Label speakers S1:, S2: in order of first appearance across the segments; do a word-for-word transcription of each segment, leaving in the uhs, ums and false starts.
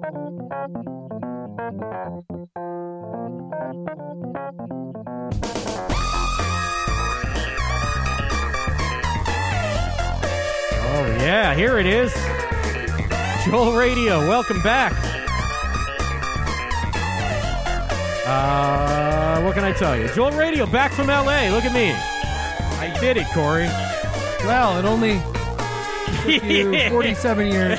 S1: Oh, yeah, here it is. Joel Radio, welcome back. Uh, what can I tell you? Joel Radio, back from L A. Look at me. I did it, Corey.
S2: Well, it only took you forty-seven years.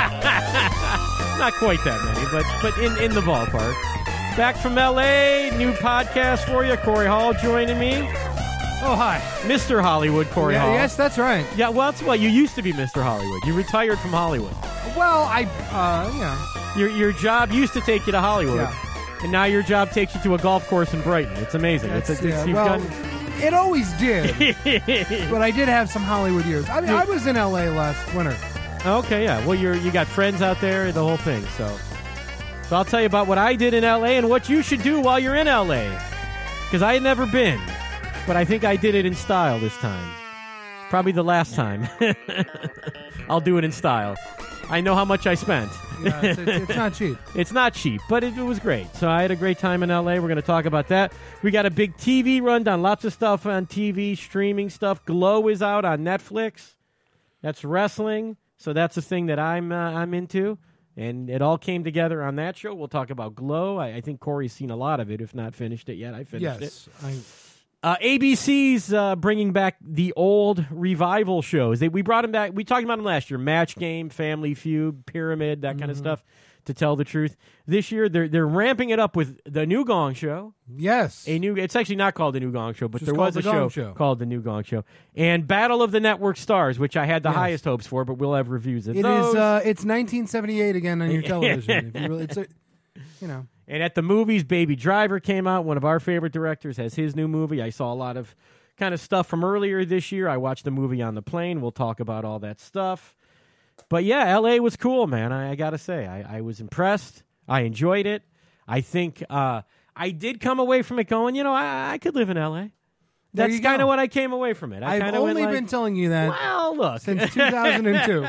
S1: Not quite that many, but but in, in the ballpark. Back from L A, new podcast for you. Corey Hall joining me.
S2: Oh, hi.
S1: Mister Hollywood, Corey
S2: yeah,
S1: Hall.
S2: Yes, that's right.
S1: Yeah, well, that's what you used to be, Mister Hollywood. You retired from Hollywood.
S2: Well, I, uh, yeah.
S1: Your your job used to take you to Hollywood,
S2: Yeah.
S1: and now your job takes you to a golf course in Brighton. It's amazing.
S2: That's,
S1: it's, it's,
S2: yeah,
S1: you've
S2: well,
S1: done...
S2: it always did, but I did have some Hollywood years. I mean, I was in L A last winter.
S1: Okay, yeah. Well, you're you got friends out there, the whole thing. So, so I'll tell you about what I did in L A and what you should do while you're in L A. Because I had never been, but I think I did it in style this time. Probably the last time. I'll do it in style. I know how much I spent.
S2: Yeah, it's, it's, it's not cheap.
S1: It's not cheap, but it, it was great. So I had a great time in L A. We're going to talk about that. We got a big T V rundown. Lots of stuff on T V, streaming stuff. Glow is out on Netflix. That's wrestling. So that's a thing that I'm uh, I'm into. And it all came together on that show. We'll talk about Glow. I, I think Corey's seen a lot of it, if not finished it yet. I finished
S2: yes,
S1: it.
S2: I...
S1: Uh, A B C's uh, bringing back the old revival shows. They, we brought them back. We talked about them last year. Match Game, Family Feud, Pyramid, that kind
S2: mm-hmm.
S1: of stuff, to tell the truth. This year, they're they're ramping it up with the New Gong Show.
S2: Yes.
S1: A new. It's actually not called the New Gong Show, but
S2: Just
S1: there was a
S2: the Gong
S1: show,
S2: show
S1: called the New Gong Show. And Battle of the Network Stars, which I had the
S2: Yes.
S1: highest hopes for, but we'll have reviews of
S2: It
S1: those.
S2: is. Uh, it's nineteen seventy-eight again on your television. If you really, it's a, you know.
S1: And at the movies, Baby Driver came out. One of our favorite directors has his new movie. I saw a lot of kind of stuff from earlier this year. I watched the movie on the plane. We'll talk about all that stuff. But yeah, L A was cool, man. I, I got to say, I, I was impressed. I enjoyed it. I think uh, I did come away from it going, you know, I, I could live in L A. That's kind of what I came away from it. I
S2: I've only
S1: went like,
S2: been telling you that
S1: well, look.
S2: since two thousand two.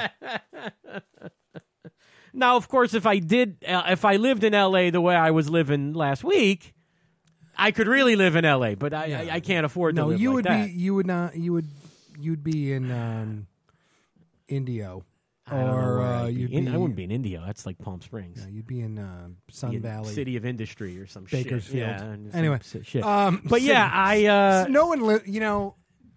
S1: Now, of course, if I did, uh, if I lived in L A the way I was living last week, I could really live in L A. But I,
S2: Yeah.
S1: I, I can't afford to
S2: No,
S1: live
S2: you
S1: like
S2: would
S1: that.
S2: be. You would not. You would. You'd be in um, Indio,
S1: I don't know
S2: or
S1: where
S2: uh,
S1: I'd be.
S2: you'd
S1: In-
S2: be.
S1: I wouldn't be in India. That's like Palm Springs,
S2: No, you'd be in uh, Sun
S1: Be in
S2: Valley,
S1: City of Industry, or some
S2: Bakersfield.
S1: shit. Yeah, and some
S2: Anyway,
S1: s- shit.
S2: Um,
S1: but yeah, I. Uh,
S2: no one. Li- you know.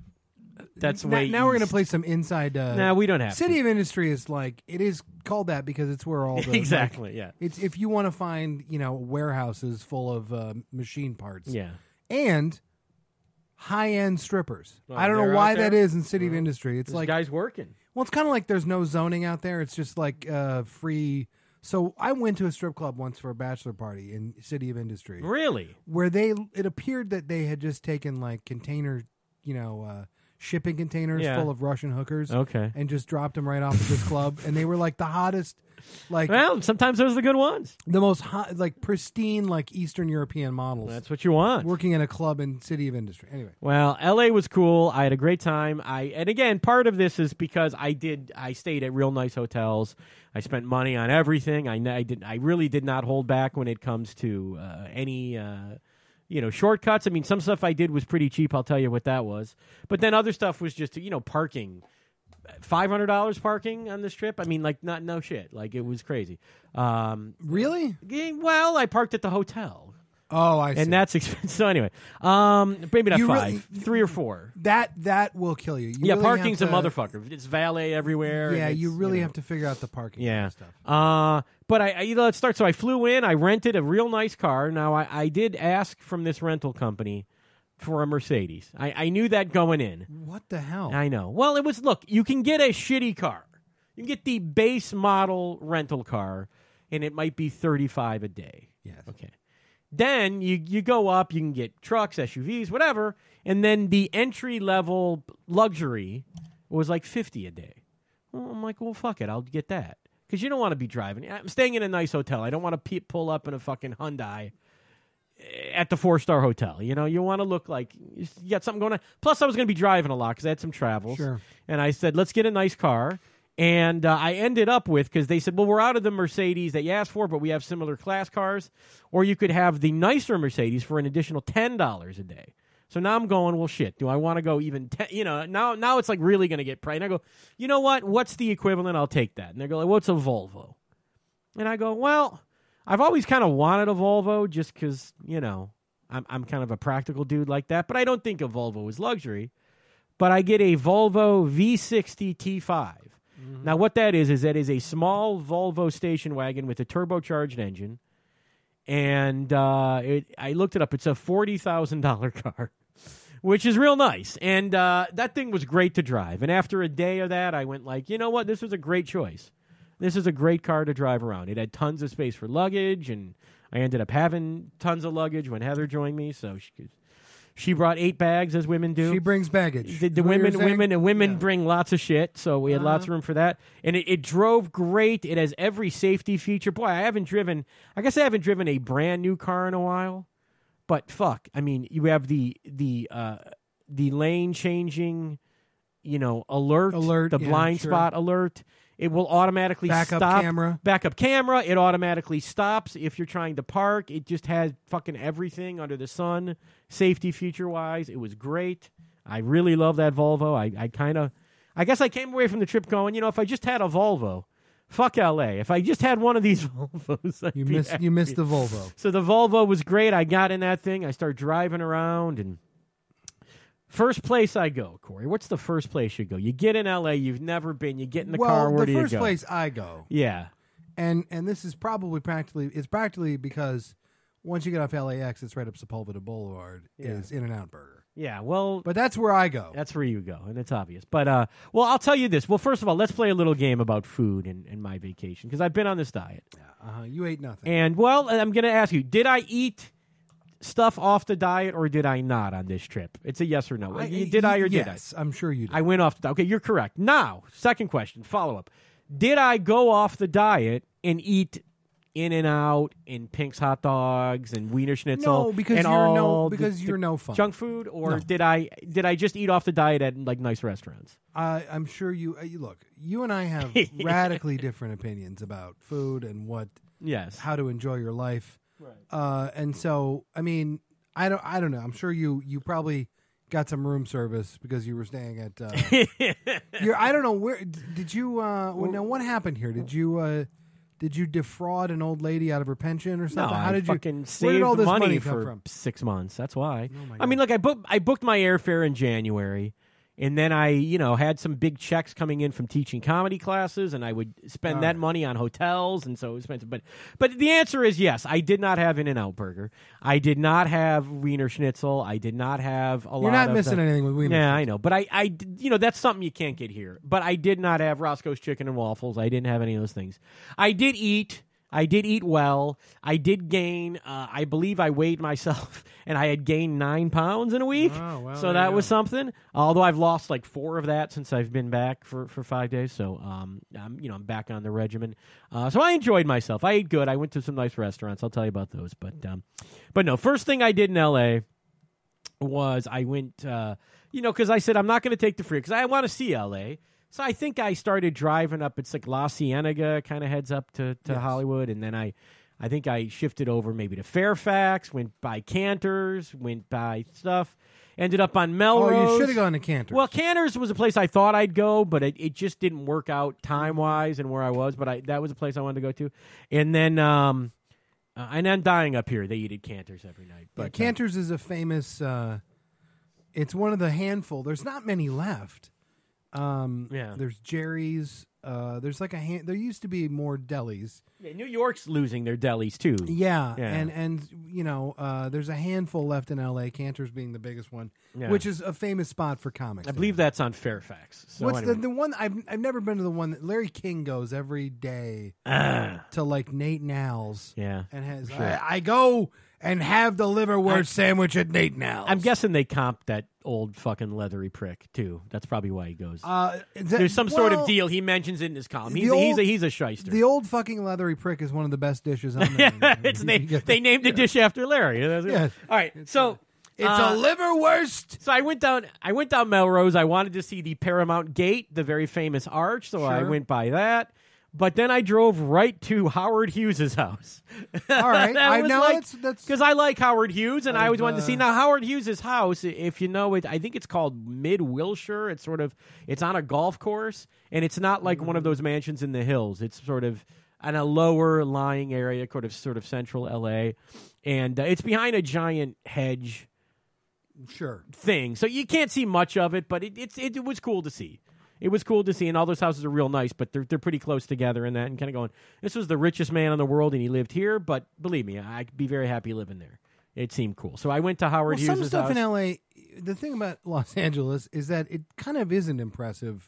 S1: that's
S2: n-
S1: way.
S2: Now we're gonna
S1: east.
S2: play some inside. Uh,
S1: Nah, we don't have
S2: City
S1: to.
S2: of Industry is like it is called that because it's where all the like,
S1: Exactly. Yeah.
S2: it's if you want to find you know warehouses full of uh, machine parts.
S1: Yeah.
S2: And high-end strippers.
S1: Oh,
S2: I don't
S1: they're
S2: know why
S1: out there?
S2: that is in City of Industry. It's
S1: This
S2: like
S1: guy's working.
S2: well, it's kind of like there's no zoning out there. It's just like uh, free. So I went to a strip club once for a bachelor party in City of Industry,
S1: Really?
S2: where they it appeared that they had just taken like container, you know, uh, shipping containers
S1: Yeah.
S2: full of Russian hookers,
S1: Okay.
S2: and just dropped them right off at this club, and they were like the hottest, like
S1: Well, sometimes those are the good ones.
S2: the most hot, like pristine, like Eastern European models.
S1: That's what you want.
S2: Working in a club in City of Industry. Anyway,
S1: Well, L A was cool. I had a great time. I and again, part of this is because I did. I stayed at real nice hotels. I spent money on everything. I, I did. I really did not hold back when it comes to uh, any, uh, you know, shortcuts. I mean, some stuff I did was pretty cheap. I'll tell you what that was. But then other stuff was just, you know, parking. Five hundred dollars parking on this trip. I mean, like, not no shit. Like, it was crazy. Um,
S2: really?
S1: yeah, well, I parked at the hotel.
S2: Oh, I see.
S1: And that's expensive. So anyway, um, maybe not
S2: You
S1: five,
S2: really-
S1: three or four.
S2: that that will kill you. you
S1: yeah,
S2: really
S1: parking's
S2: have
S1: a
S2: to-
S1: motherfucker. It's valet everywhere.
S2: Yeah,
S1: and
S2: you
S1: it's,
S2: really
S1: know.
S2: have to figure out the parking
S1: Yeah.
S2: stuff.
S1: Uh, but I, I you know, let's start. So I flew in. I rented a real nice car. Now I, I did ask from this rental company for a Mercedes. I, I knew that going in.
S2: What the hell?
S1: I know. Well, it was look. You can get a shitty car. You can get the base model rental car, and it might be thirty-five a day.
S2: Yes.
S1: Okay. Then you, you go up, you can get trucks, S U Vs, whatever, and then the entry-level luxury was like fifty a day. Well, I'm like, well, fuck it, I'll get that. Because you don't want to be driving. I'm staying in a nice hotel. I don't want to pe- pull up in a fucking Hyundai at the four-star hotel. You know, you want to look like you got something going on. Plus, I was going to be driving a lot because I had some travels.
S2: Sure.
S1: And I said, let's get a nice car. And uh, I ended up with, because they said, well, we're out of the Mercedes that you asked for, but we have similar class cars. Or you could have the nicer Mercedes for an additional ten dollars a day. So now I'm going, well, shit, do I want to go even, ten, you know, now now it's like really going to get pricey. And I go, you know what, what's the equivalent? I'll take that. And they go, like, what's a Volvo? And I go, well, I've always kind of wanted a Volvo just because, you know, I'm, I'm kind of a practical dude like that. But I don't think a Volvo is luxury. But I get a Volvo V sixty T five. Mm-hmm. Now, what that is, is that is a small Volvo station wagon with a turbocharged engine. And uh, it, I looked it up. It's a forty thousand dollars car, which is real nice. And uh, that thing was great to drive. And after a day of that, I went like, you know what? This was a great choice. This is a great car to drive around. It had tons of space for luggage, and I ended up having tons of luggage when Heather joined me. So she could, she brought eight bags, as women do.
S2: She brings baggage.
S1: The, the women, women, and women
S2: yeah.
S1: bring lots of shit. So we had
S2: uh-huh.
S1: lots of room for that, and it, it drove great. It has every safety feature. Boy, I haven't driven. I guess I haven't driven a brand new car in a while. But fuck, I mean, you have the the uh, the lane changing, you know, alert,
S2: alert,
S1: the
S2: yeah,
S1: blind
S2: sure.
S1: spot alert. It will automatically
S2: backup
S1: stop.
S2: camera.
S1: Backup camera. It automatically stops if you're trying to park. It just has fucking everything under the sun, safety feature wise. It was great. I really love that Volvo. I, I kind of, I guess I came away from the trip going, you know, if I just had a Volvo, fuck L A. If I just had one of these Volvos, I'd
S2: you
S1: be
S2: missed
S1: happy.
S2: you missed the Volvo.
S1: So the Volvo was great. I got in that thing. I started driving around, and first place I go, Corey. What's the first place you go? You get in L A. You've never been. You get in the
S2: well,
S1: car. Where
S2: the
S1: do you go?
S2: first place I go,
S1: yeah,
S2: and and this is probably practically it's practically because once you get off L A X, it's right up Sepulveda Boulevard.
S1: Yeah.
S2: Is In-N-Out Burger.
S1: yeah. Well,
S2: But that's where I go.
S1: that's where you go, and it's obvious. But uh, well, I'll tell you this. Well, first of all, let's play a little game about food and, and my vacation, because I've been on this diet.
S2: Uh-huh. You ate nothing.
S1: And well, I'm going to ask you: did I eat stuff off the diet, or did I not on this trip? It's a yes or no.
S2: I,
S1: did I or did I?
S2: yes, I'm sure you did.
S1: I went off the diet. Okay, you're correct. Now, second question, follow up. Did I go off the diet and eat In-N-Out and Pink's hot dogs and Wiener Schnitzel?
S2: No, because
S1: and
S2: you're
S1: all
S2: no
S1: the-
S2: because
S1: the
S2: you're no fun.
S1: junk food, or
S2: No.
S1: did I did I just eat off the diet at like nice restaurants?
S2: Uh, I'm sure you, uh, you look. You and I have radically different opinions about food and what
S1: Yes.
S2: how to enjoy your life.
S1: Right.
S2: Uh, and so, I mean, I don't, I don't know. I'm sure you, you probably got some room service because you were staying at. Uh, you're, I don't know where did you. Uh, well, now, what happened here? Did you, uh, did you defraud an old lady out of her pension or
S1: No,
S2: something? How
S1: I
S2: did
S1: fucking
S2: you?
S1: saved
S2: Where did all this
S1: money,
S2: money come
S1: for
S2: from?
S1: six months. That's why.
S2: Oh my
S1: I mean,
S2: God.
S1: look, I booked I booked my airfare in January, and then I, you know, had some big checks coming in from teaching comedy classes, and I would spend
S2: All
S1: that
S2: right.
S1: money on hotels, and so it was expensive. But but the answer is yes. I did not have In-N-Out Burger. I did not have Wiener Schnitzel. I did not have a lot.
S2: You're not
S1: of
S2: missing
S1: the,
S2: anything with Wiener.
S1: Yeah,
S2: Schnitzel.
S1: I know, but I, I, did- you know, that's something you can't get here. But I did not have Roscoe's Chicken and Waffles. I didn't have any of those things. I did eat. I did eat well. I did gain. Uh, I believe I weighed myself, and I had gained nine pounds in a week.
S2: Oh, well,
S1: so
S2: there
S1: that
S2: you
S1: was
S2: go.
S1: something. Although I've lost like four of that since I've been back for, for five days. So um, I'm you know I'm back on the regimen. Uh, so I enjoyed myself. I ate good. I went to some nice restaurants. I'll tell you about those. But um, but no. First thing I did in L A was I went. Uh, you know, because I said I'm not going to take the free because I want to see L A. So I think I started driving up. It's like La Cienega kind of heads up to, to
S2: Yes.
S1: Hollywood. And then I, I think I shifted over maybe to Fairfax, went by Cantor's, went by stuff, ended up on Melrose.
S2: Oh, you should have gone to Cantor.
S1: Well, Cantor's was a place I thought I'd go, but it, it just didn't work out time-wise and where I was. But I, that was a place I wanted to go to. And then um, uh, and I'm dying up here. They eat at Cantor's every night. But
S2: yeah,
S1: uh,
S2: Cantor's is a famous. Uh, it's one of the handful. There's not many left. Um,
S1: Yeah.
S2: There's Jerry's. Uh, there's like a hand. There used to be more delis.
S1: yeah, New York's losing their delis, too.
S2: Yeah,
S1: Yeah.
S2: and and you know, uh, there's a handful left in L A. Cantor's being the biggest one,
S1: Yeah.
S2: which is a famous spot for comics.
S1: I believe that's on Fairfax. So
S2: What's
S1: anyway.
S2: the the one? I've I've never been to the one that Larry King goes every day
S1: Ah,
S2: to like Nate Now's
S1: yeah.
S2: and has.
S1: Sure.
S2: I, I go and have the liverwurst
S1: I-
S2: sandwich at Nate Now's.
S1: I'm guessing they comp that old fucking leathery prick, too. That's probably why he goes.
S2: Uh, is that-
S1: There's some sort of
S2: well,
S1: deal. He mentions it in his column.
S2: the
S1: He's, a, he's,
S2: old-
S1: a, he's a shyster.
S2: The old fucking leathery prick is one of the best dishes on there.
S1: it's
S2: You
S1: na-
S2: get
S1: they
S2: that.
S1: named the dish after Larry. That's it.
S2: Yeah.
S1: All right. So
S2: It's
S1: Uh,
S2: a liverwurst.
S1: So I went down. I went down Melrose. I wanted to see the Paramount Gate, the very famous arch. So I
S2: Sure.
S1: went by that. But then I drove right to Howard Hughes' house.
S2: All right.
S1: That
S2: I
S1: was
S2: know
S1: like-
S2: that's that's
S1: Because I like Howard Hughes, and I
S2: I've,
S1: always wanted to see.
S2: uh,
S1: Now, Howard Hughes' house, if you know it, I think it's called Mid Wilshire. It's sort of, it's on a golf course, and it's not like one of those mansions in the hills. It's sort of in a lower lying area, sort of sort of central L A, and uh, it's behind a giant hedge
S2: sure.
S1: thing, so you can't see much of it. But it, it's it, it was cool to see. It was cool to see, and all those houses are real nice, but they're they're pretty close together and that, and kind of going, this was the richest man in the world, and he lived here, but believe me, I'd be very happy living there. It seemed cool. So I went to Howard
S2: Well,
S1: Hughes'
S2: some stuff
S1: house.
S2: in L A. The thing about Los Angeles is that it kind of isn't impressive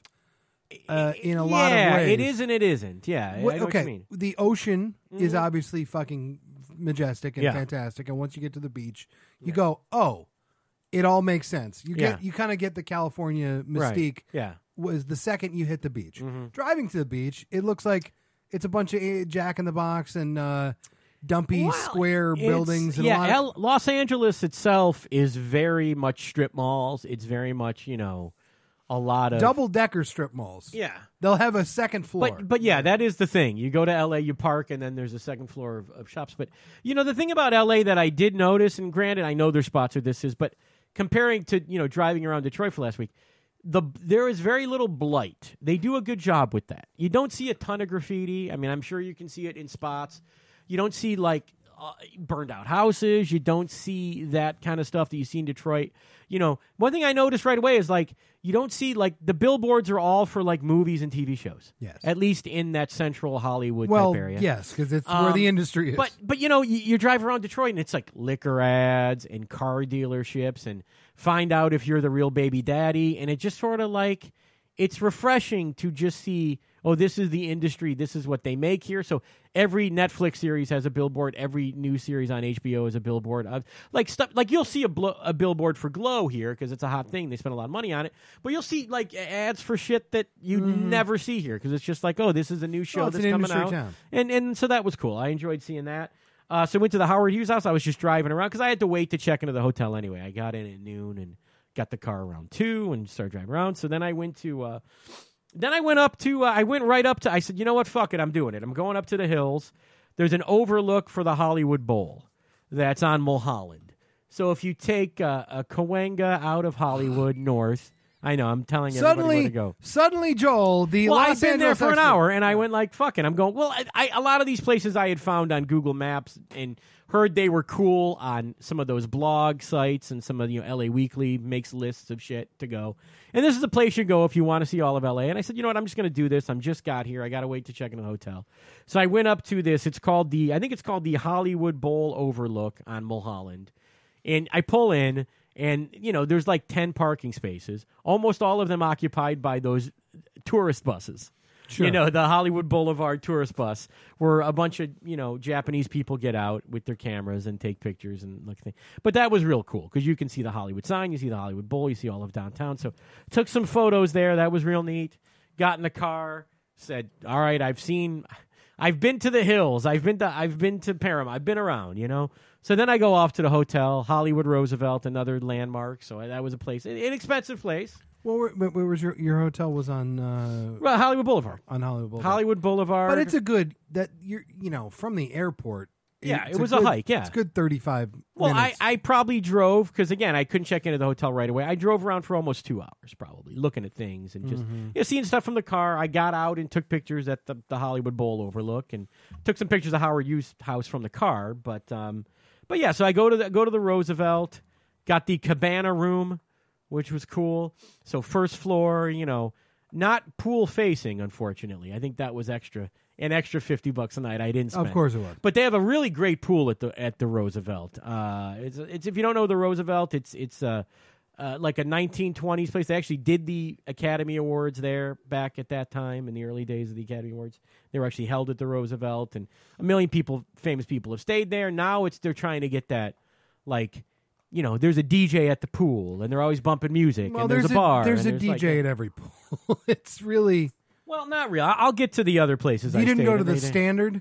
S2: uh, in a lot of
S1: yeah,
S2: ways.
S1: it is and it isn't. Yeah, I-
S2: What-
S1: I know
S2: okay,
S1: what you mean.
S2: the ocean is
S1: Mhm.
S2: obviously fucking majestic and
S1: Yeah.
S2: fantastic, and once you get to the beach, you go, "Oh, it all makes sense." You get
S1: Yeah.
S2: you kind of get the California
S1: Right.
S2: mystique.
S1: Yeah.
S2: Was the second you hit the beach.
S1: Mhm.
S2: Driving to the beach, it looks like it's a bunch of eh, Jack in the Box and uh, dumpy
S1: Well,
S2: square
S1: it's-
S2: buildings. And
S1: yeah,
S2: a lot
S1: L-
S2: of,
S1: Los Angeles itself is very much strip malls. It's very much, you know, a lot of
S2: double decker strip malls.
S1: Yeah.
S2: They'll have a second floor.
S1: But but yeah, that is the thing. You go to L A, you park, and then there's a second floor of, of shops. But you know, the thing about L A that I did notice, and granted, I know their spots where this is, but comparing to you know driving around Detroit for last week, the there is very little blight. They do a good job with that. You don't see a ton of graffiti. I mean, I'm sure you can see it in spots. You don't see like uh, burned out houses. You don't see that kind of stuff that you see in Detroit. You know, one thing I noticed right away is like you don't see like the billboards are all for like movies and T V shows.
S2: Yes.
S1: At least in that central Hollywood
S2: well,
S1: type area.
S2: yes, because it's where
S1: Um,
S2: the industry is.
S1: But but you know, you, you drive around Detroit and it's like liquor ads and car dealerships and find out if you're the real baby daddy, and it just sort of like it's refreshing to just see, oh, this is the industry, this is what they make here. So every Netflix series has a billboard, every new series on H B O has a billboard. Of, like stuff like you'll see a, blo- a billboard for Glow here because it's a hot thing. They spend a lot of money on it, but you'll see like ads for shit that you
S2: Mhm.
S1: never see here because it's just like, oh, this is a new show
S2: Well, it's
S1: that's
S2: an
S1: coming
S2: industry
S1: out,
S2: town.
S1: and and so that was cool. I enjoyed seeing that. Uh, so I went to the Howard Hughes house. I was just driving around because I had to wait to check into the hotel anyway. I got in at noon and got the car around two and started driving around. So then I went to, uh, then I went up to, uh, I went right up to, I said, you know what, fuck it, I'm doing it. I'm going up to the hills. There's an overlook for the Hollywood Bowl that's on Mulholland. So if you take uh, a Cahuenga out of Hollywood north, I know I'm telling everybody where
S2: suddenly,
S1: to go.
S2: suddenly, Joel, the
S1: Well,
S2: Los
S1: I've been there
S2: Angeles
S1: for an
S2: expert-
S1: hour, and I went like, "Fucking!" I'm going. Well, I, I, a lot of these places I had found on Google Maps and heard they were cool on some of those blog sites, and some of you know L A Weekly makes lists of shit to go. And this is a place you go if you want to see all of L A. And I said, you know what? I'm just going to do this. I'm just got here. I got to wait to check in the hotel. So I went up to this. It's called the. I think it's called the Hollywood Bowl Overlook on Mulholland, and I pull in. And, you know, there's like ten parking spaces, almost all of them occupied by those tourist buses.
S2: Sure.
S1: You know, the Hollywood Boulevard tourist bus, where a bunch of, you know, Japanese people get out with their cameras and take pictures and look things. But that was real cool because you can see the Hollywood sign, you see the Hollywood Bowl, you see all of downtown. So took some photos there. That was real neat. Got in the car, said, all right, I've seen... I've been to the hills. I've been to I've been to Paramount. I've been around, you know. So then I go off to the hotel, Hollywood Roosevelt, another landmark. So that was a place, an inexpensive place.
S2: Well, where, where was your your hotel? Was on uh,
S1: Well, Hollywood Boulevard.
S2: on Hollywood Boulevard.
S1: Hollywood Boulevard.
S2: But it's a good that you're you know from the airport.
S1: Yeah,
S2: it's
S1: it was a
S2: good-
S1: hike, yeah.
S2: it's good thirty-five.
S1: well, I,
S2: minutes.
S1: I probably drove because again I couldn't check into the hotel right away. I drove around for almost two hours, probably looking at things and just
S2: Mhm.
S1: you know, seeing stuff from the car. I got out and took pictures at the, the Hollywood Bowl overlook and took some pictures of Howard Hughes' house from the car. But um, but yeah, so I go to the go to the Roosevelt, got the cabana room, which was cool. So first floor, you know, not pool facing, unfortunately. I think that was extra. An extra fifty bucks a night I didn't spend.
S2: Of course it was.
S1: But they have a really great pool at the at the Roosevelt. Uh, it's it's if you don't know the Roosevelt, it's it's uh, uh, like a nineteen twenties place. They actually did the Academy Awards there back at that time in the early days of the Academy Awards. They were actually held at the Roosevelt, and a million people, famous people, have stayed there. Now it's they're trying to get that like. You know, there's a D J at the pool, and they're always bumping music,
S2: Well,
S1: and there's,
S2: there's
S1: a bar.
S2: There's
S1: and
S2: a
S1: there's
S2: D J
S1: like
S2: at every pool. It's really.
S1: well, not real. I- I'll get to the other places.
S2: You
S1: I
S2: didn't
S1: stayed
S2: go
S1: at.
S2: to the
S1: They didn't-
S2: Standard.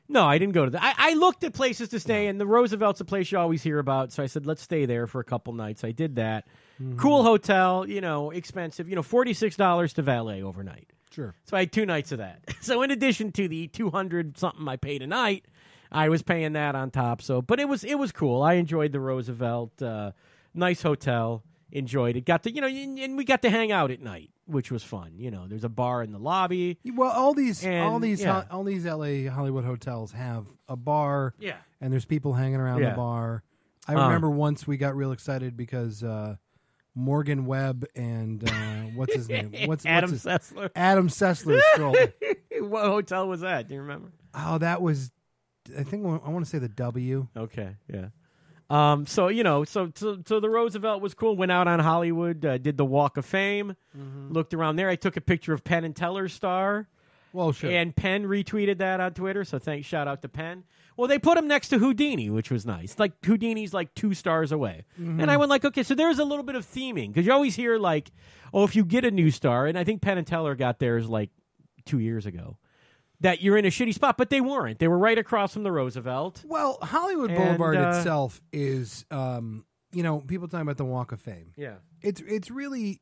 S1: No, I didn't go to that. I, I looked at places to stay, and the Roosevelt's a place you always hear about. So I said, let's stay there for a couple nights. I did that. Mm-hmm. Cool hotel, you know, expensive. You know, forty-six dollars to valet overnight.
S2: Sure.
S1: So I had two nights of that. So in addition to the two hundred something I paid a night, I was paying that on top. So, but it was it was cool. I enjoyed the Roosevelt. Uh, nice hotel. Enjoyed it. Got to you know, and, and we got to hang out at night, which was fun. You know, there's a bar in the lobby.
S2: Well, all these
S1: and,
S2: all these
S1: yeah.
S2: all these L A Hollywood hotels have a bar.
S1: Yeah.
S2: And there's people hanging around
S1: Yeah.
S2: the bar. I
S1: Um,
S2: remember once we got real excited because uh, Morgan Webb and uh, what's his name? What's
S1: Adam
S2: what's his,
S1: Sessler.
S2: Adam Sessler strolled.
S1: What hotel was that? Do you remember?
S2: Oh, that was. I think I want to say the W.
S1: Okay, yeah. Um, so you know, so so, so the Roosevelt was cool. Went out on Hollywood, uh, did the Walk of Fame,
S2: Mm-hmm.
S1: looked around there. I took a picture of Penn and Teller's star,
S2: Well, sure.
S1: and Penn retweeted that on Twitter. So thanks, shout out to Penn. Well, they put him next to Houdini, which was nice. Like Houdini's like two stars away,
S2: Mm-hmm.
S1: and I went like, okay, so there's a little bit of theming because you always hear like, oh, if you get a new star, and I think Penn and Teller got theirs like two years ago. That you're in a shitty spot, but they weren't. They were right across from the Roosevelt.
S2: Well, Hollywood
S1: And,
S2: Boulevard
S1: uh,
S2: itself is, um, you know, people talking about the Walk of Fame.
S1: Yeah.
S2: It's it's really,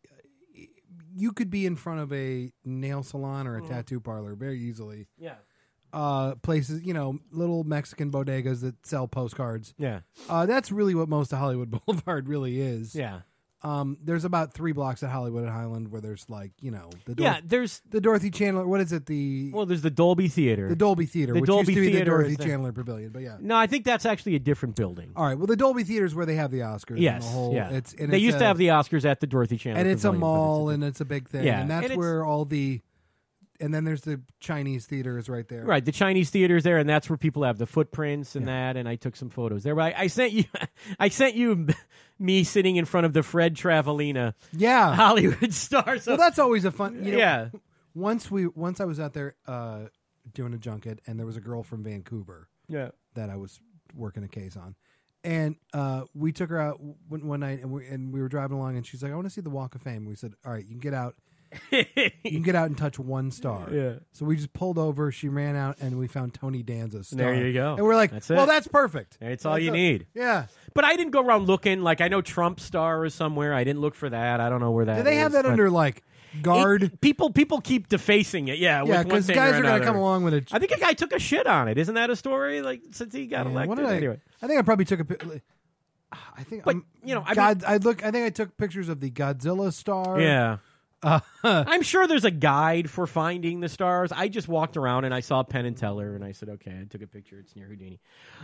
S2: you could be in front of a nail salon or a
S1: Mhm.
S2: tattoo parlor very easily.
S1: Yeah.
S2: Uh, places, you know, little Mexican bodegas that sell postcards.
S1: Yeah.
S2: Uh, that's really what most of Hollywood Boulevard really is.
S1: Yeah.
S2: Um, there's about three blocks at Hollywood and Highland where there's like, you know, the Dor-
S1: Yeah, there's
S2: the Dorothy Chandler. What is it? The
S1: well, there's the Dolby Theater.
S2: the Dolby Theater,
S1: the
S2: which
S1: Dolby
S2: used to be the
S1: Theater
S2: Dorothy
S1: is the-
S2: Chandler Pavilion. But yeah.
S1: no, I think that's actually a different building.
S2: All right. Well, the Dolby Theater is where they have the Oscars.
S1: Yes,
S2: and the whole,
S1: yeah.
S2: It's, and
S1: they
S2: it's
S1: used
S2: a,
S1: to have the Oscars at the Dorothy Chandler,
S2: and it's a
S1: Pavilion, but
S2: mall,
S1: it's
S2: and it's a big thing.
S1: Yeah,
S2: and that's
S1: and it's-
S2: where all the, and then there's the Chinese theater is right there.
S1: right. The Chinese theater's there, and that's where people have the footprints and
S2: Yeah.
S1: that. And I took some photos there. But I, I sent you, I sent you me sitting in front of the Fred Travalina
S2: Yeah.
S1: Hollywood star. So
S2: Well, that's always a fun. You know,
S1: yeah,
S2: Once we, once I was out there uh, doing a junket, and there was a girl from Vancouver
S1: yeah.
S2: that I was working a case on, and uh, we took her out one, one night, and we and we were driving along, and she's like, "I want to see the Walk of Fame." We said, "All right, you can get out." You can get out and touch one star.
S1: Yeah.
S2: So we just pulled over. She ran out, and we found Tony Danza's star.
S1: There you go.
S2: And we're like,
S1: That's
S2: well,
S1: it.
S2: that's perfect.
S1: It's all
S2: That's
S1: you
S2: a-
S1: need.
S2: Yeah.
S1: But I didn't go around looking. Like I know Trump star is somewhere. I didn't look for that. I don't know where that.
S2: Do they have
S1: is,
S2: that
S1: but
S2: under like guard?
S1: it- people, people keep defacing it. Yeah,
S2: yeah,
S1: with one
S2: because
S1: thing
S2: guys
S1: or
S2: are going to
S1: another.
S2: come along with it.
S1: I think a guy took a shit on it. Isn't that a story? Like since he got
S2: Yeah,
S1: elected.
S2: what did I,
S1: Anyway,
S2: I think I probably took a. pi- I think,
S1: but
S2: um,
S1: you know, I mean,
S2: God, I look. I think I took pictures of the Godzilla star.
S1: yeah.
S2: Uh,
S1: I'm sure there's a guide for finding the stars. I just walked around and I saw Penn and Teller, and I said, okay, I took a picture. It's near Houdini.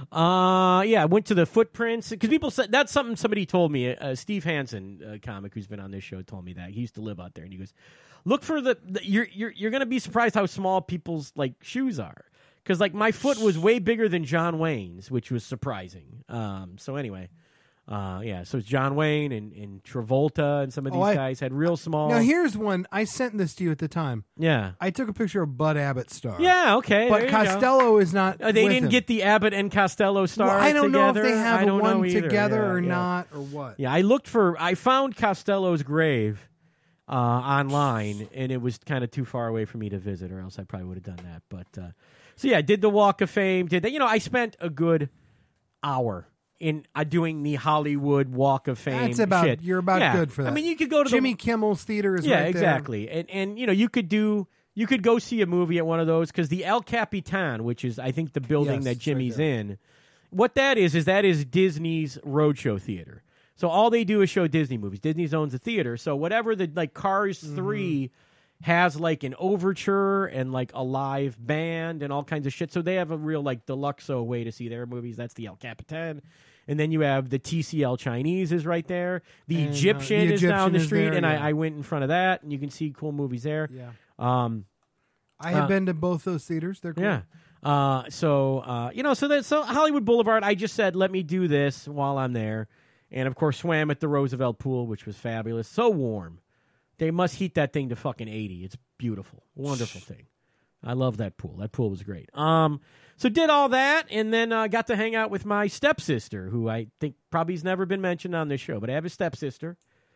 S1: Uh, yeah, I went to the footprints because people said that's something somebody told me. Uh, Steve Hansen, a comic who's been on this show, told me that he used to live out there, and he goes, "Look for the, the you're you're you're gonna be surprised how small people's like shoes are." Because like my foot was way bigger than John Wayne's, which was surprising. Um, so anyway. Uh, yeah, so it's John Wayne and, and Travolta and some of these
S2: Oh, I-
S1: guys had real small.
S2: Now here's one. I sent this to you at the time.
S1: yeah,
S2: I took a picture of Bud Abbott's star.
S1: yeah, okay.
S2: but
S1: there you go.
S2: Costello is not.
S1: Uh, they
S2: with
S1: didn't
S2: him.
S1: get the Abbott and Costello stars
S2: Well, I don't
S1: together.
S2: know if they have
S1: I don't
S2: one
S1: know either.
S2: together
S1: Yeah,
S2: or
S1: yeah.
S2: not or what.
S1: Yeah, I looked for. I found Costello's grave uh, online, and it was kind of too far away for me to visit, or else I probably would have done that. But uh, so yeah, did the Walk of Fame. Did that? You know, I spent a good hour in uh, doing the Hollywood Walk of Fame.
S2: That's about
S1: shit.
S2: you're about
S1: Yeah.
S2: good for that.
S1: I mean, you could go to
S2: Jimmy
S1: the,
S2: Kimmel's theater is
S1: yeah,
S2: right there.
S1: exactly, and and you know, you could do. You could go see a movie at one of those because the El Capitan, which is I think the building
S2: Yes,
S1: that
S2: it's right
S1: Jimmy's
S2: there.
S1: in, what that is is that is Disney's roadshow theater. So all they do is show Disney movies. Disney owns a theater, so whatever the like Cars
S2: Mm-hmm.
S1: three has like an overture and like a live band and all kinds of shit. So they have a real like deluxo way to see their movies. That's the El Capitan. And then you have the T C L Chinese is right there. The
S2: And, uh,
S1: Egyptian
S2: the
S1: is down
S2: Egyptian
S1: the
S2: is
S1: street,
S2: there,
S1: and
S2: yeah.
S1: I, I went in front of that, and you can see cool movies there.
S2: Yeah.
S1: Um,
S2: I have
S1: Uh,
S2: been to both those theaters. They're cool.
S1: yeah. Uh, so uh, you know, so that so Hollywood Boulevard. I just said, let me do this while I'm there, and of course, swam at the Roosevelt pool, which was fabulous. So warm. They must heat that thing to fucking eighty. It's beautiful, wonderful thing. I love that pool. That pool was great. Um, so did all that, and then uh, got to hang out with my stepsister, who I think probably has never been mentioned on this show, but I have a stepsister.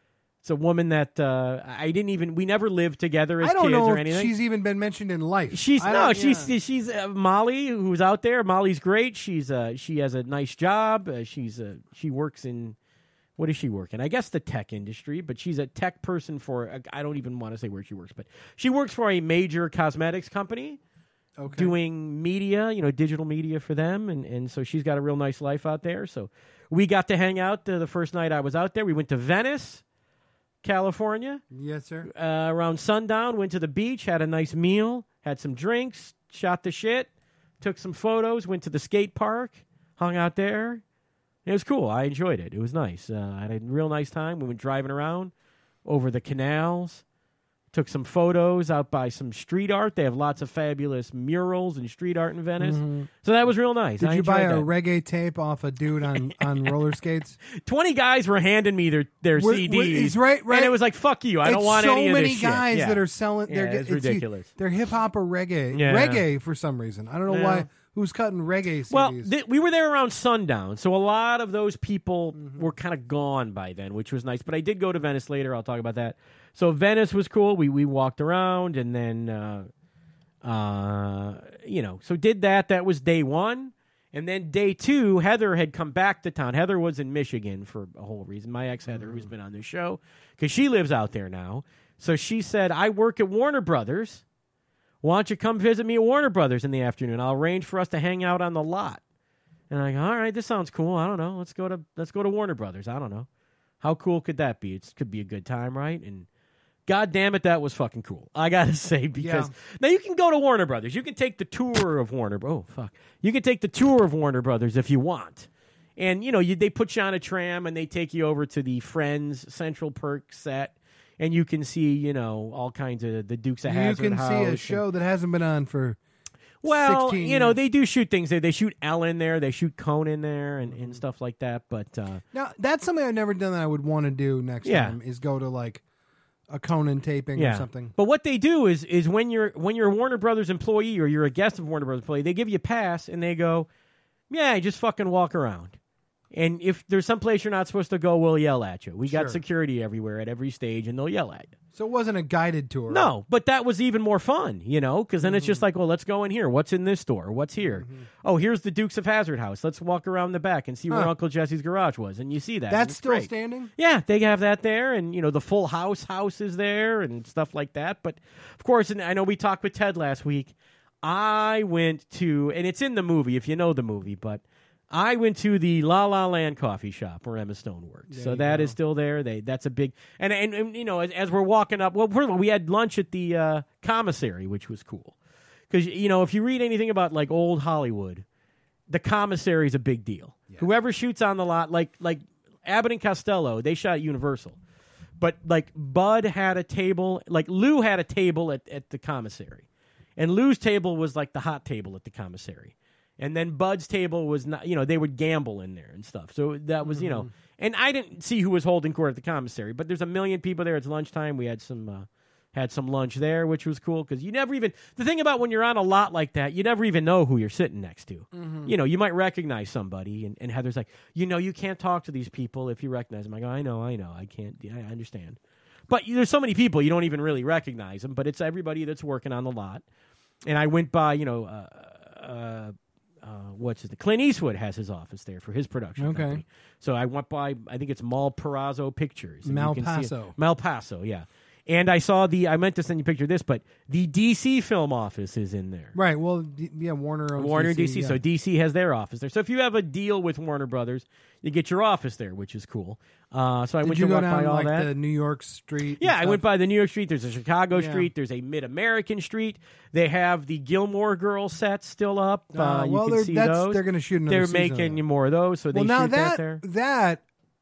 S1: It's a woman that uh, I didn't even. We never lived together as
S2: I don't
S1: kids
S2: know
S1: or
S2: if
S1: anything.
S2: she's even been mentioned in life.
S1: She's
S2: I
S1: no,
S2: don't-
S1: she's
S2: yeah.
S1: she's uh, Molly, who's out there. Molly's great. She's uh, she has a nice job. Uh, she's uh, she works in what does she work in? I guess the tech industry, but she's a tech person for. Uh, I don't even want to say where she works, but she works for a major cosmetics company.
S2: Okay.
S1: Doing media, you know, digital media for them, and, and so she's got a real nice life out there. So we got to hang out the, the first night I was out there. We went to Venice, California,
S2: Yes, sir.
S1: uh, around sundown, went to the beach, had a nice meal, had some drinks, shot the shit, took some photos, went to the skate park, hung out there. It was cool. I enjoyed it. It was nice. Uh, I had a real nice time. We went driving around over the canals. Took some photos out by some street art. They have lots of fabulous murals and street art in Venice. So that was real nice.
S2: Did
S1: I
S2: you buy a
S1: enjoyed that.
S2: reggae tape off a dude on, on roller skates?
S1: twenty guys were handing me their, their
S2: We're-
S1: C Ds.
S2: we're- it's right- right.
S1: And it was like, fuck you. I don't
S2: It's
S1: want
S2: so
S1: any of this
S2: many
S1: shit.
S2: guys
S1: Yeah.
S2: that are selling.
S1: Yeah,
S2: They're
S1: it's
S2: it's-
S1: ridiculous.
S2: They're hip hop or reggae.
S1: Yeah.
S2: Reggae for some reason. I don't know
S1: Yeah.
S2: why. Who's cutting reggae C Ds?
S1: Well, th- we were there around sundown, so a lot of those people
S2: Mm-hmm.
S1: were kind of gone by then, which was nice. But I did go to Venice later. I'll talk about that. So Venice was cool. We we walked around, and then uh, uh, you know, so did that. That was day one, and then day two, Heather had come back to town. Heather was in Michigan for a whole reason. My ex Heather, who's been on this show, because she lives out there now. So she said, "I work at Warner Brothers. Why don't you come visit me at Warner Brothers in the afternoon? I'll arrange for us to hang out on the lot." And I go, all right, this sounds cool. I don't know. Let's go to let's go to Warner Brothers. I don't know. How cool could that be? It could be a good time, right? And God damn it, that was fucking cool. I gotta say, because
S2: Yeah.
S1: now you can go to Warner Brothers. You can take the tour of Warner. Oh fuck, you can take the tour of Warner Brothers if you want. And you know, you, they put you on a tram and they take you over to the Friends Central Perk set. And you can see, you know, all kinds of the Dukes of
S2: you
S1: Hazzard
S2: can
S1: House
S2: see a
S1: and-
S2: show that hasn't been on for
S1: well,
S2: sixteen
S1: you know,
S2: years.
S1: they do shoot things there. They shoot Ellen there. They shoot Conan there and, and stuff like that. But uh,
S2: Now that's something I've never done that I would want to do next
S1: Yeah.
S2: time is go to like a Conan taping
S1: yeah,
S2: or something.
S1: But what they do is is when you're when you're a Warner Brothers employee or you're a guest of Warner Brothers employee, they give you a pass and they go, yeah, just fucking walk around. And if there's some place you're not supposed to go, we'll yell at you. We got
S2: Sure.
S1: security everywhere at every stage, and they'll yell at you.
S2: So it wasn't a guided tour.
S1: No, but that was even more fun, you know, because then
S2: Mm-hmm.
S1: it's just like, well, let's go in here. What's in this store? What's here? Oh, here's the Dukes of Hazzard House. Let's walk around the back and see where
S2: Huh.
S1: Uncle Jesse's garage was, and you see that. and
S2: That's
S1: it's
S2: still
S1: great.
S2: standing?
S1: Yeah, they have that there, and you know the Full House house is there and stuff like that. But of course, and I know we talked with Ted last week. I went to, and it's in the movie if you know the movie, but I went to the La La Land coffee shop where Emma Stone worked. So
S2: you
S1: that
S2: go.
S1: is still there. They that's a big and and, and you know as, as we're walking up. Well, first of all, we had lunch at the uh, commissary, which was cool because you know if you read anything about like old Hollywood, the commissary is a big deal. Whoever shoots on the lot, like like Abbott and Costello, they shot at Universal. But like Bud had a table, like Lou had a table at, at the commissary. And Lou's table was like the hot table at the commissary. And then Bud's table was not, you know, they would gamble in there and stuff. So that was, you know, and I didn't see who was holding court at the commissary, but there's a million people there. It's lunchtime. We had some, uh, had some lunch there, which was cool because you never even, the thing about when you're on a lot like that, you never even know who you're sitting next to. You know, you might recognize somebody, and, and Heather's like, you know, you can't talk to these people if you recognize them. I go, I know, I know, I can't, I understand. But there's so many people you don't even really recognize them, but it's everybody that's working on the lot. And I went by, you know, uh, uh, uh, what's his name? Clint Eastwood has his office there for his production
S2: Okay.
S1: company. So I went by, I think it's Malparazzo Pictures. and you can see it.
S2: Malpaso.
S1: Malpaso, yeah. And I saw the, I meant to send you a picture of this, but the D C film office is in there.
S2: Right. Well, D- yeah, Warner owns
S1: Warner
S2: D C.
S1: D C.
S2: yeah.
S1: So D C has their office there. So if you have a deal with Warner Brothers, you get your office there, which is cool. Uh, so I
S2: Did
S1: went
S2: you
S1: to
S2: go
S1: walk
S2: down
S1: by all
S2: like
S1: that.
S2: the New York Street?
S1: Yeah,
S2: and
S1: I
S2: stuff?
S1: went by the New York Street. There's a Chicago
S2: Yeah.
S1: Street. There's a Mid-American Street. They have the Gilmore Girls sets still up. Uh,
S2: Uh,
S1: you
S2: well,
S1: can
S2: they're,
S1: see
S2: that's,
S1: those.
S2: they're going to shoot another
S1: They're
S2: season of
S1: making
S2: that.
S1: more of those, so they
S2: Well, now
S1: shoot
S2: that
S1: that there.
S2: that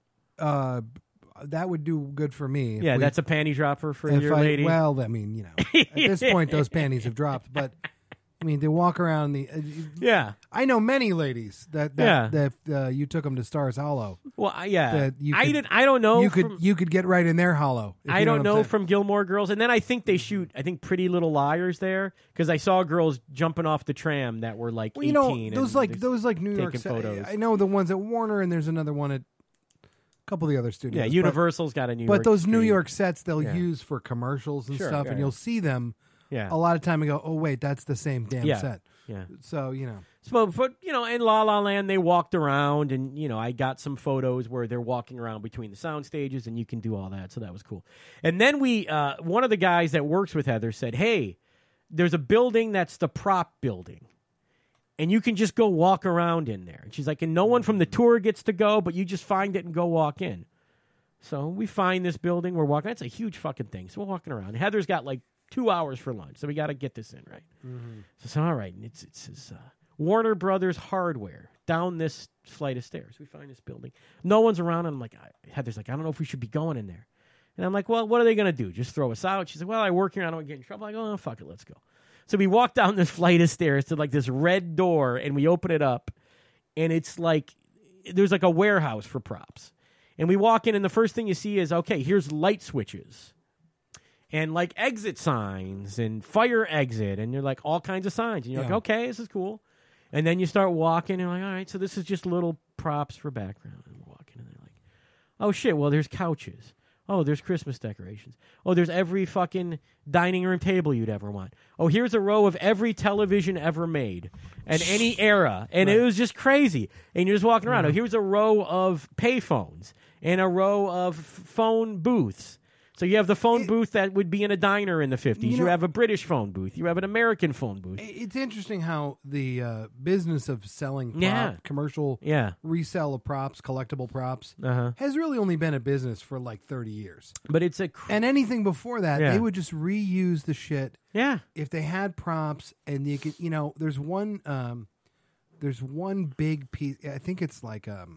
S2: uh, that would do good for me. if
S1: Yeah,
S2: we-
S1: that's a panty dropper for
S2: if
S1: your
S2: I,
S1: lady.
S2: Well, I mean, you know, at this point, those panties have dropped. But I mean, to walk around the, uh,
S1: yeah.
S2: I know many ladies that
S1: Yeah.
S2: that, that uh, you took them to Stars Hollow.
S1: Well, I- yeah.
S2: That you
S1: I
S2: could-
S1: didn't. I don't know.
S2: you could
S1: from-
S2: you could get right in their hollow. if
S1: I
S2: you know
S1: don't
S2: what
S1: know
S2: I'm saying.
S1: from Gilmore Girls, and then I think they shoot. I think Pretty Little Liars there because I saw girls jumping off the tram that were like
S2: Well, you know
S1: eighteen.
S2: those
S1: and
S2: like
S1: they're
S2: those like New York.
S1: taking
S2: se-
S1: photos.
S2: I know the ones at Warner, and there's another one at couple of the other studios.
S1: Yeah,
S2: but-
S1: Universal's got a New
S2: But
S1: York
S2: those New
S1: Street.
S2: York sets they'll
S1: Yeah.
S2: use for commercials and
S1: Sure,
S2: stuff,
S1: yeah,
S2: and
S1: yeah.
S2: you'll see them
S1: Yeah.
S2: a lot of time and go, oh, wait, that's the same damn
S1: Yeah.
S2: set.
S1: Yeah.
S2: So, you know.
S1: So, but, you know, in La La Land, they walked around, and, you know, I got some photos where they're walking around between the sound stages, and you can do all that. So that was cool. And then we, uh, one of the guys that works with Heather said, hey, there's a building that's the prop building, and you can just go walk around in there. And she's like, and no one from the tour gets to go, but you just find it and go walk in. So we find this building. We're walking. It's a huge fucking thing. So we're walking around. Heather's got like two hours for lunch, so we got to get this in, right? Mm-hmm. So, so all right. And it's it's, it's uh, Warner Brothers Hardware down this flight of stairs. We find this building. No one's around. And I'm like, I, Heather's like, I don't know if we should be going in there. And I'm like, well, what are they going to do? Just throw us out? She's like, well, I work here. I don't want to get in trouble. I go, oh, fuck it. Let's go. So we walk down this flight of stairs to like this red door, and we open it up, and it's like there's like a warehouse for props. And we walk in, and the first thing you see is, okay, here's light switches and like exit signs and fire exit, and you're like all kinds of signs. And you're
S2: Yeah.
S1: like, okay, this is cool. And then you start walking, and you're like, all right, so this is just little props for background. And we're walking, and they're like, oh shit, well, there's couches. Oh, there's Christmas decorations. Oh, there's every fucking dining room table you'd ever want. Oh, here's a row of every television ever made and any era. And
S2: Right.
S1: it was just crazy. And you're just walking around. Oh, here's a row of payphones and a row of f- phone booths. So you have the phone
S2: It-
S1: booth that would be in a diner in the fifties.
S2: You
S1: You,
S2: know-
S1: have a British phone booth. You have an American phone booth.
S2: It's interesting how the uh, business of selling prop,
S1: Yeah.
S2: commercial
S1: Yeah.
S2: resale of props, collectible props,
S1: Uh-huh.
S2: has really only been a business for like thirty years.
S1: But it's a... Cr-
S2: And anything before that,
S1: Yeah.
S2: they would just reuse the shit.
S1: yeah.
S2: If they had props and you could, you know, there's one, um, there's one big piece. I think it's like, um,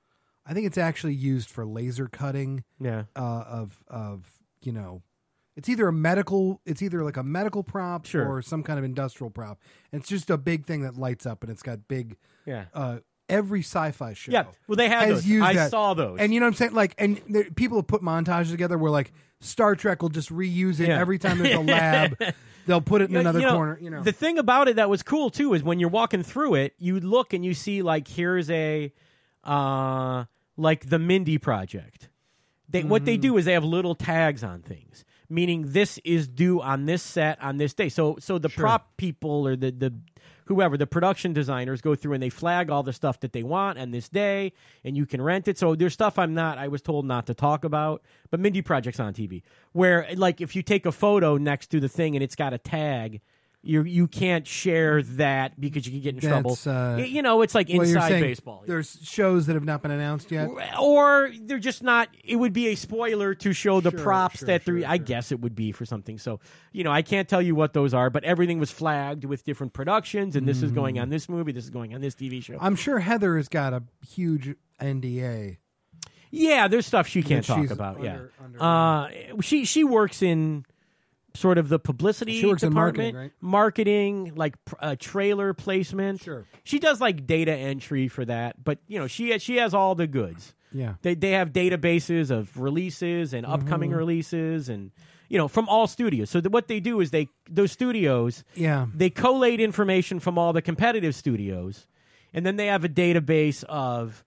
S2: I think it's actually used for laser cutting
S1: Yeah.
S2: uh, of, of, you know, it's either a medical, it's either like a medical prop
S1: Sure.
S2: or some kind of industrial prop. And it's just a big thing that lights up, and it's got big.
S1: Yeah.
S2: Uh, every sci-fi show.
S1: Yeah. Well, they had
S2: has
S1: those.
S2: used
S1: I
S2: that.
S1: saw those.
S2: And you know what I'm saying? Like, and there, people have put montages together where like Star Trek will just reuse it
S1: Yeah.
S2: every time there's a lab. They'll put it in
S1: You-
S2: another
S1: you know,
S2: corner. You know,
S1: The thing about it that was cool too is when you're walking through it, you look and you see like here's a uh like the Mindy Project. They what they do is they have little tags on things, meaning this is due on this set on this day. So so the
S2: Sure.
S1: prop people or the the whoever the production designers go through and they flag all the stuff that they want on this day, and you can rent it. So there's stuff I'm not I was told not to talk about, but Mindy Project's on T V where like if you take a photo next to the thing and it's got a tag. You you can't share that because you can get in trouble.
S2: That's, uh,
S1: Y- you know, it's like
S2: well, you're
S1: inside
S2: saying
S1: baseball.
S2: There's shows that have not been announced yet.
S1: Or they're just not. It would be a spoiler to show the
S2: Sure,
S1: props
S2: sure,
S1: that they're.
S2: sure,
S1: I
S2: sure.
S1: guess it would be for something. So you know, I can't tell you what those are, but everything was flagged with different productions, and this is going
S2: Mm.
S1: on this movie. This is going on this T V show.
S2: I'm sure Heather has got a huge N D A.
S1: yeah, there's stuff she can't
S2: that
S1: talk
S2: she's
S1: about.
S2: under-
S1: yeah,
S2: under-
S1: uh, she she works in sort of the publicity
S2: She works in
S1: department,
S2: marketing, right?
S1: marketing, like pr- uh, trailer placement.
S2: Sure.
S1: She does like data entry for that, but you know she has, she has all the goods.
S2: Yeah.
S1: They they have databases of releases and upcoming
S2: Mm-hmm.
S1: releases, and you know from all studios. So th- what they do is they those studios
S2: Yeah.
S1: they collate information from all the competitive studios, and then they have a database of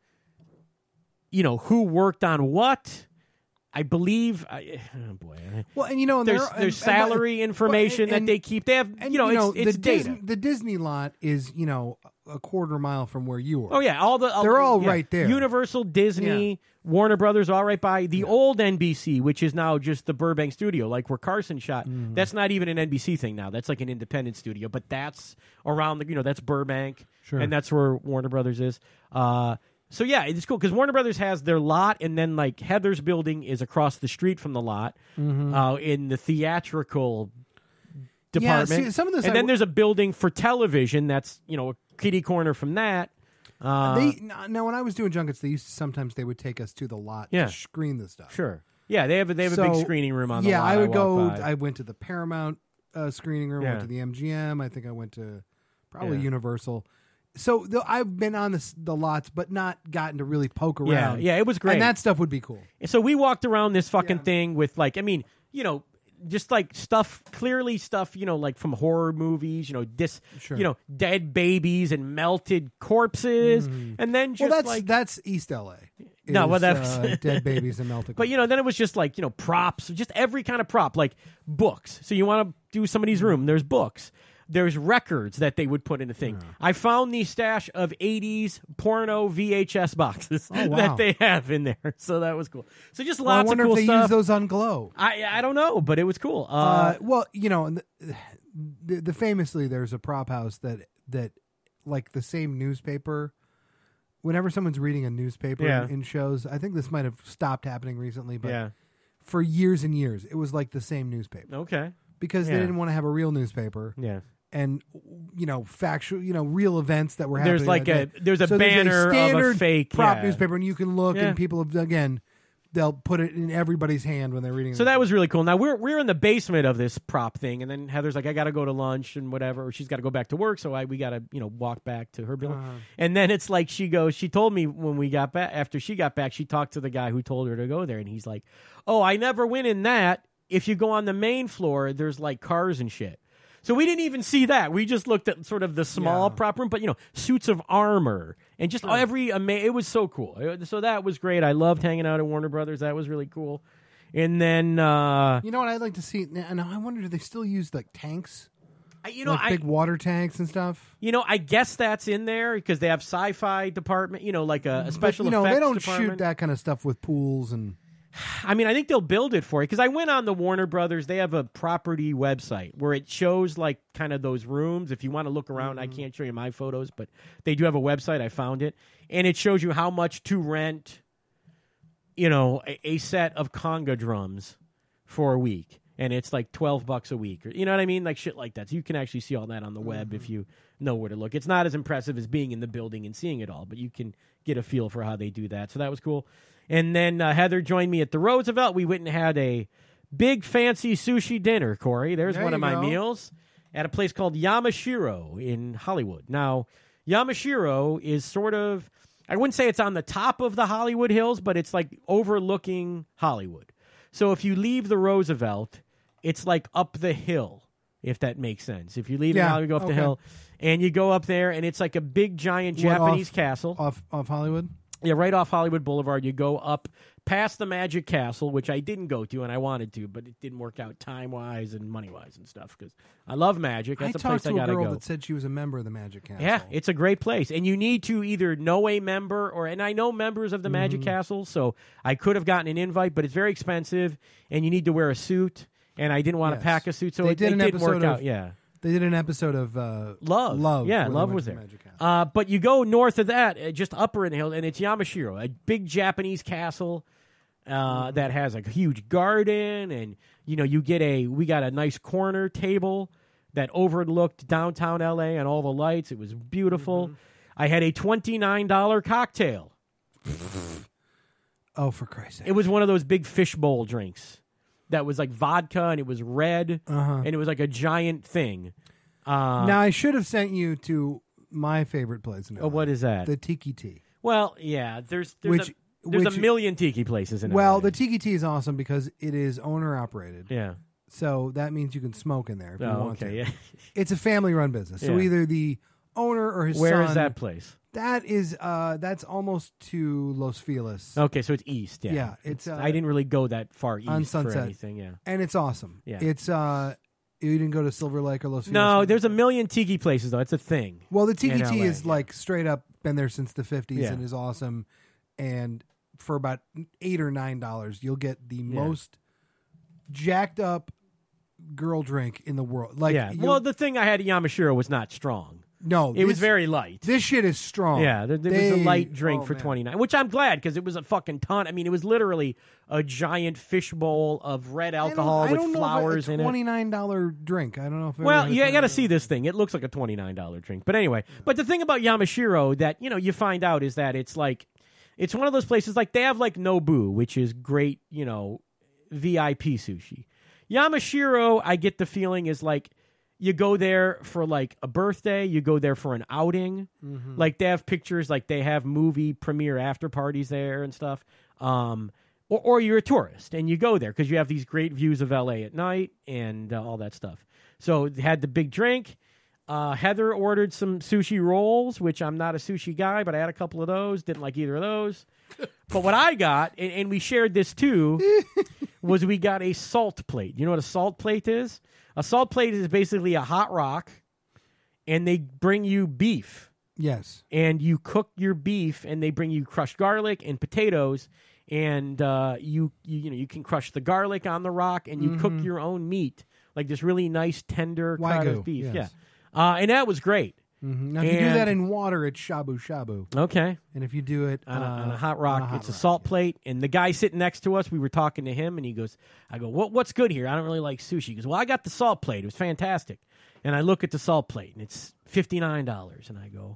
S1: you know who worked on what. I believe, I, oh boy,
S2: Well, and you know, and
S1: there's
S2: there-
S1: there's
S2: and- and-
S1: salary information
S2: and-
S1: that they keep. They have,
S2: and
S1: you know, it's, it's
S2: the
S1: data.
S2: Disney, the Disney lot is you know a quarter mile from where you are.
S1: Oh yeah, all the
S2: They're all
S1: yeah.
S2: right there.
S1: Universal, Disney, Warner Brothers, all right by the old N B C, which is now just the Burbank studio, like where Carson shot.
S2: Mm.
S1: That's not even an N B C thing now. That's like an independent studio, but that's around the you know that's Burbank,
S2: Sure.
S1: and that's where Warner Brothers is. Uh, so yeah, it's cool because Warner Brothers has their lot, and then like Heather's building is across the street from the lot
S2: Mm-hmm.
S1: uh, in the theatrical
S2: Yeah,
S1: department.
S2: see, some of this
S1: and
S2: I
S1: then
S2: w-
S1: there's a building for television that's you know a kitty corner from that. Uh,
S2: They now when I was doing junkets, they used to, sometimes they would take us to the lot
S1: Yeah.
S2: to screen the stuff.
S1: Sure. Yeah, they have a, they have a big
S2: So,
S1: screening room on the
S2: yeah,
S1: lot.
S2: I would go.
S1: walk by.
S2: I went to the Paramount uh, screening room.
S1: Yeah.
S2: Went to the M G M. I think I went to probably
S1: Yeah.
S2: Universal. So the, I've been on the, the lots, but not gotten to really poke
S1: yeah,
S2: around.
S1: yeah, it was great.
S2: And that stuff would be cool.
S1: so we walked around this fucking
S2: Yeah.
S1: thing with like, I mean, you know, just like stuff, clearly stuff, you know, like from horror movies, you know, dis,
S2: Sure.
S1: you know, dead babies and melted corpses, and then just
S2: Well, that's
S1: like,
S2: that's East L A. is
S1: No, well, that's-
S2: uh, dead babies and melted.
S1: But, you know, then it was just like, you know, props, just every kind of prop, like books. So you want to do somebody's room, there's books. There's records that they would put in the thing.
S2: Yeah.
S1: I found the stash of eighties porno V H S boxes
S2: Oh, wow.
S1: that they have in there. So that was cool. So just
S2: Well, I
S1: lots
S2: wonder
S1: of cool
S2: if they
S1: stuff.
S2: use those on Glow.
S1: I I don't know, but it was cool. Uh,
S2: Uh, well, you know, the, the, the famously, there's a prop house that that like the same newspaper. Whenever someone's reading a newspaper
S1: Yeah.
S2: in, in shows, I think this might have stopped happening recently, but
S1: yeah.
S2: for years and years, it was like the same newspaper
S1: Okay.
S2: because
S1: Yeah.
S2: they didn't want to have a real newspaper
S1: Yeah.
S2: and you know factual, you know, real events that were happening.
S1: There's like
S2: that
S1: a
S2: day.
S1: there's a
S2: So
S1: banner of a
S2: standard
S1: fake
S2: prop
S1: yeah.
S2: newspaper, and you can look,
S1: Yeah.
S2: and people have, again, they'll put it in everybody's hand when they're reading.
S1: So
S2: it.
S1: that was really cool. Now we're we're in the basement of this prop thing, and then Heather's like, I got to go to lunch and whatever, or she's got to go back to work, so I we got to you know walk back to her building.
S2: Uh-huh.
S1: And then it's like she goes, she told me when we got back after she got back, she talked to the guy who told her to go there, and he's like, oh, I never went in that. If you go on the main floor, there's like cars and shit. So we didn't even see that. We just looked at sort of the small
S2: Yeah.
S1: prop room, but you know, suits of armor and just every ama- it was so cool. It- So that was great. I loved hanging out at Warner Brothers. That was really cool. And then uh,
S2: You know what I'd like to see? And I wonder, do they still use like tanks,
S1: I- you know,
S2: like
S1: I
S2: big water tanks and stuff?
S1: you know, I guess that's in there because they have sci-fi department. You know, like a, a special
S2: But, you know,
S1: effects
S2: they don't
S1: department.
S2: shoot that kind of stuff with pools and.
S1: I mean, I think they'll build it for you because I went on the Warner Brothers. They have a property website where it shows like kind of those rooms. If you want to look around, I can't show you my photos, but they do have a website. I found it, and it shows you how much to rent. You know, a, a set of conga drums for a week, and it's like twelve bucks a week, or you know what I mean, like shit like that. So you can actually see all that on the web if you know where to look. It's not as impressive as being in the building and seeing it all, but you can get a feel for how they do that. So that was cool. And then uh, Heather joined me at the Roosevelt. We went and had a big fancy sushi dinner, Corey. There's
S2: There
S1: one
S2: you
S1: of my
S2: go.
S1: meals at a place called Yamashiro in Hollywood. Now, Yamashiro is sort of, I wouldn't say it's on the top of the Hollywood Hills, but it's like overlooking Hollywood. So if you leave the Roosevelt, it's like up the hill, if that makes sense. If you leave
S2: Yeah,
S1: Hollywood, you go up the
S2: okay.
S1: hill, and you go up there, and it's like a big, giant
S2: What,
S1: Japanese
S2: off-
S1: castle.
S2: off off Hollywood.
S1: Yeah, right off Hollywood Boulevard. You go up past the Magic Castle, which I didn't go to, and I wanted to, but it didn't work out time-wise and money-wise and stuff, because I love Magic. That's
S2: I
S1: a
S2: talked
S1: place I
S2: to a
S1: got to
S2: girl
S1: go.
S2: that said she was a member of the Magic Castle.
S1: Yeah, it's a great place, and you need to either know a member or, and I know members of the Magic
S2: Mm-hmm.
S1: Castle, so I could have gotten an invite, but it's very expensive, and you need to wear a suit, and I didn't want
S2: Yes.
S1: to pack a suit, so
S2: They
S1: it,
S2: did
S1: it
S2: an
S1: didn't work
S2: episode of-
S1: out. Yeah,
S2: They did an episode of uh,
S1: Love,
S2: Love.
S1: yeah,
S2: where they
S1: Love
S2: went
S1: was
S2: to the
S1: there.
S2: Magic Castle.
S1: Uh, but you go north of that, uh, just upper in the hill, and it's Yamashiro, a big Japanese castle uh, that has a huge garden, and you know you get a we got a nice corner table that overlooked downtown L A and all the lights. It was beautiful. I had a twenty-nine dollar cocktail.
S2: Oh, for Christ's sake!
S1: It was one of those big fishbowl drinks that was like vodka, and it was red,
S2: Uh-huh.
S1: and it was like a giant thing. Uh,
S2: Now I should have sent you to my favorite place. In
S1: oh, what is that?
S2: the Tiki Tea?
S1: Well, yeah, there's there's,
S2: Which-
S1: a, there's
S2: which-
S1: a million tiki places in
S2: Well,
S1: L A.
S2: the Tiki Tea is awesome because it is owner operated.
S1: yeah.
S2: So that means you can smoke in there if you
S1: Oh,
S2: want
S1: okay.
S2: to.
S1: Yeah.
S2: It's a family run business. So
S1: Yeah.
S2: either the owner or his
S1: Where
S2: son.
S1: is that place?
S2: That is uh that's almost to Los Feliz.
S1: Okay, so it's east. Yeah.
S2: Yeah, it's, uh,
S1: I didn't really go that far east
S2: on
S1: for
S2: Sunset.
S1: anything. Yeah.
S2: And it's awesome.
S1: Yeah.
S2: It's uh you didn't go to Silver Lake or Los Feliz?
S1: No, there's a million tiki places though. It's a thing.
S2: Well, the Tiki
S1: in
S2: Tea
S1: L A,
S2: is
S1: yeah.
S2: like straight up been there since the fifties
S1: Yeah.
S2: and is awesome. And for about eight or nine dollars, you'll get the most jacked up girl drink in the world. Like,
S1: yeah.
S2: you'll-
S1: Well, the thing I had at Yamashiro was not strong.
S2: no,
S1: It was
S2: this-
S1: very light.
S2: This shit is strong.
S1: Yeah, there, there
S2: They-
S1: was a light drink
S2: oh,
S1: for
S2: man.
S1: twenty-nine, which I'm glad because it was a fucking ton. I mean, it was literally a giant fishbowl of red
S2: I don't-
S1: alcohol
S2: I
S1: with
S2: don't know if
S1: flowers
S2: a
S1: in it.
S2: twenty-nine dollars drink. I don't know if I've
S1: Well,
S2: ever had a
S1: you got to
S2: twenty-nine
S1: see this thing. It looks like a twenty-nine dollar drink. But anyway, but the thing about Yamashiro that, you know, you find out is that it's like, it's one of those places, like they have like Nobu, which is great, you know, V I P sushi. Yamashiro, I get the feeling, is like, you go there for like a birthday, you go there for an outing.
S2: Mm-hmm.
S1: Like they have pictures, like they have movie premiere after parties there and stuff. Um, or, or you're a tourist and you go there because you have these great views of L A at night and uh, all that stuff. So they had the big drink. Uh, Heather ordered some sushi rolls, which I'm not a sushi guy, but I had a couple of those. Didn't like either of those. But what I got, and, and we shared this too, was we got a salt plate. You know what a salt plate is? A salt plate is basically a hot rock, and they bring you beef.
S2: Yes.
S1: And you cook your beef, and they bring you crushed garlic and potatoes, and uh, you, you you know you can crush the garlic on the rock, and you mm-hmm. cook your own meat, like this really nice tender cut of beef.
S2: Yes.
S1: Yeah. Uh, and that was great.
S2: Mm-hmm. Now, if and, you do that in water, it's shabu shabu.
S1: Okay.
S2: And if you do it
S1: on a,
S2: uh,
S1: on a hot rock,
S2: a hot
S1: it's
S2: rock,
S1: a salt
S2: yeah.
S1: plate. And the guy sitting next to us, we were talking to him, and he goes, I go, what, what's good here? I don't really like sushi. He goes, well, I got the salt plate. It was fantastic. And I look at the salt plate, and it's fifty-nine dollars. And I go,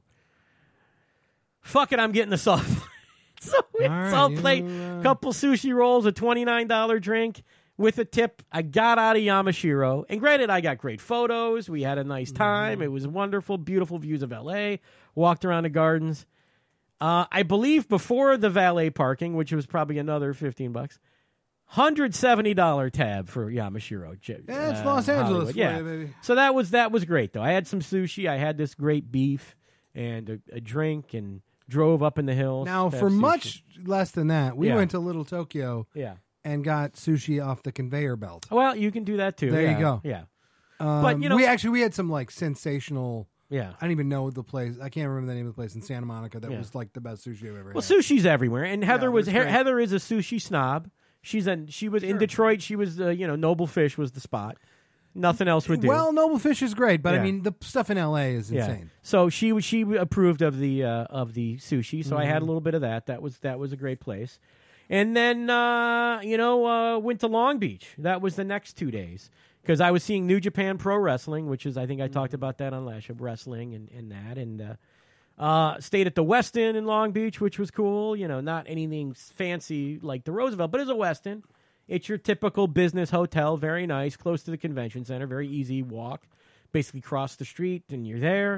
S1: fuck it, I'm getting the salt plate. So we
S2: right,
S1: salt plate,
S2: uh...
S1: couple sushi rolls, a twenty-nine dollars drink. With a tip, I got out of Yamashiro. And granted, I got great photos. We had a nice time. Mm-hmm. It was wonderful, beautiful views of L A. Walked around the gardens. Uh, I believe before the valet parking, which was probably another fifteen bucks, one hundred seventy dollars tab for Yamashiro.
S2: Yeah, it's
S1: uh,
S2: Los Angeles.
S1: Hollywood. Yeah.
S2: You, baby.
S1: So that was that was great, though. I had some sushi. I had this great beef and a, a drink and drove up in the hills.
S2: Now, for much less than that, we
S1: yeah.
S2: went to Little Tokyo.
S1: Yeah.
S2: And got sushi off the conveyor belt.
S1: Well, you can do that too.
S2: There
S1: yeah.
S2: you go.
S1: Yeah,
S2: um,
S1: but you know,
S2: we actually we had some like sensational.
S1: Yeah,
S2: I don't even know the place. I can't remember the name of the place in Santa Monica that
S1: yeah.
S2: was like the best sushi I've ever
S1: well,
S2: had.
S1: Well, sushi's everywhere, and Heather
S2: yeah,
S1: was,
S2: was
S1: He- Heather is a sushi snob. She's a she was
S2: sure.
S1: in Detroit. She was uh, you know Noble Fish was the spot. Nothing else would do.
S2: Well, Noble Fish is great, but
S1: yeah.
S2: I mean the stuff in L A is
S1: yeah.
S2: insane.
S1: So she she approved of the uh, of the sushi. So
S2: mm-hmm.
S1: I had a little bit of that. That was that was a great place. And then, uh, you know, uh, went to Long Beach. That was the next two days. Because I was seeing New Japan Pro Wrestling, which is, I think I mm-hmm. talked about that on last show, wrestling and, and that. And uh, uh, stayed at the Westin in Long Beach, which was cool. You know, not anything fancy like the Roosevelt, but it's a Westin. It's your typical business hotel, very nice, close to the convention center, very easy walk. Basically cross the street and you're there.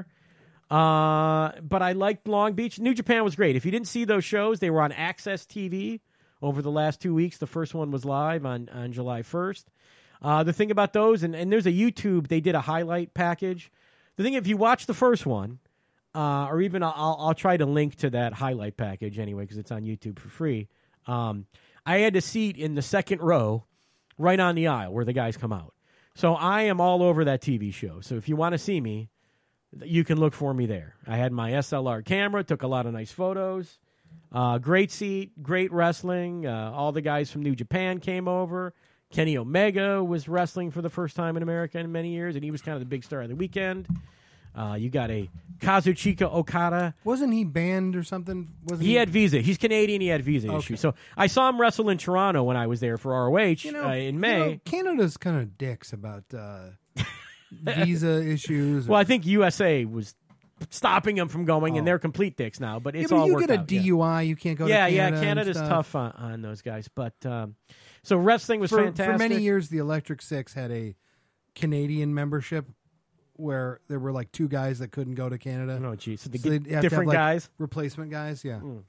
S1: Uh, but I liked Long Beach. New Japan was great. If you didn't see those shows, they were on Access T V. Over the last two weeks, the first one was live on, on July first. Uh, the thing about those, and, and there's a YouTube, they did a highlight package. The thing, if you watch the first one, uh, or even I'll, I'll try to link to that highlight package anyway, because it's on YouTube for free. Um, I had a seat in the second row, right on the aisle where the guys come out. So I am all over that T V show. So if you want to see me, you can look for me there. I had my S L R camera, took a lot of nice photos. Uh, great seat, great wrestling. Uh, all the guys from New Japan came over. Kenny Omega was wrestling for the first time in America in many years, and he was kind of the big star of the weekend. Uh, you got a Kazuchika Okada.
S2: Wasn't he banned or something? Wasn't
S1: he, he had visa. He's Canadian. He had visa
S2: okay.
S1: issues. So I saw him wrestle in Toronto when I was there for R O H
S2: you know,
S1: uh, in May.
S2: You know, Canada's kind of dicks about uh, visa issues.
S1: Well, I think U S A was stopping them from going,
S2: oh.
S1: and they're complete dicks now. But it's
S2: yeah, but
S1: all
S2: you
S1: worked
S2: get a
S1: out.
S2: D U I,
S1: yeah.
S2: you can't go.
S1: Yeah,
S2: to Canada
S1: yeah. Canada's
S2: and
S1: tough on, on those guys. But um, so wrestling was
S2: for,
S1: fantastic.
S2: For many years, the Electric Six had a Canadian membership where there were like two guys that couldn't go to Canada.
S1: Oh, geez, so, the
S2: so
S1: different have,
S2: like,
S1: guys,
S2: replacement guys. Yeah.
S1: Mm.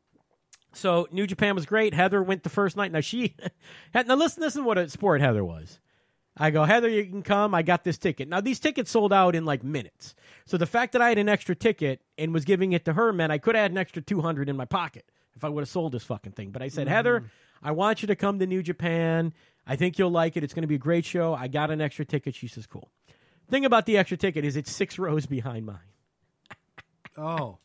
S1: So New Japan was great. Heather went the first night. Now she had, now listen, listen what a sport Heather was. I go, Heather, you can come. I got this ticket. Now, these tickets sold out in like minutes. So the fact that I had an extra ticket and was giving it to her meant I could have had an extra two hundred in my pocket if I would have sold this fucking thing. But I said, mm-hmm. Heather, I want you to come to New Japan. I think you'll like it. It's going to be a great show. I got an extra ticket. She says, cool. Thing about the extra ticket is it's six rows behind mine.
S2: Oh.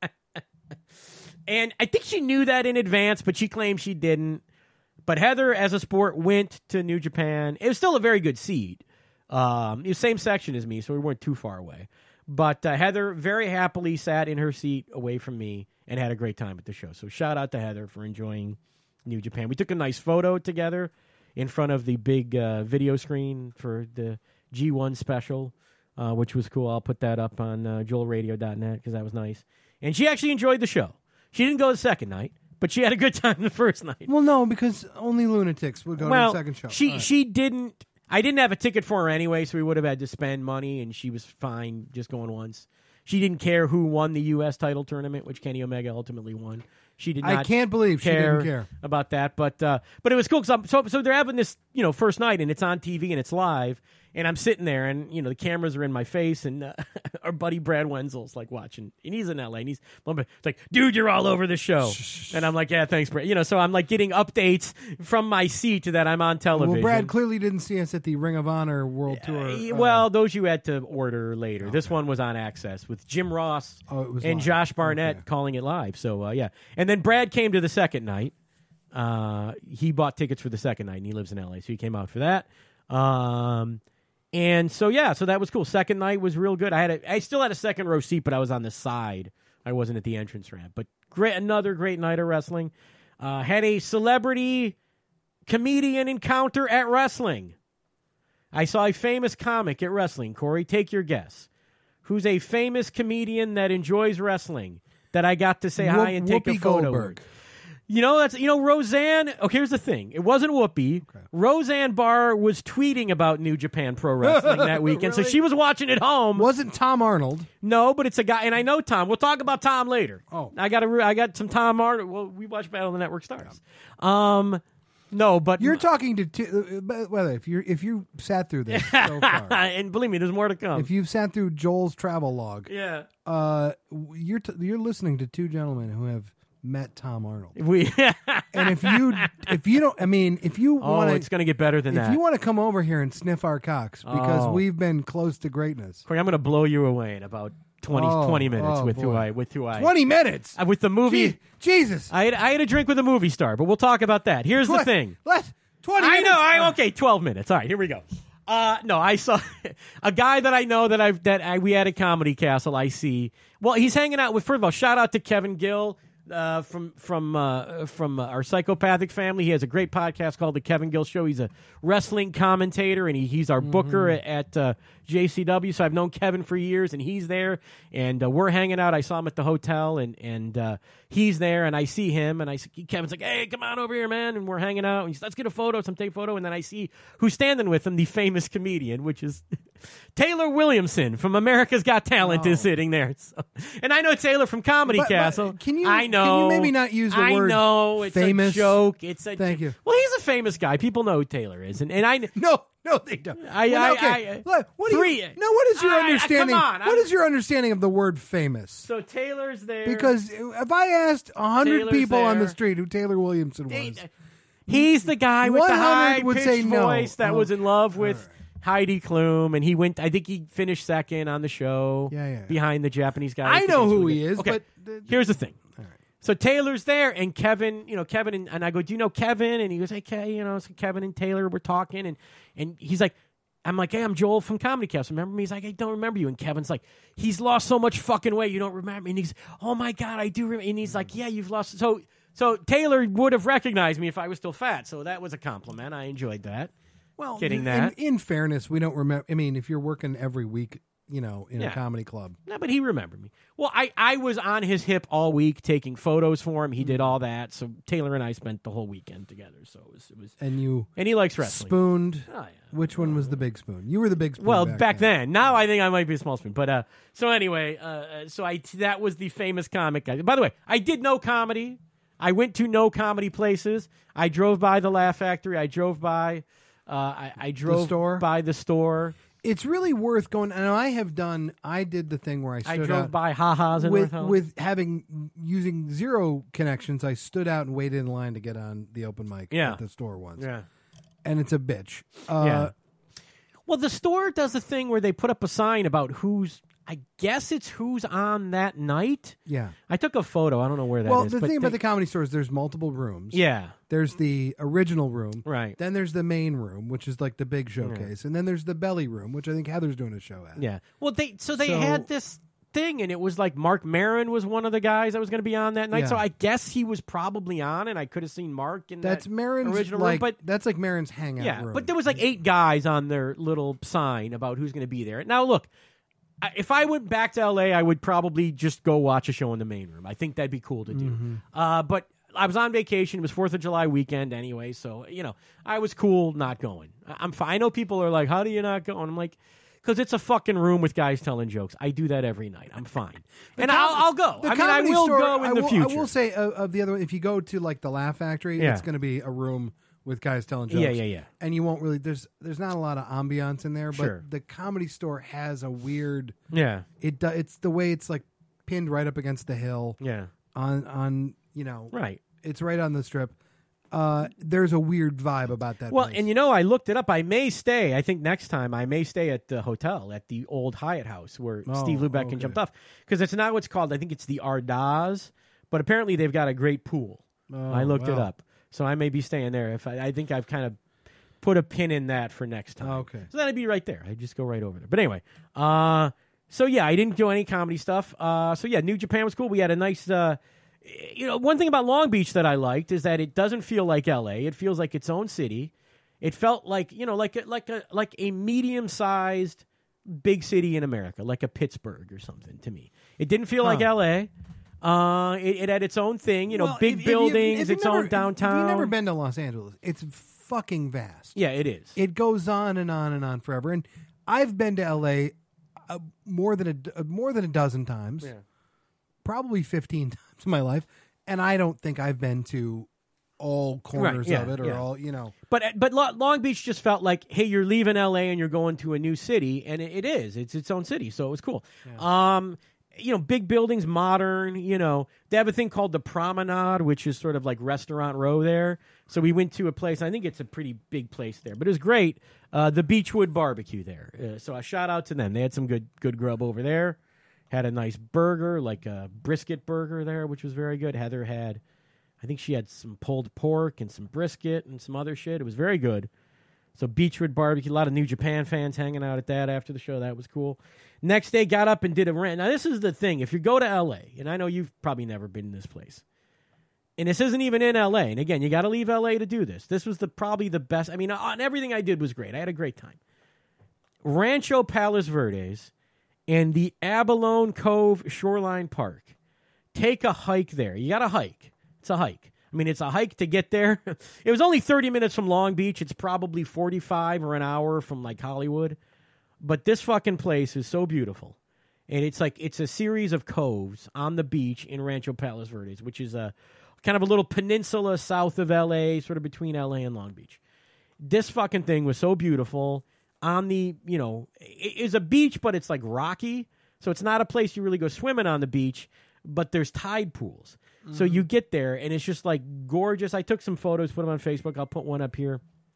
S1: And I think she knew that in advance, but she claimed she didn't. But Heather, as a sport, went to New Japan. It was still a very good seat. Um, it was the same section as me, so we weren't too far away. But uh, Heather very happily sat in her seat away from me and had a great time at the show. So shout out to Heather for enjoying New Japan. We took a nice photo together in front of the big uh, video screen for the G one special, uh, which was cool. I'll put that up on uh, joel radio dot net because that was nice. And she actually enjoyed the show. She didn't go the second night. But she had a good time the first night.
S2: Well, no, because only lunatics would go
S1: well,
S2: to the second show.
S1: She
S2: right.
S1: she didn't. I didn't have a ticket for her anyway, so we would have had to spend money, and she was fine just going once. She didn't care who won the U S title tournament, which Kenny Omega ultimately won. She did not.
S2: I can't believe
S1: care
S2: she didn't care
S1: about that, but uh, but it was cool. Cause I'm, so so they're having this you know first night, and it's on T V and it's live, And I'm sitting there, and you know the cameras are in my face, and uh, our buddy Brad Wenzel's like watching, and he's in L A, and he's it's like, "Dude, you're all over the show," and I'm like, "Yeah, thanks, Brad." You know, so I'm like getting updates from my seat that I'm on television.
S2: Well, Brad clearly didn't see us at the Ring of Honor World
S1: uh,
S2: Tour. Uh,
S1: well, those you had to order later.
S2: Okay.
S1: This one was on Access with Jim Ross
S2: oh, it was
S1: and
S2: live.
S1: Josh Barnett
S2: Okay.
S1: calling it live. So uh, yeah, and then Brad came to the second night. Uh, he bought tickets for the second night, and he lives in L A, so he came out for that. Um, and so yeah, so that was cool. Second night was real good. I had a, I still had a second row seat, but I was on the side. I wasn't at the entrance ramp. But great, another great night of wrestling. Uh, had a celebrity comedian encounter at wrestling. I saw a famous comic at wrestling. Corey, take your guess. Who's a famous comedian that enjoys wrestling that I got to say
S2: Whoop,
S1: hi and take
S2: Whoopi
S1: a photo
S2: Goldberg.
S1: with? You know, that's you know, Roseanne. Okay, here's the thing. It wasn't Whoopi.
S2: Okay.
S1: Roseanne Barr was tweeting about New Japan Pro Wrestling that weekend, so
S2: Really?
S1: she was watching at home.
S2: Wasn't Tom Arnold?
S1: No, but it's a guy, and I know Tom. We'll talk about Tom later.
S2: Oh.
S1: I got a, I got some Tom Arnold. Well, we watched Battle of the Network Stars. Um, no, but
S2: You're talking to two, uh, whether if you if you sat through this so far,
S1: and believe me, there's more to come.
S2: if you've sat through Joel's travel log,
S1: yeah,
S2: uh, you're t- you're listening to two gentlemen who have met Tom Arnold.
S1: we.
S2: And if you if you don't, I mean, if you
S1: oh,
S2: want
S1: it's going to get better than
S2: if
S1: that.
S2: you want to come over here and sniff our cocks because
S1: Oh.
S2: we've been close to greatness.
S1: Corey, I'm going to blow you away in about twenty,
S2: Oh,
S1: twenty minutes
S2: oh,
S1: with who
S2: boy.
S1: I with who I
S2: Twenty minutes.
S1: uh, with the movie.
S2: Je- Jesus.
S1: I had, I had a drink with a movie star, but we'll talk about that. Here's the
S2: Tw-
S1: thing.
S2: Let twenty.
S1: I
S2: minutes.
S1: know. I okay. Twelve minutes. All right. Here we go. Uh, no, I saw a guy that I know that I've that I, we had at Comedy Castle. I see. Well, he's hanging out with. First of all, shout out to Kevin Gill. Uh, from from uh, from uh, our Psychopathic family. He has a great podcast called The Kevin Gill Show. He's a wrestling commentator, and he, he's our booker at, at uh, J C W. So I've known Kevin for years, and he's there, and uh, we're hanging out. I saw him at the hotel, and and uh, he's there, and I see him, and I see Kevin's like, "Hey, come on over here, man," and we're hanging out, and he's, "Let's get a photo." So I'm taking a photo, and then I see who's standing with him, the famous comedian, which is Taylor Williamson from America's Got Talent,
S2: Oh.
S1: is sitting there. So, and I know Taylor from Comedy
S2: But- but
S1: Castle.
S2: can you-
S1: I know.
S2: can you maybe not use the
S1: I
S2: word
S1: know it's
S2: famous?
S1: a joke. It's a
S2: Thank you.
S1: Well, he's a famous guy. People know who Taylor is, and and I.
S2: No, no, they don't.
S1: I-
S2: Well,
S1: I-
S2: okay.
S1: I-
S2: Look, what do
S1: three-
S2: you? No, what is your
S1: I- I- come
S2: understanding?
S1: on,
S2: what
S1: I'm-
S2: is your understanding of the word famous?
S1: So Taylor's there
S2: Because if I asked a hundred
S1: Taylor's
S2: people on the
S1: there.
S2: street who Taylor Williamson was,
S1: He's the guy with the
S2: one hundred
S1: high
S2: would
S1: pitched
S2: say no.
S1: voice that
S2: Oh,
S1: was in love with
S2: all right.
S1: Heidi Klum, and he went. I think he finished second on the show.
S2: Yeah, yeah.
S1: Behind the Japanese guy.
S2: I
S1: think
S2: know
S1: he's
S2: who
S1: really
S2: he
S1: good.
S2: is,
S1: Okay.
S2: but the-
S1: Here's the thing.
S2: All right.
S1: So Taylor's there, and Kevin, you know, Kevin, and, and I go, "Do you know Kevin?" And he goes, "Hey, Kay, you know, so Kevin and Taylor were talking," and and he's like, "I'm like, hey, I'm Joel from Comedy Castle. Remember me?" He's like, "I don't remember you." And Kevin's like, "He's lost so much fucking weight, you don't remember me." And he's, "Oh my god, I do." Remember. And he's like, "Yeah, you've lost." So so Taylor would have recognized me if I was still fat. So that was a compliment. I enjoyed that.
S2: Well,
S1: Getting
S2: in,
S1: that.
S2: In, in fairness, we don't remember. I mean, if you're working every week, you know, in
S1: Yeah.
S2: a comedy club,
S1: No, but he remembered me. Well, I, I was on his hip all week taking photos for him. He did all that. So Taylor and I spent the whole weekend together. So it was, it was
S2: and you
S1: and he likes wrestling.
S2: spooned.
S1: Oh, yeah.
S2: Which one was the big spoon? You were the big spoon.
S1: Well,
S2: back,
S1: back then. Now I think I might be a small spoon. But uh, so anyway, uh, uh, so I that was the famous comic guy. By the way, I did no comedy. I went to no comedy places. I drove by the Laugh Factory. I drove by. Uh, I, I drove
S2: store?
S1: by the store.
S2: It's really worth going. And I have done. I did the thing where I
S1: I
S2: stood
S1: drove
S2: out
S1: by Ha-Ha's in
S2: with
S1: North Hollywood.
S2: with having using zero connections. I stood out and waited in line to get on the open mic
S1: Yeah.
S2: at the store once.
S1: Yeah.
S2: And it's a bitch. Uh,
S1: Yeah. Well, the store does a thing where they put up a sign about who's. I guess it's who's on that night.
S2: yeah.
S1: I took a photo. I don't know where that is.
S2: Well, the
S1: but
S2: thing about
S1: they-
S2: the comedy store is there's multiple rooms.
S1: yeah,
S2: There's the original room.
S1: right.
S2: Then there's the main room, which is like the big showcase, and then there's the belly room, which I think Heather's doing a show at.
S1: Yeah. Well, they so they
S2: So-
S1: had this thing, and it was like Mark Maron was one of the guys that was going to be on that night.
S2: Yeah.
S1: So I guess he was probably on, and I could have seen Mark in
S2: That's
S1: that
S2: Marin's
S1: original
S2: like
S1: room. But
S2: that's like Marin's hangout
S1: yeah,
S2: room.
S1: but there was like eight guys on their little sign about who's going to be there. Now look. I- If I went back to L A, I would probably just go watch a show in the main room. I think that'd be cool to do.
S2: Mm-hmm.
S1: Uh, but I was on vacation. It was fourth of July weekend anyway, so you know I was cool not going. I- I'm fine. I know people are like, "How do you not go?" And I'm like, "Because it's a fucking room with guys telling jokes. I do that every night. I'm fine, and
S2: com-
S1: I'll, I'll go.
S2: The
S1: I mean, I
S2: Comedy
S1: will
S2: Store,
S1: go in
S2: I
S1: the
S2: will,
S1: future.
S2: I will say uh, of the other one, if you go to like the Laugh Factory,
S1: Yeah.
S2: it's going to be a room with guys telling jokes.
S1: Yeah, yeah, yeah.
S2: And you won't really there's there's not a lot of ambiance in there, but
S1: Sure.
S2: the Comedy Store has a weird.
S1: Yeah,
S2: It do, it's the way it's like pinned right up against the hill
S1: yeah,
S2: on on you know
S1: right.
S2: it's right on the strip. Uh, there's a weird vibe about that.
S1: Well,
S2: place.
S1: and you know, I looked it up. I may stay. I think next time I may stay at the hotel at the old Hyatt House where
S2: Oh,
S1: Steve Lubeck
S2: okay.
S1: and jumped off because it's not what's called. I think it's the Ardaz, but apparently they've got a great pool.
S2: Oh,
S1: I looked it
S2: wow.
S1: up, so I may be staying there. If I, I think I've kind of put a pin in that for next time.
S2: Okay.
S1: So that'd be right there. I just go right over there. But anyway, uh, so yeah, I didn't do any comedy stuff. Uh, so yeah, New Japan was cool. We had a nice. Uh, You know, one thing about Long Beach that I liked is that it doesn't feel like L A. It feels like its own city. It felt like, you know, like a, like a like a medium-sized big city in America, like a Pittsburgh or something to me. It didn't feel like
S2: Huh.
S1: L A. Uh, it, it had its own thing, you know,
S2: Well,
S1: big
S2: if- if you-
S1: buildings,
S2: if you've
S1: its
S2: never-
S1: own
S2: if-
S1: downtown.
S2: If you've never been to Los Angeles, it's fucking vast.
S1: Yeah, it is.
S2: It goes on and on and on forever. And I've been to L A uh, more than a d- uh, more than a dozen times,
S1: Yeah.
S2: probably fifteen times in my life, and I don't think I've been to all corners
S1: yeah,
S2: of it or
S1: yeah.
S2: all you know.
S1: But but Lo- Long Beach just felt like, hey, you're leaving L A and you're going to a new city, and it, it is. It's its own city, so it was cool. Um, you know, big buildings, modern. You know, they have a thing called the Promenade, which is sort of like Restaurant Row there. So we went to a place. I think it's a pretty big place there, but it was great. Uh, the Beechwood Barbecue there. Uh, so a shout out to them. They had some good good grub over there. Had a nice burger, like a brisket burger there, which was very good. Heather had. I think she had some pulled pork and some brisket and some other shit. It was very good. So Beechwood Barbecue, a lot of New Japan fans hanging out at that after the show. That was cool. Next day, got up and did a rant. Now, this is the thing. If you go to L A, and I know you've probably never been in this place, and this isn't even in L A, and again, you got to leave L A to do this. This was the probably the best. I mean, on everything I did was great. I had a great time. Rancho Palos Verdes and the Abalone Cove Shoreline Park. Take a hike there. You got to hike. It's a hike. I mean, it's a hike to get there. It was only thirty minutes from Long Beach. It's probably forty-five or an hour from, like, Hollywood. But this fucking place is so beautiful. And it's like, it's a series of coves on the beach in Rancho Palos Verdes, which is a kind of a little peninsula south of L A, sort of between L A and Long Beach. This fucking thing was so beautiful. On the, you know, it is a beach, but it's like rocky. So it's not a place you really go swimming on the beach, but there's tide pools. Mm-hmm. So you get there, and it's just like gorgeous. I took some photos, put them on Facebook. I'll put one up here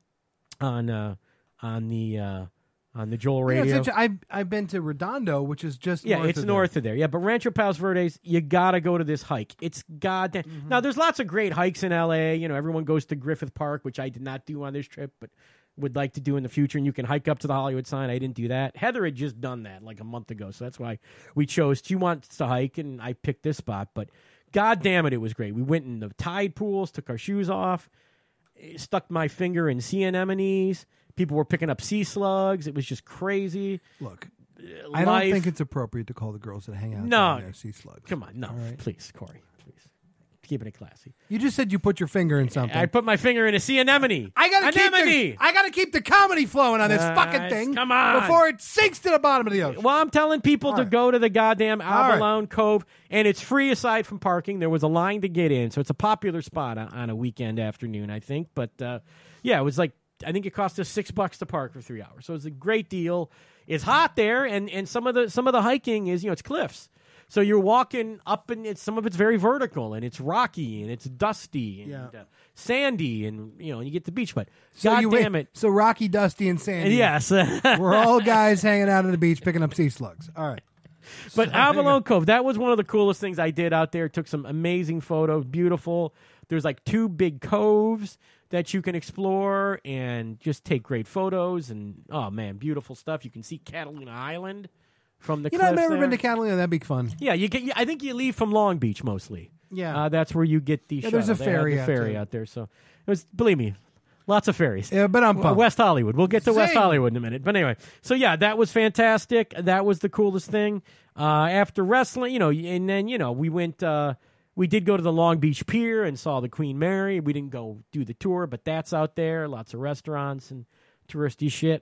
S1: on uh, on the uh, on the Joel Radio.
S2: Yeah, it's such a, I've I've been to Redondo, which is just
S1: Yeah,
S2: north
S1: it's
S2: of
S1: north
S2: there.
S1: of there. Yeah, but Rancho Palos Verdes, you gotta go to this hike. It's goddamn.
S2: Mm-hmm.
S1: Now, there's lots of great hikes in L A. You know, everyone goes to Griffith Park, which I did not do on this trip, but would like to do in the future. And you can hike up to the Hollywood sign. I didn't do that. Heather had just done that like a month ago, so that's why we chose. She wants to hike, and I picked this spot. But god damn it, it was great. We went in the tide pools, took our shoes off, stuck my finger in sea anemones. People were picking up sea slugs. It was just crazy.
S2: Look,
S1: Uh,
S2: I don't
S1: life-
S2: think it's appropriate to call the girls that hang out
S1: No.
S2: down there sea slugs.
S1: Come on, no,
S2: All right.
S1: please, Corey, please, keeping it classy.
S2: You just said you put your finger in something.
S1: I put my finger in a sea anemone.
S2: I gotta keep
S1: anemone.
S2: the, I gotta keep the comedy flowing on this
S1: Uh,
S2: fucking thing.
S1: come on.
S2: before it sinks to the bottom of the ocean.
S1: Well, I'm telling people
S2: All
S1: to
S2: right.
S1: go to the goddamn
S2: right.
S1: Abalone Cove, and it's free aside from parking. There was a line to get in, so it's a popular spot on, on a weekend afternoon, I think. But uh, yeah, it was like I think it cost us six bucks to park for three hours, so it's a great deal. It's hot there, and, and some of the some of the hiking is you know it's cliffs, so you're walking up, and it's some of it's very vertical, and it's rocky, and it's dusty, and
S2: Yeah.
S1: uh, sandy, and you know and you get the beach, but
S2: So
S1: god
S2: you
S1: damn
S2: wait-
S1: it,
S2: So Rocky, Dusty, and Sandy.
S1: yes.
S2: We're all guys hanging out on the beach picking up sea slugs. All right.
S1: But Avalon Cove, that was one of the coolest things I did out there. Took some amazing photos, beautiful. There's like two big coves that you can explore and just take great photos. And oh man, beautiful stuff. You can see Catalina Island from the
S2: You know, I've
S1: cliffs
S2: never
S1: there.
S2: been to Catalina. That'd be fun.
S1: Yeah, you get. I think you leave from Long Beach mostly.
S2: Yeah.
S1: uh, that's where you get the.
S2: Yeah, there's
S1: shuttle.
S2: a
S1: They had
S2: ferry
S1: the
S2: out
S1: ferry
S2: there.
S1: out there. So it was. Believe me, lots of ferries.
S2: Yeah, but I'm
S1: W-
S2: pumped.
S1: West Hollywood. We'll get to West
S2: Zing.
S1: Hollywood in a minute. But anyway, so yeah, that was fantastic. That was the coolest thing. Uh, after wrestling, you know, and then, you know, we went, uh, we did go to the Long Beach Pier and saw the Queen Mary. We didn't go do the tour, but that's out there. Lots of restaurants and touristy shit.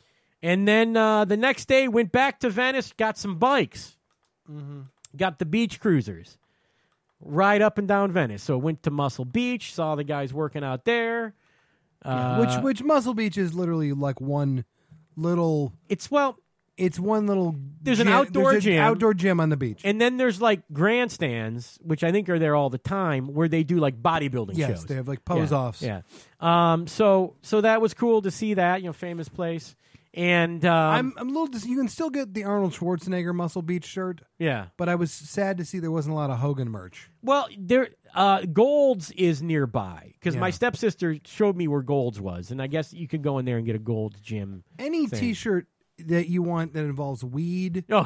S1: And then uh, the next day, went back to Venice, got some bikes.
S2: Mm-hmm.
S1: Got the beach cruisers. Ride up and down Venice. So went to Muscle Beach, saw the guys working out there. Uh,
S2: which which Muscle Beach is literally like one little.
S1: It's well.
S2: It's one little.
S1: There's an
S2: gym,
S1: outdoor
S2: there's an
S1: gym.
S2: outdoor gym on the beach,
S1: And then there's like grandstands, which I think are there all the time, where they do like bodybuilding
S2: yes,
S1: shows.
S2: they have like pose
S1: yeah,
S2: offs.
S1: Yeah. Um. So so that was cool to see that, you know, famous place. And um,
S2: I'm I'm a little. Dis- you can still get the Arnold Schwarzenegger Muscle Beach shirt,
S1: yeah.
S2: but I was sad to see there wasn't a lot of Hogan merch.
S1: Well, there uh, Gold's is nearby because
S2: Yeah.
S1: my stepsister showed me where Gold's was, and I guess you could go in there and get a Gold's gym.
S2: Any
S1: thing.
S2: T-shirt that you want that involves weed
S1: Oh,
S2: or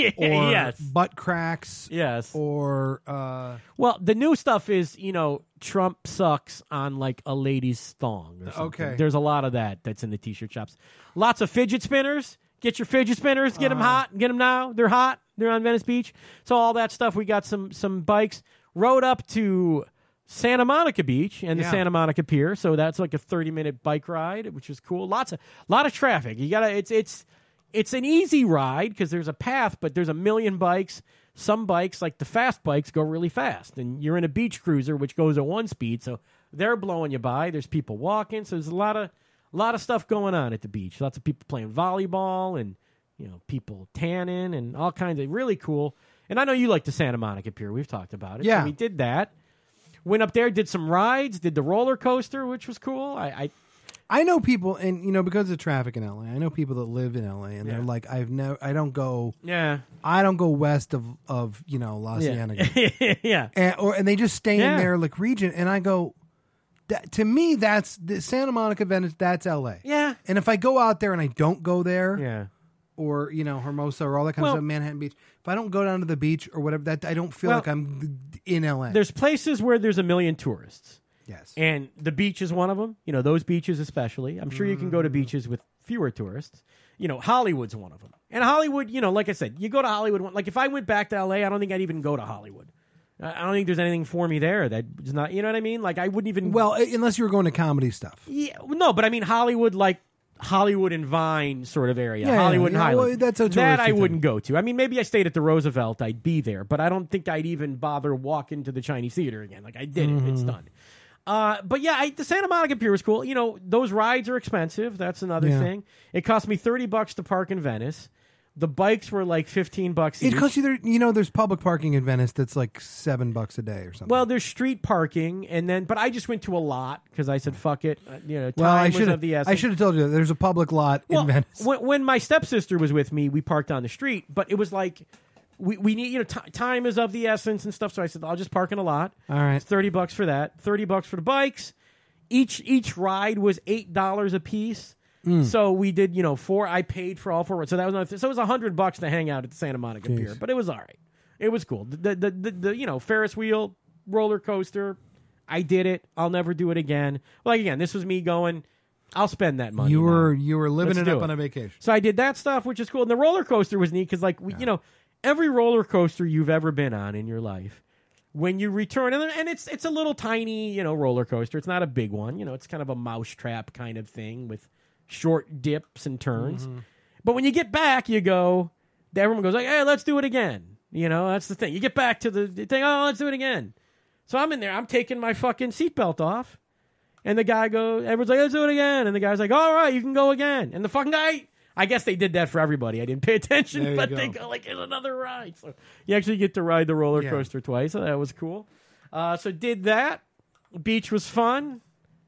S1: yes,
S2: butt cracks
S1: yes.
S2: or uh,
S1: Well, the new stuff is, you know, Trump sucks on like a lady's thong or something.
S2: Okay.
S1: There's a lot of that that's in the T-shirt shops. Lots of fidget spinners. Get your fidget spinners. Get them
S2: Uh-huh.
S1: hot. Get them now. They're hot. They're on Venice Beach. So all that stuff. We got some some bikes. Rode up to Santa Monica Beach and the
S2: Yeah.
S1: Santa Monica Pier. So that's like a thirty minute bike ride, which is cool. Lots of lot of traffic. You gotta. It's it's it's an easy ride because there's a path, but there's a million bikes. Some bikes, like the fast bikes, go really fast, and you're in a beach cruiser which goes at one speed, so they're blowing you by. There's people walking, so there's a lot of a lot of stuff going on at the beach. Lots of people playing volleyball, and you know, people tanning, and all kinds of really cool. And I know you like the Santa Monica Pier. We've talked about it.
S2: Yeah.
S1: So we did that. Went up there, did some rides, did the roller coaster, which was cool. I, I
S2: I know people, and you know, because of traffic in L A, I know people that live in L A, and
S1: Yeah.
S2: they're like, I've never, I don't go,
S1: yeah,
S2: I don't go west of of you know La
S1: yeah,
S2: Cienega,
S1: yeah.
S2: and, or and they just stay
S1: Yeah.
S2: in their like region, and I go, that, to me, that's the Santa Monica, Venice, that's L A,
S1: Yeah.
S2: and if I go out there and I don't go there,
S1: Yeah.
S2: or you know Hermosa or all that kind
S1: Well-
S2: of stuff, Manhattan Beach, if I don't go down to the beach or whatever, that I don't feel
S1: Well,
S2: like I'm in L A.
S1: There's places where there's a million tourists.
S2: Yes,
S1: And the beach is one of them. You know, those beaches especially. I'm sure you can go to beaches with fewer tourists. You know, Hollywood's one of them. And Hollywood, you know, like I said, you go to Hollywood. Like if I went back to L A, I don't think I'd even go to Hollywood. I I don't think there's anything for me there that is not, you know what I mean? Like I wouldn't even.
S2: well, unless you were going to comedy stuff.
S1: yeah, no, but I mean Hollywood, like Hollywood and Vine sort of area.
S2: Yeah,
S1: Hollywood
S2: yeah,
S1: and
S2: yeah, well,
S1: Highland.
S2: that's a
S1: that
S2: touristy
S1: I
S2: thing.
S1: wouldn't go to. I mean, maybe I stayed at the Roosevelt, I'd be there, but I don't think I'd even bother walking to the Chinese Theater again. Like I did it, it's done. Uh, but yeah, I, the Santa Monica Pier was cool. You know, those rides are expensive. That's another
S2: Yeah.
S1: thing. It cost me thirty bucks to park in Venice. The bikes were like fifteen bucks each.
S2: It costs you there. You know, there's public parking in Venice that's like seven bucks a day or something.
S1: Well, there's street parking, and then but I just went to a lot because I said fuck it. Uh, you know, time
S2: well, I
S1: was
S2: should
S1: of
S2: have.
S1: the
S2: I
S1: essence.
S2: should have told you that there's a public lot
S1: Well,
S2: in Venice.
S1: When, when my stepsister was with me, we parked on the street, but it was like we, we need, you know, t- time is of the essence and stuff. So I said, I'll just park in a lot.
S2: All right.
S1: It's thirty bucks for that. thirty bucks for the bikes. Each each ride was eight dollars a piece.
S2: Mm.
S1: So we did, you know, four. I paid for all four. So that was another, so it was a hundred bucks to hang out at the Santa Monica
S2: Jeez.
S1: Pier, but it was all right. It was cool. The, the the the you know Ferris wheel, roller coaster. I did it. I'll never do it again. Like again, this was me going. I'll spend that money.
S2: You
S1: now.
S2: were you were living
S1: Let's
S2: it
S1: do
S2: up
S1: it.
S2: on a vacation.
S1: So I did that stuff, which is cool. And the roller coaster was neat because, like, we, you know, every roller coaster you've ever been on in your life, when you return, and, and it's it's a little tiny, you know, roller coaster. It's not a big one. You know, it's kind of a mousetrap kind of thing with short dips and turns.
S2: Mm-hmm.
S1: But when you get back, you go, everyone goes like, hey, let's do it again. You know, that's the thing. You get back to the thing, oh, let's do it again. So I'm in there. I'm taking my fucking seatbelt off. And the guy goes, everyone's like, let's do it again. And the guy's like, all right, you can go again. And the fucking guy, I guess they did that for everybody. I didn't pay attention,
S2: There you
S1: but
S2: go.
S1: they go like, it's another ride. So you actually get to ride the roller
S2: Yeah.
S1: coaster twice. So that was cool. Uh, so did that. Beach was fun.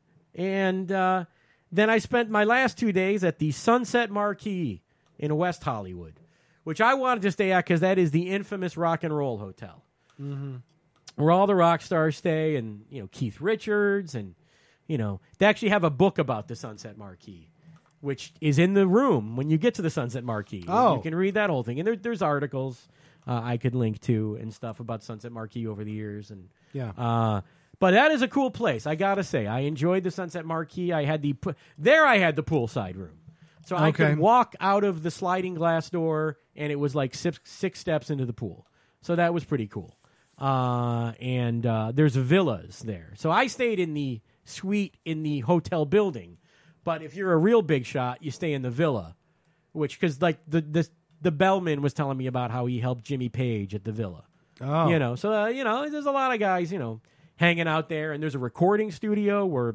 S1: And uh, then I spent my last two days at the Sunset Marquis in West Hollywood, which I wanted to stay at because that is the infamous rock and roll hotel.
S2: Mm-hmm.
S1: Where all the rock stars stay, and you know Keith Richards, and you know they actually have a book about the Sunset Marquis, which is in the room when you get to the Sunset Marquis.
S2: Oh.
S1: You can read that whole thing, and there, there's articles uh, I could link to and stuff about Sunset Marquis over the years, and
S2: Yeah.
S1: uh, but that is a cool place. I gotta say, I enjoyed the Sunset Marquis. I had the pu- there, I had the poolside room, so I
S2: Okay.
S1: could walk out of the sliding glass door, and it was like six, six steps into the pool. So that was pretty cool. Uh, and uh, there's villas there. So I stayed in the suite in the hotel building. But if you're a real big shot, you stay in the villa, which because like the, the the bellman was telling me about how he helped Jimmy Page at the villa.
S2: Oh.
S1: You know, so uh, you know, there's a lot of guys, you know, hanging out there, and there's a recording studio where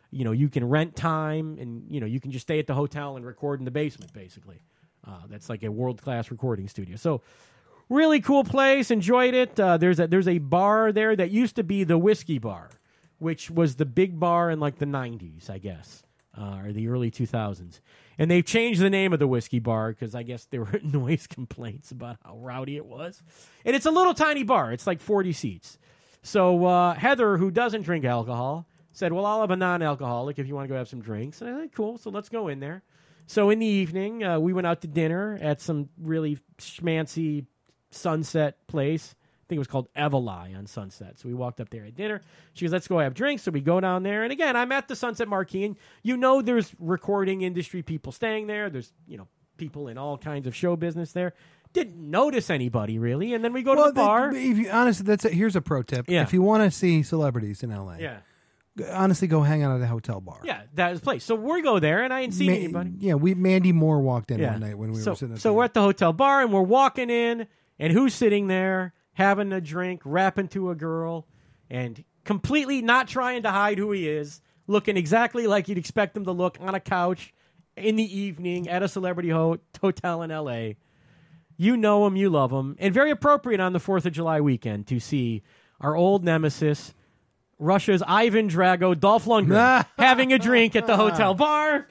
S1: you know, you can rent time, and you know, you can just stay at the hotel and record in the basement, basically. Uh, that's like a world class recording studio. So, really cool place. Enjoyed it. Uh, there's a there's a bar there that used to be the Whiskey Bar, which was the big bar in like the nineties, I guess, uh, or the early two thousands. And they've changed the name of the Whiskey Bar because I guess there were noise complaints about how rowdy it was. And it's a little tiny bar. It's like forty seats. So uh, Heather, who doesn't drink alcohol, said, well, I'll have a non-alcoholic if you want to go have some drinks. And I said, cool, so let's go in there. So in the evening, uh, we went out to dinner at some really schmancy Sunset place. I think it was called Eveli on Sunset. So we walked up there at dinner. She goes, let's go have drinks. So we go down there. And again, I'm at the Sunset Marquee. And you know there's recording industry people staying there. There's, you know, people in all kinds of show business there. Didn't notice anybody, really. And then we go
S2: well,
S1: to the bar.
S2: They, if you, honestly, that's a, here's a pro tip.
S1: Yeah.
S2: If you want to see celebrities in L A,
S1: Yeah.
S2: honestly, go hang out at a hotel bar.
S1: Yeah, that was the place. So we go there, and I didn't see
S2: Ma-
S1: anybody.
S2: Yeah, we Mandy Moore walked in
S1: Yeah.
S2: one night when we
S1: so,
S2: were sitting at
S1: So
S2: the
S1: we're at the hotel bar, and we're walking in, and who's sitting there having a drink, rapping to a girl, and completely not trying to hide who he is, looking exactly like you'd expect him to look on a couch in the evening at a celebrity ho- hotel in L A. You know him, you love him, and very appropriate on the fourth of July weekend to see our old nemesis, Russia's Ivan Drago, Dolph Lundgren, having a drink at the hotel bar.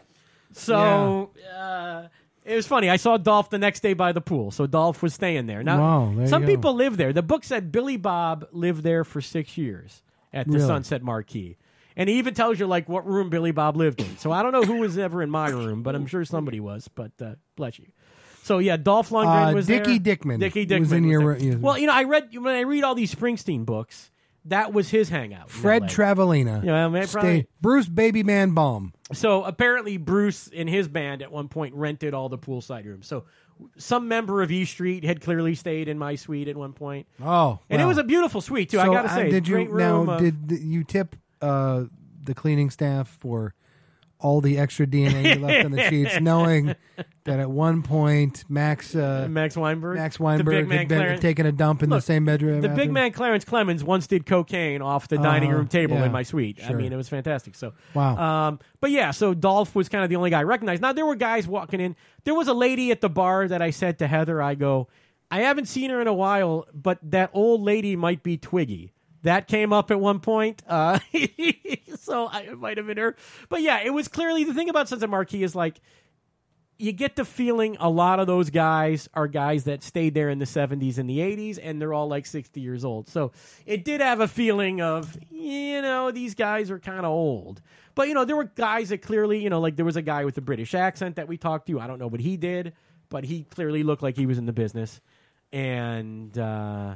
S1: So uh, it was funny. I saw Dolph the next day by the pool, so Dolph was staying there. Now,
S2: Wow, there you
S1: some
S2: go.
S1: people live there. The book said Billy Bob lived there for six years at the
S2: Really?
S1: Sunset Marquee. And he even tells you, like, what room Billy Bob lived in. So I don't know who was ever in my room, but I'm sure somebody was. But uh, bless you. So, yeah, Dolph Lundgren
S2: Uh,
S1: was
S2: Dickie
S1: there.
S2: Dickman
S1: Dickie Dickman
S2: was in your-
S1: there.
S2: yeah.
S1: Well, you know, I read when I read all these Springsteen books, that was his hangout. in
S2: Fred
S1: L A.
S2: Travalina.
S1: Yeah, I mean,
S2: Stay-
S1: probably-
S2: Bruce Baby Man Baum.
S1: So apparently Bruce and his band at one point rented all the poolside rooms. So some member of E Street had clearly stayed in my suite at one point.
S2: Oh,
S1: And it
S2: well.
S1: was a beautiful suite, too. I
S2: So,
S1: got to
S2: uh,
S1: say.
S2: did you
S1: great
S2: now?
S1: room, uh,
S2: Did th- you tip uh, the cleaning staff for all the extra D N A you left on the sheets, knowing that at one point Max uh,
S1: Max Weinberg?
S2: Max
S1: The
S2: Weinberg
S1: big man
S2: had been
S1: Clarence-
S2: taking a dump in
S1: Look,
S2: the same bedroom?
S1: The big
S2: bathroom?
S1: man Clarence Clemens once did cocaine off the dining
S2: Uh,
S1: room table
S2: yeah,
S1: in my suite. I
S2: sure.
S1: mean, it was fantastic. So,
S2: Wow.
S1: Um, but yeah, so Dolph was kind of the only guy I recognized. Now there were guys walking in. There was a lady at the bar that I said to Heather, I go, I haven't seen her in a while, but that old lady might be Twiggy. That came up at one point, uh, so I, it might have been her. But yeah, it was clearly the thing about Sunset Marquee is like you get the feeling a lot of those guys are guys that stayed there in the seventies and the eighties, and they're all like sixty years old. So it did have a feeling of, you know, these guys are kind of old. But, you know, there were guys that clearly, you know, like there was a guy with a British accent that we talked to. I don't know what he did, but he clearly looked like he was in the business. And, uh,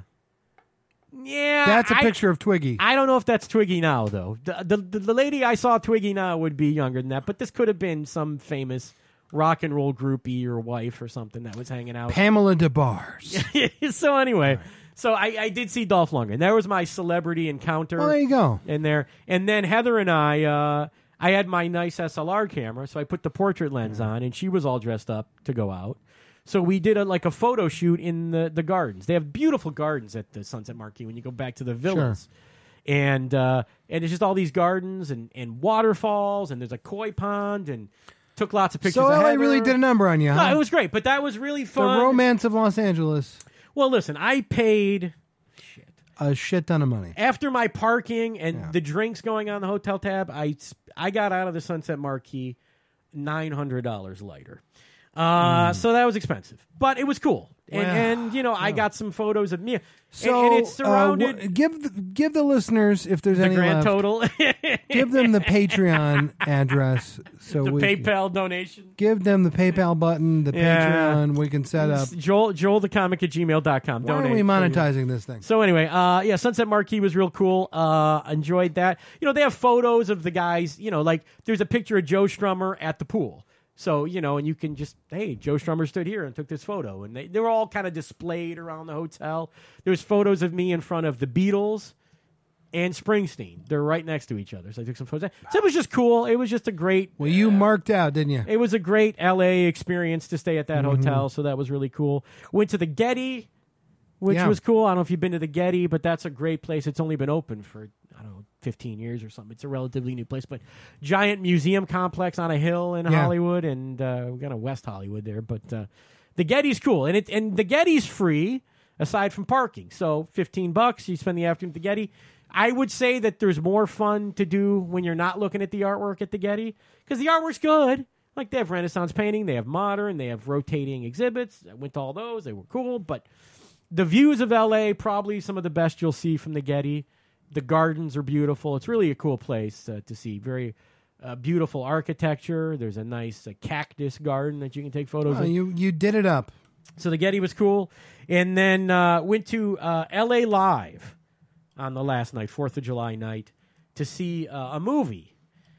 S1: yeah.
S2: That's a
S1: I-
S2: picture of Twiggy.
S1: I don't know if that's Twiggy now, though. The, the the lady I saw Twiggy now would be younger than that, but this could have been some famous rock and roll groupie or wife or something that was hanging out.
S2: Pamela DeBars.
S1: So anyway, so I, I did see Dolph Lundgren. That was my celebrity encounter
S2: Well, there you go.
S1: in there. And then Heather and I, uh, I had my nice S L R camera, so I put the portrait lens on, and she was all dressed up to go out. So we did a, like a photo shoot in the, the gardens. They have beautiful gardens at the Sunset Marquee when you go back to the villas. And uh, and it's just all these gardens and, and waterfalls, and there's a koi pond, and took lots of pictures
S2: So
S1: of
S2: L A
S1: Heather.
S2: really did a number on you,
S1: No,
S2: huh?
S1: it was great, but that was really
S2: the
S1: fun.
S2: romance of Los Angeles.
S1: Well, listen, I paid
S2: A shit ton of money.
S1: after my parking and
S2: Yeah.
S1: the drinks going on the hotel tab. I I got out of the Sunset Marquee nine hundred dollars lighter. Uh, So that was expensive, but it was cool. And,
S2: Wow.
S1: and you know, I got some photos of me.
S2: So
S1: and, and it's
S2: uh,
S1: surrounded
S2: wh- give the, give the listeners, if there's
S1: the
S2: any
S1: grand
S2: left,
S1: total,
S2: give them the Patreon address. So
S1: the
S2: we
S1: PayPal donation.
S2: give them the PayPal button, the
S1: Yeah.
S2: Patreon. We can set up.
S1: Joel Joel the comic at gmail dot com.
S2: Why
S1: Donate.
S2: are we monetizing this thing?
S1: So anyway, uh, yeah, Sunset Marquee was real cool. Uh, enjoyed that. You know, they have photos of the guys. You know, like there's a picture of Joe Strummer at the pool. So, you know, and you can just, hey, Joe Strummer stood here and took this photo. And they, they were all kind of displayed around the hotel. There's photos of me in front of the Beatles and Springsteen. They're right next to each other. So I took some photos. So it was just cool. It was just a great,
S2: Well, you marked out, didn't you?
S1: it was a great L A experience to stay at that
S2: Mm-hmm.
S1: hotel. So that was really cool. Went to the Getty, which
S2: Yeah.
S1: was cool. I don't know if you've been to the Getty, but that's a great place. It's only been open for, I I don't know, fifteen years or something. It's a relatively new place, but giant museum complex on a hill in
S2: Yeah.
S1: Hollywood, and uh, we got a West Hollywood there. But uh, the Getty's cool, and it and the Getty's free aside from parking. So fifteen bucks, you spend the afternoon at the Getty. I would say that there's more fun to do when you're not looking at the artwork at the Getty, because the artwork's good. Like, they have Renaissance painting, they have modern, they have rotating exhibits. I went to all those. They were cool. But the views of L A, probably some of the best you'll see from the Getty. The gardens are beautiful. It's really a cool place uh, to see. Very uh, beautiful architecture. There's a nice uh, cactus garden that you can take photos
S2: Oh,
S1: of.
S2: you you did it up.
S1: So the Getty was cool. And then uh, went to uh, L A Live on the last night, fourth of July night, to see uh, a movie.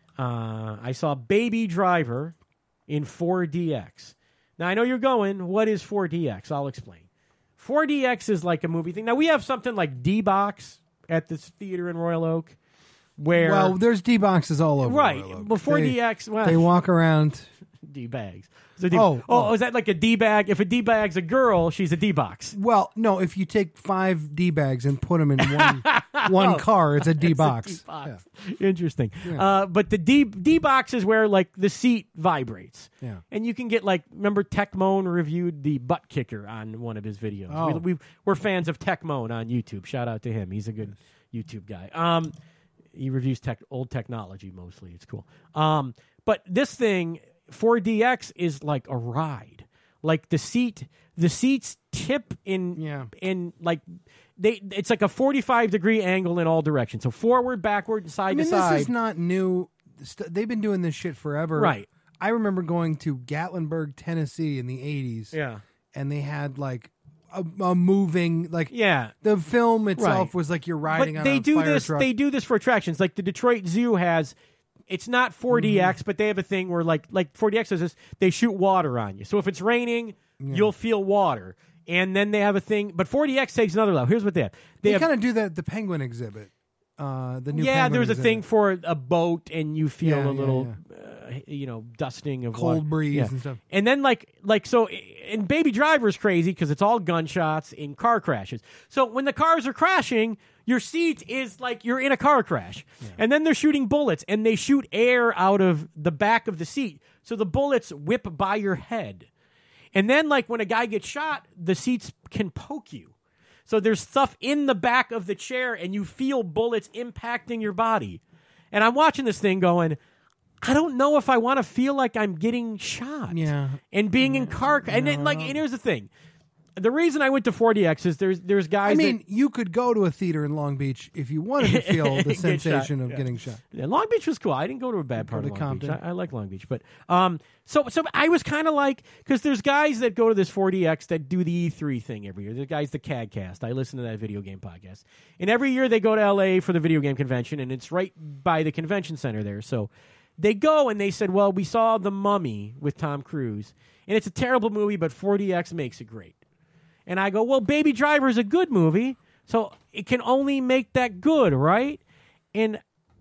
S1: Uh, I saw Baby Driver in four D X. Now, I know you're going, what is four D X? I'll explain. four D X is like a movie thing. Now, we have something like D-Box at this theater in Royal Oak, where...
S2: Well, there's D boxes all over.
S1: right,
S2: Royal Oak.
S1: but four D X...
S2: They,
S1: well,
S2: they walk around.
S1: D-bags. So D-
S2: Oh,
S1: oh,
S2: oh.
S1: is that like a D-bag? If a D-bag's a girl, she's a D-box.
S2: Well, no, if you take five D bags and put them in one one
S1: Oh.
S2: car, it's a D
S1: It's a
S2: box.
S1: D-box. Interesting. Uh, but the D D box is where like the seat vibrates.
S2: Yeah.
S1: And you can get like, remember Tech Moan reviewed the butt kicker on one of his videos.
S2: Oh.
S1: We, we, we're fans of Tech Moan on YouTube. Shout out to him. He's a good YouTube guy. Um, he reviews tech, old technology mostly. It's cool. Um, but this thing, four D X, is like a ride. Like the seat, the seats tip in,
S2: Yeah.
S1: in like they. It's like a forty-five degree angle in all directions. So forward, backward, and side
S2: I mean,
S1: to side.
S2: this is not new. St- They've been doing this shit forever.
S1: Right.
S2: I remember going to Gatlinburg, Tennessee in the eighties.
S1: Yeah.
S2: And they had like a, a moving, like
S1: Yeah.
S2: the film itself
S1: Right.
S2: was like you're riding
S1: But
S2: on
S1: they
S2: a
S1: do
S2: fire
S1: this.
S2: truck.
S1: They do this for attractions. Like the Detroit Zoo has. It's not four D X,
S2: Mm-hmm.
S1: but they have a thing where like like four D X does this. They shoot water on you. So if it's raining, you'll feel water. And then they have a thing. But four D X takes another level. Here's what they have. They,
S2: They
S1: have
S2: kind of do that at the Penguin exhibit. Uh, the new
S1: yeah.
S2: Penguin
S1: There's a
S2: exhibit.
S1: thing for a boat, and you feel
S2: Yeah,
S1: a
S2: yeah,
S1: little, Uh, you know, dusting of
S2: Cold
S1: water.
S2: breeze
S1: Yeah.
S2: and stuff.
S1: And then like like so, and Baby Driver is crazy because it's all gunshots in car crashes. So when the cars are crashing, your seat is like you're in a car crash. And then they're shooting bullets, and they shoot air out of the back of the seat, so the bullets whip by your head. And then like when a guy gets shot, the seats can poke you. So there's stuff in the back of the chair, and you feel bullets impacting your body. And I'm watching this thing going, I don't know if I want to feel like I'm getting shot.
S2: Yeah.
S1: And being in car. And then, like, and here's the thing. The reason I went to four D X is there's there's guys
S2: I mean,
S1: that,
S2: you could go to a theater in Long Beach if you wanted to feel the
S1: Get
S2: sensation
S1: shot,
S2: of
S1: yeah.
S2: getting shot.
S1: Yeah, Long Beach was cool. I didn't go to a bad part
S2: to
S1: of Long Beach.
S2: Compton.
S1: I, I like Long Beach, but um, so so I was kind of like, because there's guys that go to this four D X that do the E three thing every year. There's guys the CADcast. I listen to that video game podcast, and every year they go to L A for the video game convention, and it's right by the convention center there. So they go and they said, well, we saw The Mummy with Tom Cruise, and it's a terrible movie, but four D X makes it great. And I go, well, Baby Driver is a good movie, so it can only make that good, right? And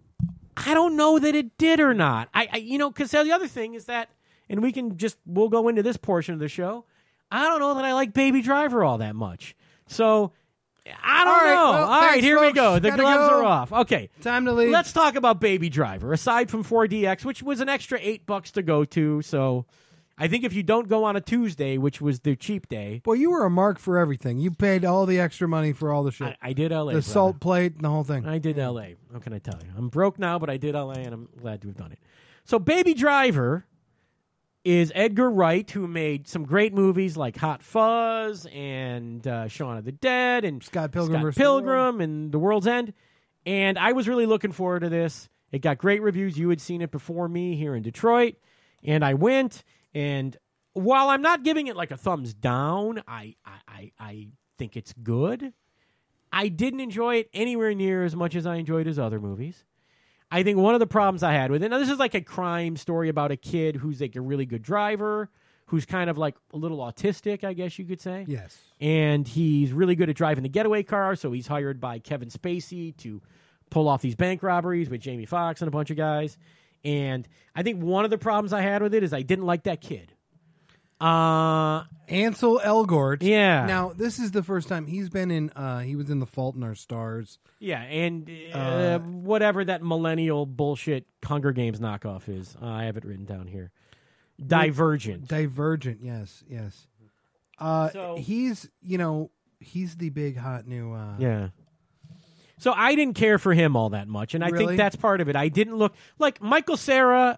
S1: I don't know that it did or not. I, I you know, because the other thing is that, and we can just, we'll go into this portion of the show. I don't know that I like Baby Driver all that much. So, I don't
S2: All right,
S1: know.
S2: well,
S1: all right,
S2: thanks,
S1: here we
S2: folks.
S1: go. The
S2: Gotta
S1: gloves
S2: go.
S1: are off. Okay.
S2: Time to leave.
S1: Let's talk about Baby Driver. Aside from four D X, which was an extra eight bucks to go to, so I think if you don't go on a Tuesday, which was the cheap day,
S2: Boy, you were a mark for everything. You paid all the extra money for all the shit.
S1: I, I did L A.
S2: the
S1: brother.
S2: salt plate and the whole thing.
S1: I did L A. What can I tell you? I'm broke now, but I did L A, and I'm glad to have done it. So Baby Driver is Edgar Wright, who made some great movies like Hot Fuzz and uh, Shaun of the Dead and
S2: Scott Pilgrim
S1: Scott
S2: versus the
S1: Pilgrim and The World's End. And I was really looking forward to this. It got great reviews. You had seen it before me here in Detroit, and I went. And while I'm not giving it like a thumbs down, I I, I, I think it's good. I didn't enjoy it anywhere near as much as I enjoyed his other movies. I think one of the problems I had with it, now this is like a crime story about a kid who's like a really good driver, who's kind of like a little autistic, I guess you could say.
S2: Yes.
S1: And he's really good at driving the getaway car, so he's hired by Kevin Spacey to pull off these bank robberies with Jamie Foxx and a bunch of guys. And I think one of the problems I had with it is I didn't like that kid. Uh,
S2: Ansel Elgort.
S1: Yeah.
S2: Now, this is the first time he's been in, uh, he was in The Fault in Our Stars.
S1: yeah, and uh,
S2: Uh,
S1: whatever that millennial bullshit Hunger Games knockoff is. Uh, I have it written down here. Divergent.
S2: Divergent, yes, yes. Uh,
S1: So-
S2: he's, you know, he's the big hot new. Uh,
S1: Yeah. So I didn't care for him all that much, and I
S2: Really?
S1: think that's part of it. I didn't look like Michael Cera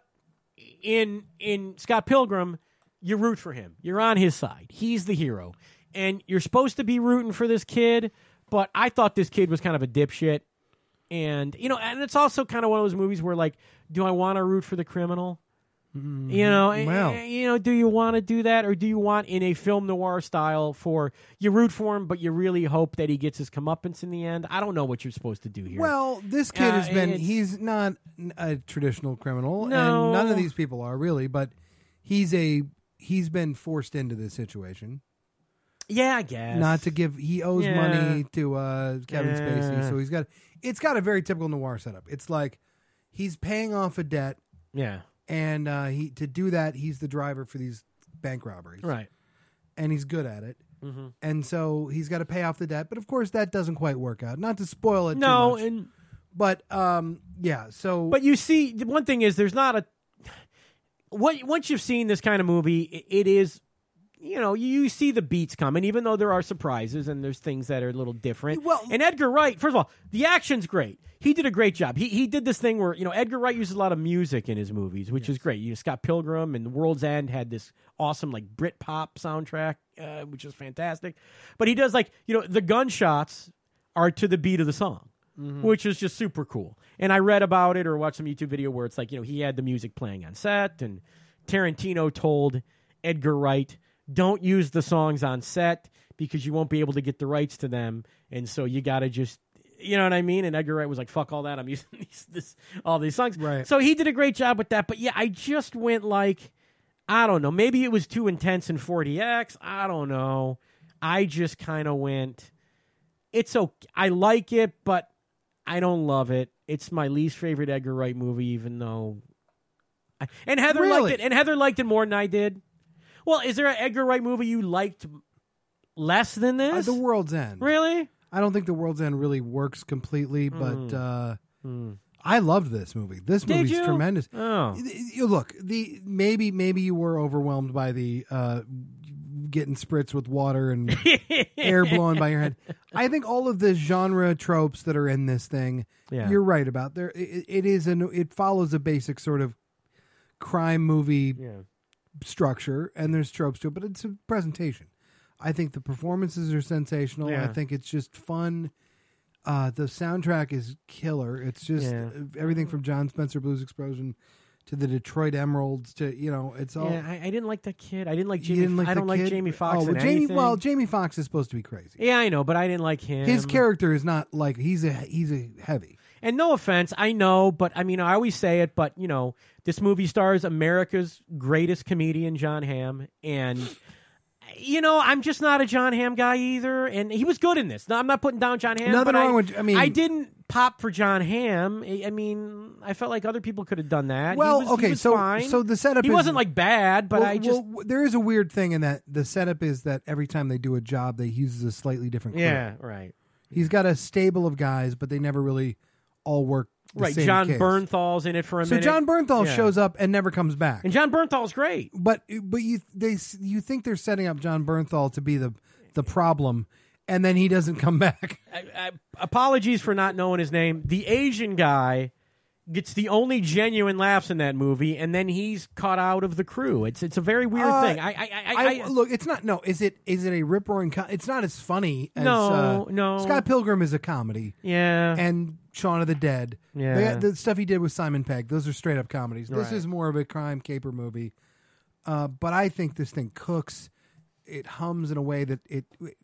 S1: in in Scott Pilgrim. You root for him. You're on his side. He's the hero, and you're supposed to be rooting for this kid. But I thought this kid was kind of a dipshit, and you know, and it's also kind of one of those movies where, like, do I want to root for the criminal? You know,
S2: Well.
S1: eh, you know, do you want to do that, or do you want, in a film noir style, for you root for him, but you really hope that he gets his comeuppance in the end? I don't know what you're supposed to do here.
S2: Well, this kid
S1: Uh,
S2: has been,
S1: it's-
S2: he's not a traditional criminal,
S1: No.
S2: and none of these people are really, but he's a, he's been forced into this situation.
S1: yeah, I guess
S2: Not to give, he owes
S1: Yeah.
S2: money to uh, Kevin Spacey,
S1: Yeah.
S2: so he's got, it's got a very typical noir setup. It's like he's paying off a debt,
S1: Yeah,
S2: and uh, he to do that, he's the driver for these bank robberies.
S1: right.
S2: And he's good at it.
S1: Mm-hmm.
S2: And so he's got to pay off the debt, but of course that doesn't quite work out. Not to spoil it
S1: No,
S2: too much,
S1: and
S2: but um, yeah. So,
S1: but you see, the one thing is, there's not a. What once you've seen this kind of movie, it, it is, you know, you, you see the beats coming, even though there are surprises and there's things that are a little different.
S2: Well-
S1: and Edgar Wright, first of all, the action's great. He did a great job. He he did this thing where, you know, Edgar Wright uses a lot of music in his movies, which is great. You know, Scott Pilgrim and World's End had this awesome, like, Britpop soundtrack, uh, which is fantastic. But he does, like, you know, the gunshots are to the beat of the song, which is just super cool. And I read about it or watched some YouTube video where it's like, you know, he had the music playing on set, and Tarantino told Edgar Wright, don't use the songs on set because you won't be able to get the rights to them, and so you got to just, you know what I mean? And Edgar Wright was like, fuck all that, I'm using these, this, all these songs.
S2: Right.
S1: So he did a great job with that, but yeah, I just went like, I don't know, maybe it was too intense in forty X, I don't know. I just kind of went, it's okay, I like it, but I don't love it. It's my least favorite Edgar Wright movie, even though, I, and Heather
S2: Really?
S1: liked it, and Heather liked it more than I did. Well, is there an Edgar Wright movie you liked less than
S2: uh,
S1: this?
S2: The World's End.
S1: Really?
S2: I don't think The World's End really works completely, but
S1: Mm.
S2: uh,
S1: Mm.
S2: I loved this movie. This
S1: Did
S2: movie's
S1: you?
S2: tremendous.
S1: Oh.
S2: You look, the maybe maybe you were overwhelmed by the uh, getting spritzed with water and air blowing by your head. I think all of the genre tropes that are in this thing,
S1: Yeah.
S2: you're right about. There, it, it is an it follows a basic sort of crime movie
S1: Yeah.
S2: structure, and there's tropes to it, but it's a presentation. I think the performances are sensational.
S1: Yeah.
S2: I think it's just fun. Uh, the soundtrack is killer. It's just
S1: Yeah.
S2: everything from John Spencer Blues Explosion to the Detroit Emeralds to, you know, it's all.
S1: Yeah, I, I didn't like that kid. I didn't like
S2: You
S1: Jamie.
S2: didn't like
S1: I
S2: the
S1: don't like
S2: kid?
S1: Jamie Foxx.
S2: Oh, well,
S1: in
S2: Jamie.
S1: anything.
S2: Well, Jamie Foxx is supposed to be crazy.
S1: Yeah, I know, but I didn't like him.
S2: His character is not like he's a he's a heavy.
S1: And no offense, I know, but I mean, I always say it, but you know, this movie stars America's greatest comedian, John Hamm, and you know, I'm just not a John Hamm guy either. And he was good in this. No, I'm not putting down John Hamm.
S2: Nothing
S1: but
S2: wrong
S1: I,
S2: with- I mean-
S1: I didn't pop for John Hamm. I I mean, I felt like other people could have done that.
S2: Well,
S1: he was, he
S2: okay,
S1: was
S2: so
S1: fine.
S2: so the setup
S1: he
S2: is,
S1: wasn't like bad, but
S2: well,
S1: I just
S2: well, there is a weird thing in that the setup is that every time they do a job, they uses a slightly different crew.
S1: yeah, right.
S2: He's got a stable of guys, but they never really all work the
S1: Right,
S2: same
S1: John
S2: case.
S1: Bernthal's in it for a
S2: So
S1: minute.
S2: John Bernthal
S1: Yeah.
S2: shows up and never comes back.
S1: and John Bernthal's great.
S2: But but you they you think they're setting up John Bernthal to be the the problem, and then he doesn't come back.
S1: I, I, apologies for not knowing his name. The Asian guy gets the only genuine laughs in that movie, and then he's cut out of the crew. It's it's a very weird
S2: Uh,
S1: thing. I I, I,
S2: I,
S1: I
S2: look, it's not. No, is it? Is it a rip roaring? Co- it's not as funny as
S1: No,
S2: uh,
S1: no.
S2: Scott Pilgrim is a comedy,
S1: yeah.
S2: and Shaun of the Dead.
S1: Yeah.
S2: They- the stuff he did with Simon Pegg. Those are straight up comedies. This
S1: Right.
S2: is more of a crime caper movie. Uh, but I think this thing cooks. It hums in a way that it. it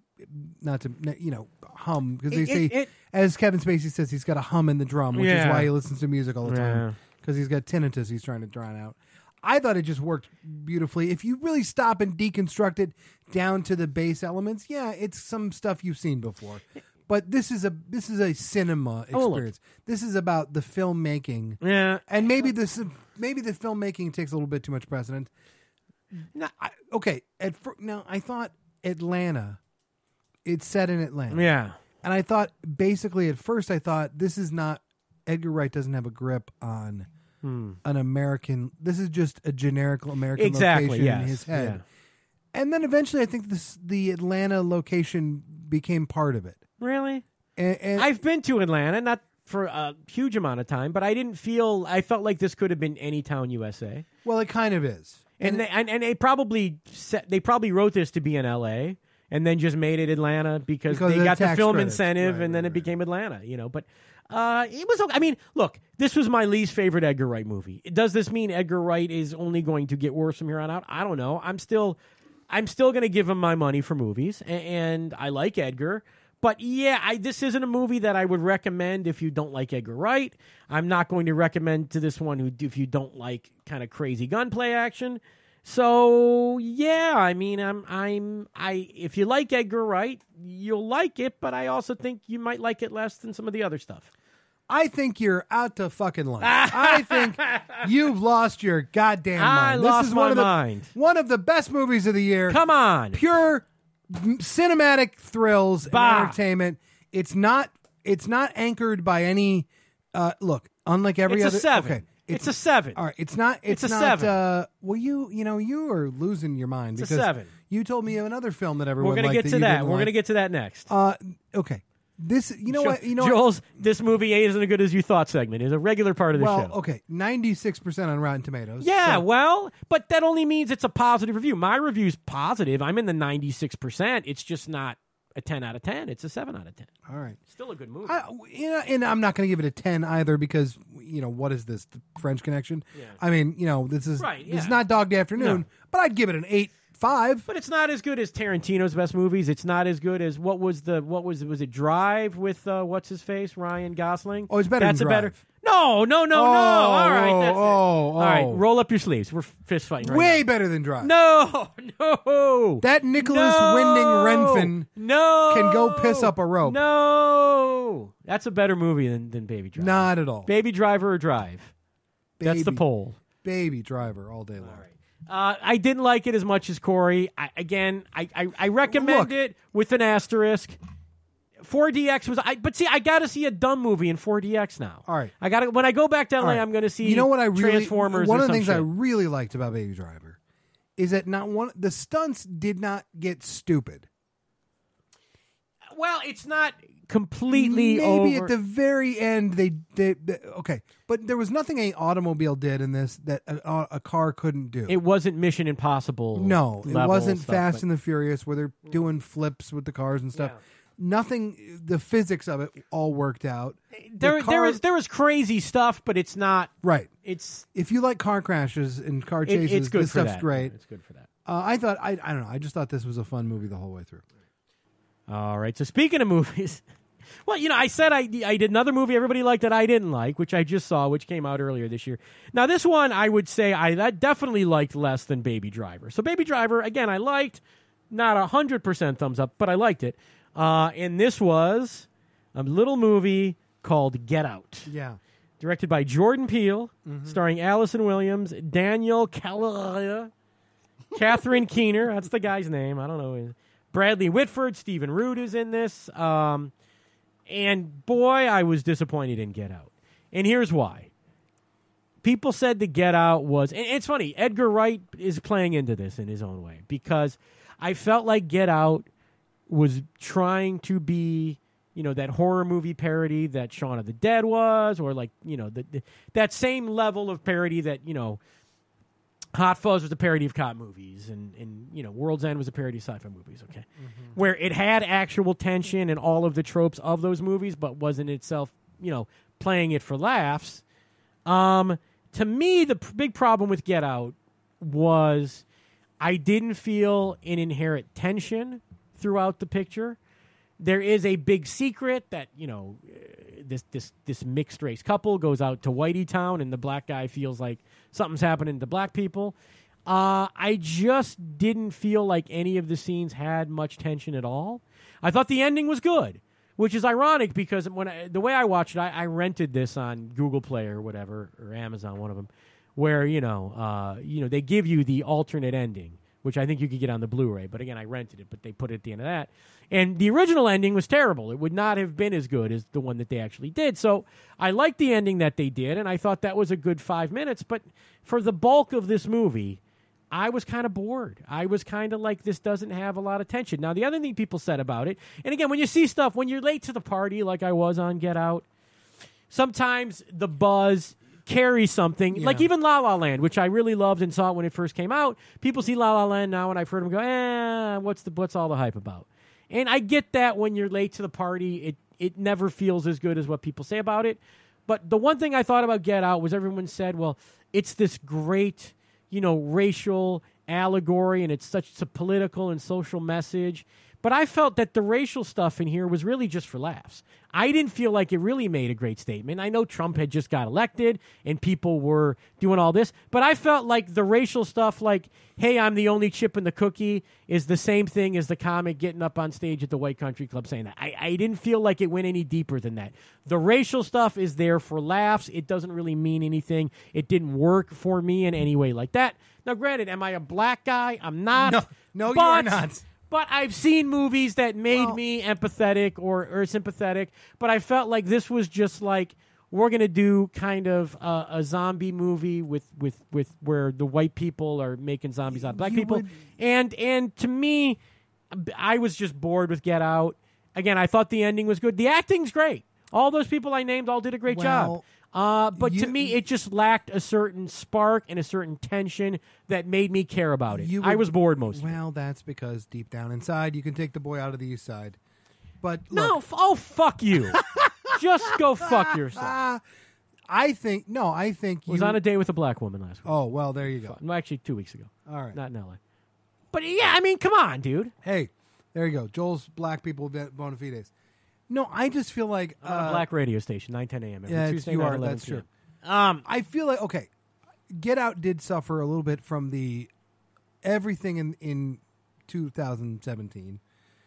S2: not to you know hum because they
S1: It-
S2: say
S1: it- it-
S2: as Kevin Spacey says he's got a hum in the drum, which is
S1: Yeah.
S2: why he listens to music all the
S1: Yeah.
S2: time because he's got tinnitus he's trying to drown out. I thought it just worked beautifully. If you really stop and deconstruct it down to the base elements, yeah, it's some stuff you've seen before. But this is a this is a cinema
S1: Oh, look.
S2: experience. This is about the filmmaking,
S1: yeah.
S2: and maybe this maybe the filmmaking takes a little bit too much precedent.
S1: No,
S2: I, okay, at fir- now I thought Atlanta. It's set in Atlanta.
S1: yeah.
S2: And I thought, basically, at first, I thought this is not, Edgar Wright doesn't have a grip on
S1: Hmm.
S2: an American, this is just a generic American
S1: Exactly,
S2: location
S1: yes,
S2: in his head.
S1: yeah.
S2: And then eventually, I think this the Atlanta location became part of it.
S1: Really?
S2: And, and
S1: I've been to Atlanta, not for a huge amount of time, but I didn't feel, I felt like this could have been any town U S A.
S2: well, it kind of is.
S1: And they, and, and they probably set, they probably wrote this to be in L A and then just made it Atlanta because,
S2: Because of
S1: they
S2: the
S1: got the
S2: tax
S1: film
S2: credits.
S1: incentive,
S2: Right,
S1: and then
S2: right,
S1: it
S2: right.
S1: became Atlanta. You know, but uh, it was. I mean, look, this was my least favorite Edgar Wright movie. Does this mean Edgar Wright is only going to get worse from here on out? I don't know. I'm still, I'm still going to give him my money for movies, and, and I like Edgar. But yeah, I, this isn't a movie that I would recommend if you don't like Edgar Wright. I'm not going to recommend to this one who if you don't like kind of crazy gunplay action. So yeah, I mean, I'm I'm I if you like Edgar Wright, you'll like it, but I also think you might like it less than some of the other stuff.
S2: I think you're out to fucking lunch. I think you've lost your goddamn mind.
S1: I
S2: this
S1: lost
S2: is
S1: my
S2: one of the,
S1: mind.
S2: One of the best movies of the year.
S1: Come on.
S2: Pure m- cinematic thrills
S1: Bah.
S2: and entertainment. It's not. It's not anchored by any. Uh, look, unlike every
S1: It's a
S2: other.
S1: seven.
S2: Okay,
S1: It's a seven.
S2: All right, it's not. It's,
S1: It's a
S2: not,
S1: seven.
S2: Uh, well, you you know you are losing your mind
S1: It's a
S2: because
S1: seven.
S2: you told me of another film that everyone
S1: We're gonna
S2: liked
S1: get to
S2: you
S1: that.
S2: didn't
S1: We're
S2: like.
S1: gonna get to that next.
S2: Uh, okay, this. You know
S1: Jo-
S2: what? You know what?
S1: Joel's this movie isn't as good as you thought segment is a regular part of the
S2: Well,
S1: show.
S2: okay, ninety-six percent on Rotten Tomatoes.
S1: Yeah,
S2: so-
S1: well, but that only means it's a positive review. My review's positive. I'm in the ninety-six percent. It's just not a ten out of ten. It's a seven out of ten.
S2: all right.
S1: Still a good movie.
S2: I, you know, and I'm not going to give it a ten either because you know what is this, the French Connection?
S1: Yeah.
S2: I mean, you know, this is
S1: Right,
S2: this is
S1: yeah.
S2: not Dog Day Afternoon,
S1: No.
S2: but I'd give it an eight five.
S1: But it's not as good as Tarantino's best movies. It's not as good as what was the what was was it Drive with uh, what's his face Ryan Gosling?
S2: Oh, it's better
S1: That's
S2: than
S1: a better.
S2: Drive.
S1: No, no, no, no. All right,
S2: oh,
S1: that's it.
S2: oh,
S1: All right,
S2: oh.
S1: roll up your sleeves. We're fist fighting right
S2: Way
S1: now.
S2: better than Drive.
S1: No, no.
S2: That Nicholas
S1: no,
S2: Winding Refn
S1: no
S2: can go piss up a rope.
S1: No, that's a better movie than, than Baby Driver.
S2: Not at all.
S1: Baby Driver or Drive. That's the
S2: Baby-
S1: poll.
S2: Baby Driver all day long.
S1: All right. Uh, I didn't like it as much as Corey. I, again, I, I, I recommend
S2: Look.
S1: it with an asterisk. four D X was, I, but see, I got to see a dumb movie in four D X now.
S2: All right.
S1: I got to when I go back to L A,
S2: All right.
S1: I'm going to see.
S2: You know what I really
S1: Transformers.
S2: One
S1: or
S2: of the
S1: some
S2: things I
S1: shit.
S2: really liked about Baby Driver is that not one the stunts did not get stupid.
S1: Well, it's not completely
S2: Maybe
S1: over.
S2: at the very end they did. They, okay, but there was nothing a automobile did in this that a, a car couldn't do.
S1: It wasn't Mission Impossible.
S2: no, it
S1: level
S2: wasn't
S1: stuff,
S2: Fast
S1: but-
S2: and the Furious where they're doing flips with the cars and stuff.
S1: Yeah.
S2: Nothing. The physics of it all worked out.
S1: There,
S2: The
S1: there
S2: car-
S1: is there is crazy stuff, but it's not.
S2: right.
S1: It's
S2: If you like car crashes and car
S1: it-
S2: chases,
S1: it's good
S2: this
S1: for
S2: stuff's
S1: that.
S2: great.
S1: It's good for that.
S2: Uh, I thought I I don't know. I just thought this was a fun movie the whole way through.
S1: All right. So speaking of movies, well, you know, I said I I did another movie everybody liked that I didn't like, which I just saw, which came out earlier this year. Now this one I would say I, I definitely liked less than Baby Driver. So Baby Driver again I liked, not a hundred percent thumbs up, but I liked it. Uh, and this was a little movie called Get Out.
S2: Yeah.
S1: Directed by Jordan Peele,
S2: Mm-hmm.
S1: starring Allison Williams, Daniel Kaluuya, Catherine Keener. That's the guy's name. I don't know. Bradley Whitford, Stephen Root is in this. Um, and boy, I was disappointed in Get Out. And here's why. People said the Get Out was, and it's funny, Edgar Wright is playing into this in his own way because I felt like Get Out was trying to be, you know, that horror movie parody that Shaun of the Dead was, or like, you know, the, the, that same level of parody that, you know, Hot Fuzz was a parody of cop movies, and, and you know, World's End was a parody of sci-fi movies, okay? Mm-hmm. Where it had actual tension and all of the tropes of those movies, but wasn't itself, you know, playing it for laughs. Um, to me, the p- big problem with Get Out was I didn't feel an inherent tension throughout the picture. There is a big secret that, you know, uh, this this this mixed race couple goes out to Whitey Town, and the black guy feels like something's happening to black people. Uh, I just didn't feel like any of the scenes had much tension at all. I thought the ending was good, which is ironic because when I, the way I watched it, I, I rented this on Google Play or whatever, or Amazon, one of them. where you know, uh, you know, they give you the alternate ending, which I think you could get on the Blu-ray. But again, I rented it, but they put it at the end of that. And the original ending was terrible. It would not have been as good as the one that they actually did. So I liked the ending that they did, and I thought that was a good five minutes. But for the bulk of this movie, I was kind of bored. I was kind of like, this doesn't have a lot of tension. Now, the other thing people said about it, and again, when you see stuff, when you're late to the party like I was on Get Out, sometimes the buzz carries something.
S2: Yeah.
S1: Like even La La Land, which I really loved and saw it when it first came out. People see La La Land now, and I've heard them go, eh, what's, the, what's all the hype about? And I get that when you're late to the party, it, it never feels as good as what people say about it. But the one thing I thought about Get Out was everyone said, well, it's this great, you know, racial allegory, and it's such a political and social message. But I felt that the racial stuff in here was really just for laughs. I didn't feel like it really made a great statement. I know Trump had just got elected and people were doing all this, but I felt like the racial stuff, like, hey, I'm the only chip in the cookie, is the same thing as the comic getting up on stage at the White Country Club saying that. I, I didn't feel like it went any deeper than that. The racial stuff is there for laughs. It doesn't really mean anything. It didn't work for me in any way like that. Now, granted, am I a black guy? I'm not.
S2: No, no, you
S1: but,
S2: are not.
S1: But I've seen movies that made
S2: Well,
S1: me empathetic or, or sympathetic, but I felt like this was just like, we're going to do kind of a, a zombie movie with, with, with where the white people are making zombies out of black
S2: You
S1: people.
S2: would-
S1: And and to me, I was just bored with Get Out. Again, I thought the ending was good. The acting's great. All those people I named all did a great job.
S2: Well,
S1: Uh, but to
S2: you-
S1: me, it just lacked a certain spark and a certain tension that made me care about it.
S2: You
S1: I
S2: would-
S1: was bored most of it.
S2: Well, that's because deep down inside, you can take the boy out of the east side. But
S1: No,
S2: look,
S1: f- oh, fuck you. Just go fuck yourself.
S2: uh, I think no, I think you
S1: Was on a date with a black woman last week.
S2: Oh well, there you go.
S1: Well, actually, two weeks ago.
S2: All right.
S1: Not in L A. But yeah, I mean, come on, dude.
S2: Hey, there you go. Joel's black people bona fides. No, I just feel like
S1: On a
S2: uh,
S1: black radio station, nine ten a.m. every
S2: yeah, it's-
S1: Tuesday
S2: you
S1: night,
S2: are.
S1: eleven
S2: That's
S1: p.m.
S2: true.
S1: Um,
S2: I feel like okay, Get Out did suffer a little bit from the everything in in two thousand seventeen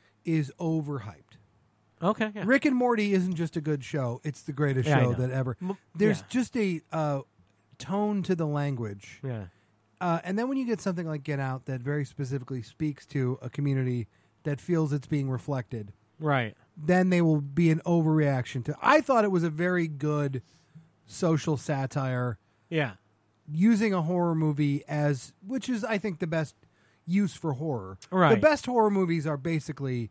S2: is overhyped.
S1: okay. Yeah.
S2: Rick and Morty isn't just a good show; it's the greatest
S1: Yeah, I
S2: show
S1: know.
S2: that ever.
S1: M-
S2: There's
S1: yeah.
S2: just a uh, tone to the language,
S1: Yeah.
S2: uh, and then when you get something like Get Out that very specifically speaks to a community that feels it's being reflected,
S1: Right.
S2: then they will be an overreaction to. I thought it was a very good social satire
S1: Yeah.
S2: using a horror movie as, which is I think the best use for horror.
S1: Right.
S2: The best horror movies are basically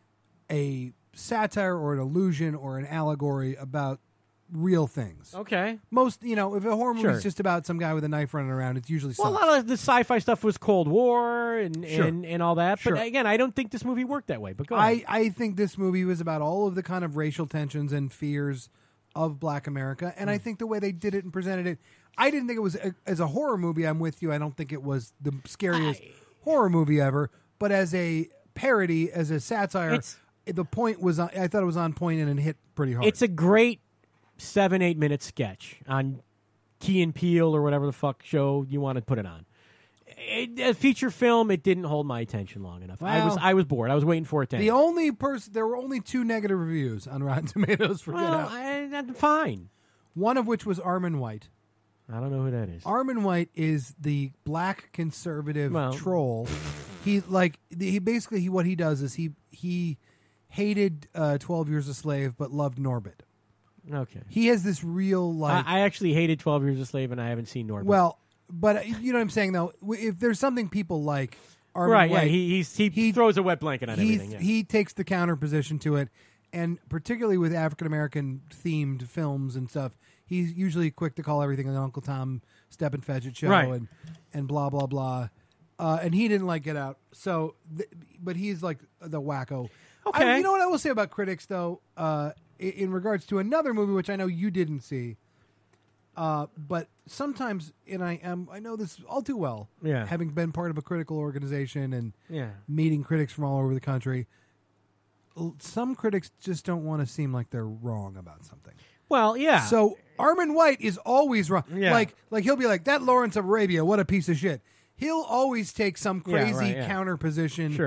S2: a satire or an illusion or an allegory about real things.
S1: Okay.
S2: Most, you know, if a horror movie
S1: Sure.
S2: is just about some guy with a knife running around, it's usually
S1: Well, a
S2: sucks.
S1: lot of the sci-fi stuff was Cold War and
S2: Sure.
S1: and, and all that.
S2: Sure.
S1: But again, I don't think this movie worked that way. But go
S2: I,
S1: ahead.
S2: I think this movie was about all of the kind of racial tensions and fears of Black America, and I
S1: Hmm.
S2: think the way they did it and presented it, I didn't think it was a, as a horror movie. I'm with you. I don't think it was the scariest
S1: I-
S2: horror movie ever, but as a parody, as a satire,
S1: It's-
S2: the point was. On, I thought it was on point and it hit pretty hard.
S1: It's a great seven, eight minute sketch on Key and Peele or whatever the fuck show you want to put it on. It, a feature film, it didn't hold my attention long enough. I was
S2: Well,
S1: I was bored. I was waiting for it to end.
S2: the only person. There were only two negative reviews on Rotten Tomatoes for Get
S1: well,
S2: Out.
S1: I, that's fine.
S2: One of which was Armin White.
S1: I don't know who that is.
S2: Armin White is the black conservative
S1: Well.
S2: troll. He like he basically he what he does is he he hated uh, twelve Years a Slave but loved Norbit.
S1: Okay.
S2: He has this real like
S1: I, I actually hated twelve Years a Slave, and I haven't seen Norbit.
S2: well, but uh, you know what I'm saying though. W- If there's something people like Armin
S1: right,
S2: White,
S1: yeah, he he's, he
S2: he-
S1: throws a wet blanket on
S2: he
S1: everything. Yeah.
S2: he takes the counter position to it, and particularly with African American themed films and stuff, he's usually quick to call everything an Uncle Tom Step and Fetch It show
S1: Right.
S2: and and blah blah blah. Uh, and he didn't like Get Out, so th- but he's like the wacko.
S1: Okay.
S2: I, you know what I will say about critics though, uh, in, in regards to another movie which I know you didn't see. Uh, but sometimes, and I am, I know this all too well.
S1: Yeah.
S2: Having been part of a critical organization and
S1: yeah.
S2: meeting critics from all over the country, l- some critics just don't want to seem like they're wrong about something.
S1: Well, yeah.
S2: So Armin White is always wrong.
S1: Yeah.
S2: Like, like he'll be like, that Lawrence of Arabia, what a piece of shit. He'll always take some
S1: Yeah,
S2: crazy
S1: right, yeah.
S2: counter position
S1: Sure.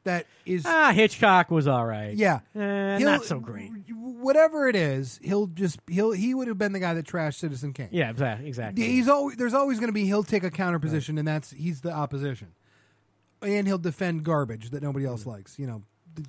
S2: that is
S1: Ah, Hitchcock was all right.
S2: yeah,
S1: Eh,
S2: He'll-
S1: not so great.
S2: Whatever it is, he'll just he'll he would have been the guy that trashed Citizen Kane.
S1: Yeah, exactly. exactly.
S2: He's always there's always going to be he'll take a counter position, and that's he's the opposition, and he'll defend garbage that nobody else likes. You know.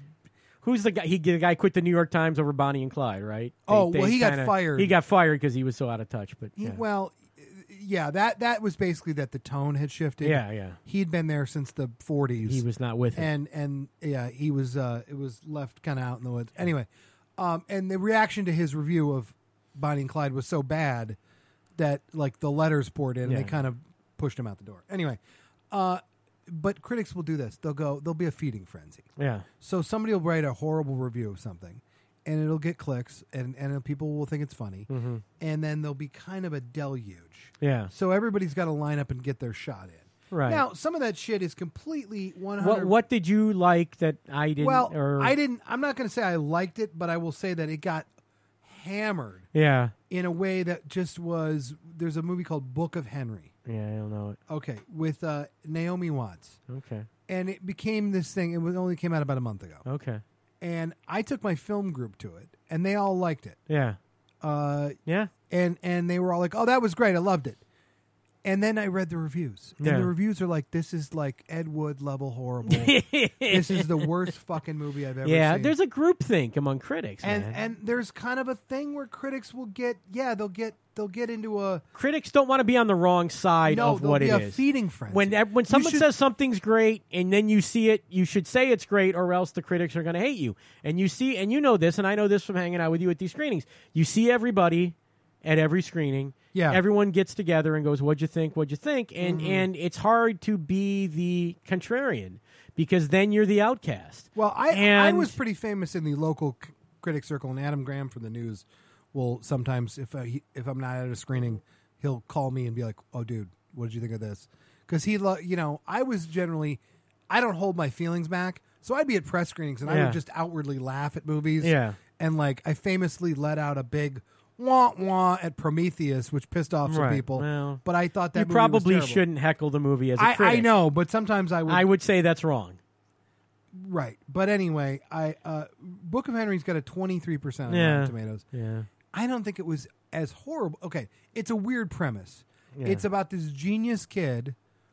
S1: Who's the guy? He the guy quit the New York Times over Bonnie and Clyde, right? They-
S2: Oh,
S1: they
S2: well, he got
S1: kinda-
S2: fired.
S1: He got fired because he was so out of touch. But
S2: He,
S1: yeah.
S2: Well, yeah, that that was basically that the tone had shifted.
S1: yeah, yeah,
S2: He'd been there since the forties.
S1: he was not with it.
S2: and and yeah, he was. Uh, it was left kind of out in the woods. Anyway, um, and the reaction to his review of Bonnie and Clyde was so bad that like the letters poured in, and
S1: Yeah.
S2: they kind of pushed him out the door. Anyway, uh, but critics will do this. They'll go. There'll be a feeding frenzy.
S1: Yeah,
S2: So somebody will write a horrible review of something, and it'll get clicks, and and people will think it's funny,
S1: mm-hmm.
S2: and then there'll be kind of a deluge.
S1: yeah.
S2: So everybody's got to line up and get their shot in.
S1: Right.
S2: Now, some of that shit is completely one hundred.
S1: What What did you like that I didn't?
S2: Well,
S1: or,
S2: I didn't. I'm not going to say I liked it, but I will say that it got hammered
S1: Yeah,
S2: in a way that just was. There's a movie called Book of Henry.
S1: yeah. I don't know it.
S2: Okay, with uh, Naomi Watts,
S1: Okay,
S2: and it became this thing. It was only came out about a month ago,
S1: okay.
S2: and I took my film group to it, and they all liked it.
S1: Yeah,
S2: Uh,
S1: yeah.
S2: and and they were all like, "Oh, that was great! I loved it." And then I read the reviews, and
S1: Yeah.
S2: the reviews are like, "This is like Ed Wood level horrible. This is the worst fucking movie I've ever
S1: yeah,
S2: seen."
S1: there's a groupthink among critics,
S2: and
S1: man.
S2: and there's kind of a thing where critics will get, yeah, they'll get they'll get into a
S1: critics don't want to be on the wrong side
S2: no,
S1: of
S2: there'll
S1: what
S2: be
S1: it
S2: a
S1: is.
S2: feeding frenzy.
S1: When ev- when
S2: You
S1: someone
S2: should-
S1: says something's great and then you see it, you should say it's great, or else the critics are going to hate you. And you see, and you know this, and I know this from hanging out with you at these screenings. You see everybody at every screening.
S2: Yeah.
S1: Everyone gets together and goes, "What'd you think? What'd you think?" And
S2: Mm-hmm.
S1: and it's hard to be the contrarian because then you're the outcast.
S2: well, I I
S1: and-
S2: was pretty famous in the local c- critic circle, and Adam Graham from the news will sometimes, if I, he, if I'm not at a screening, he'll call me and be like, "Oh, dude, what did you think of this?" Because he, lo- you know, I was generally, I don't hold my feelings back, so I'd be at press screenings and I
S1: Yeah.
S2: would just outwardly laugh at movies.
S1: Yeah.
S2: and like I famously let out a big wah wah at Prometheus, which pissed off some
S1: Right.
S2: people.
S1: Well,
S2: but I thought that
S1: You
S2: movie
S1: probably
S2: was terrible.
S1: shouldn't heckle the movie as a
S2: I,
S1: critic.
S2: I know, but sometimes I would.
S1: I would say that's wrong.
S2: Right, but anyway, I uh, Book of Henry's got a twenty-three percent on
S1: Yeah.
S2: Rotten Tomatoes.
S1: Yeah.
S2: I don't think it was as horrible. Okay, it's a weird premise.
S1: Yeah.
S2: It's about this genius kid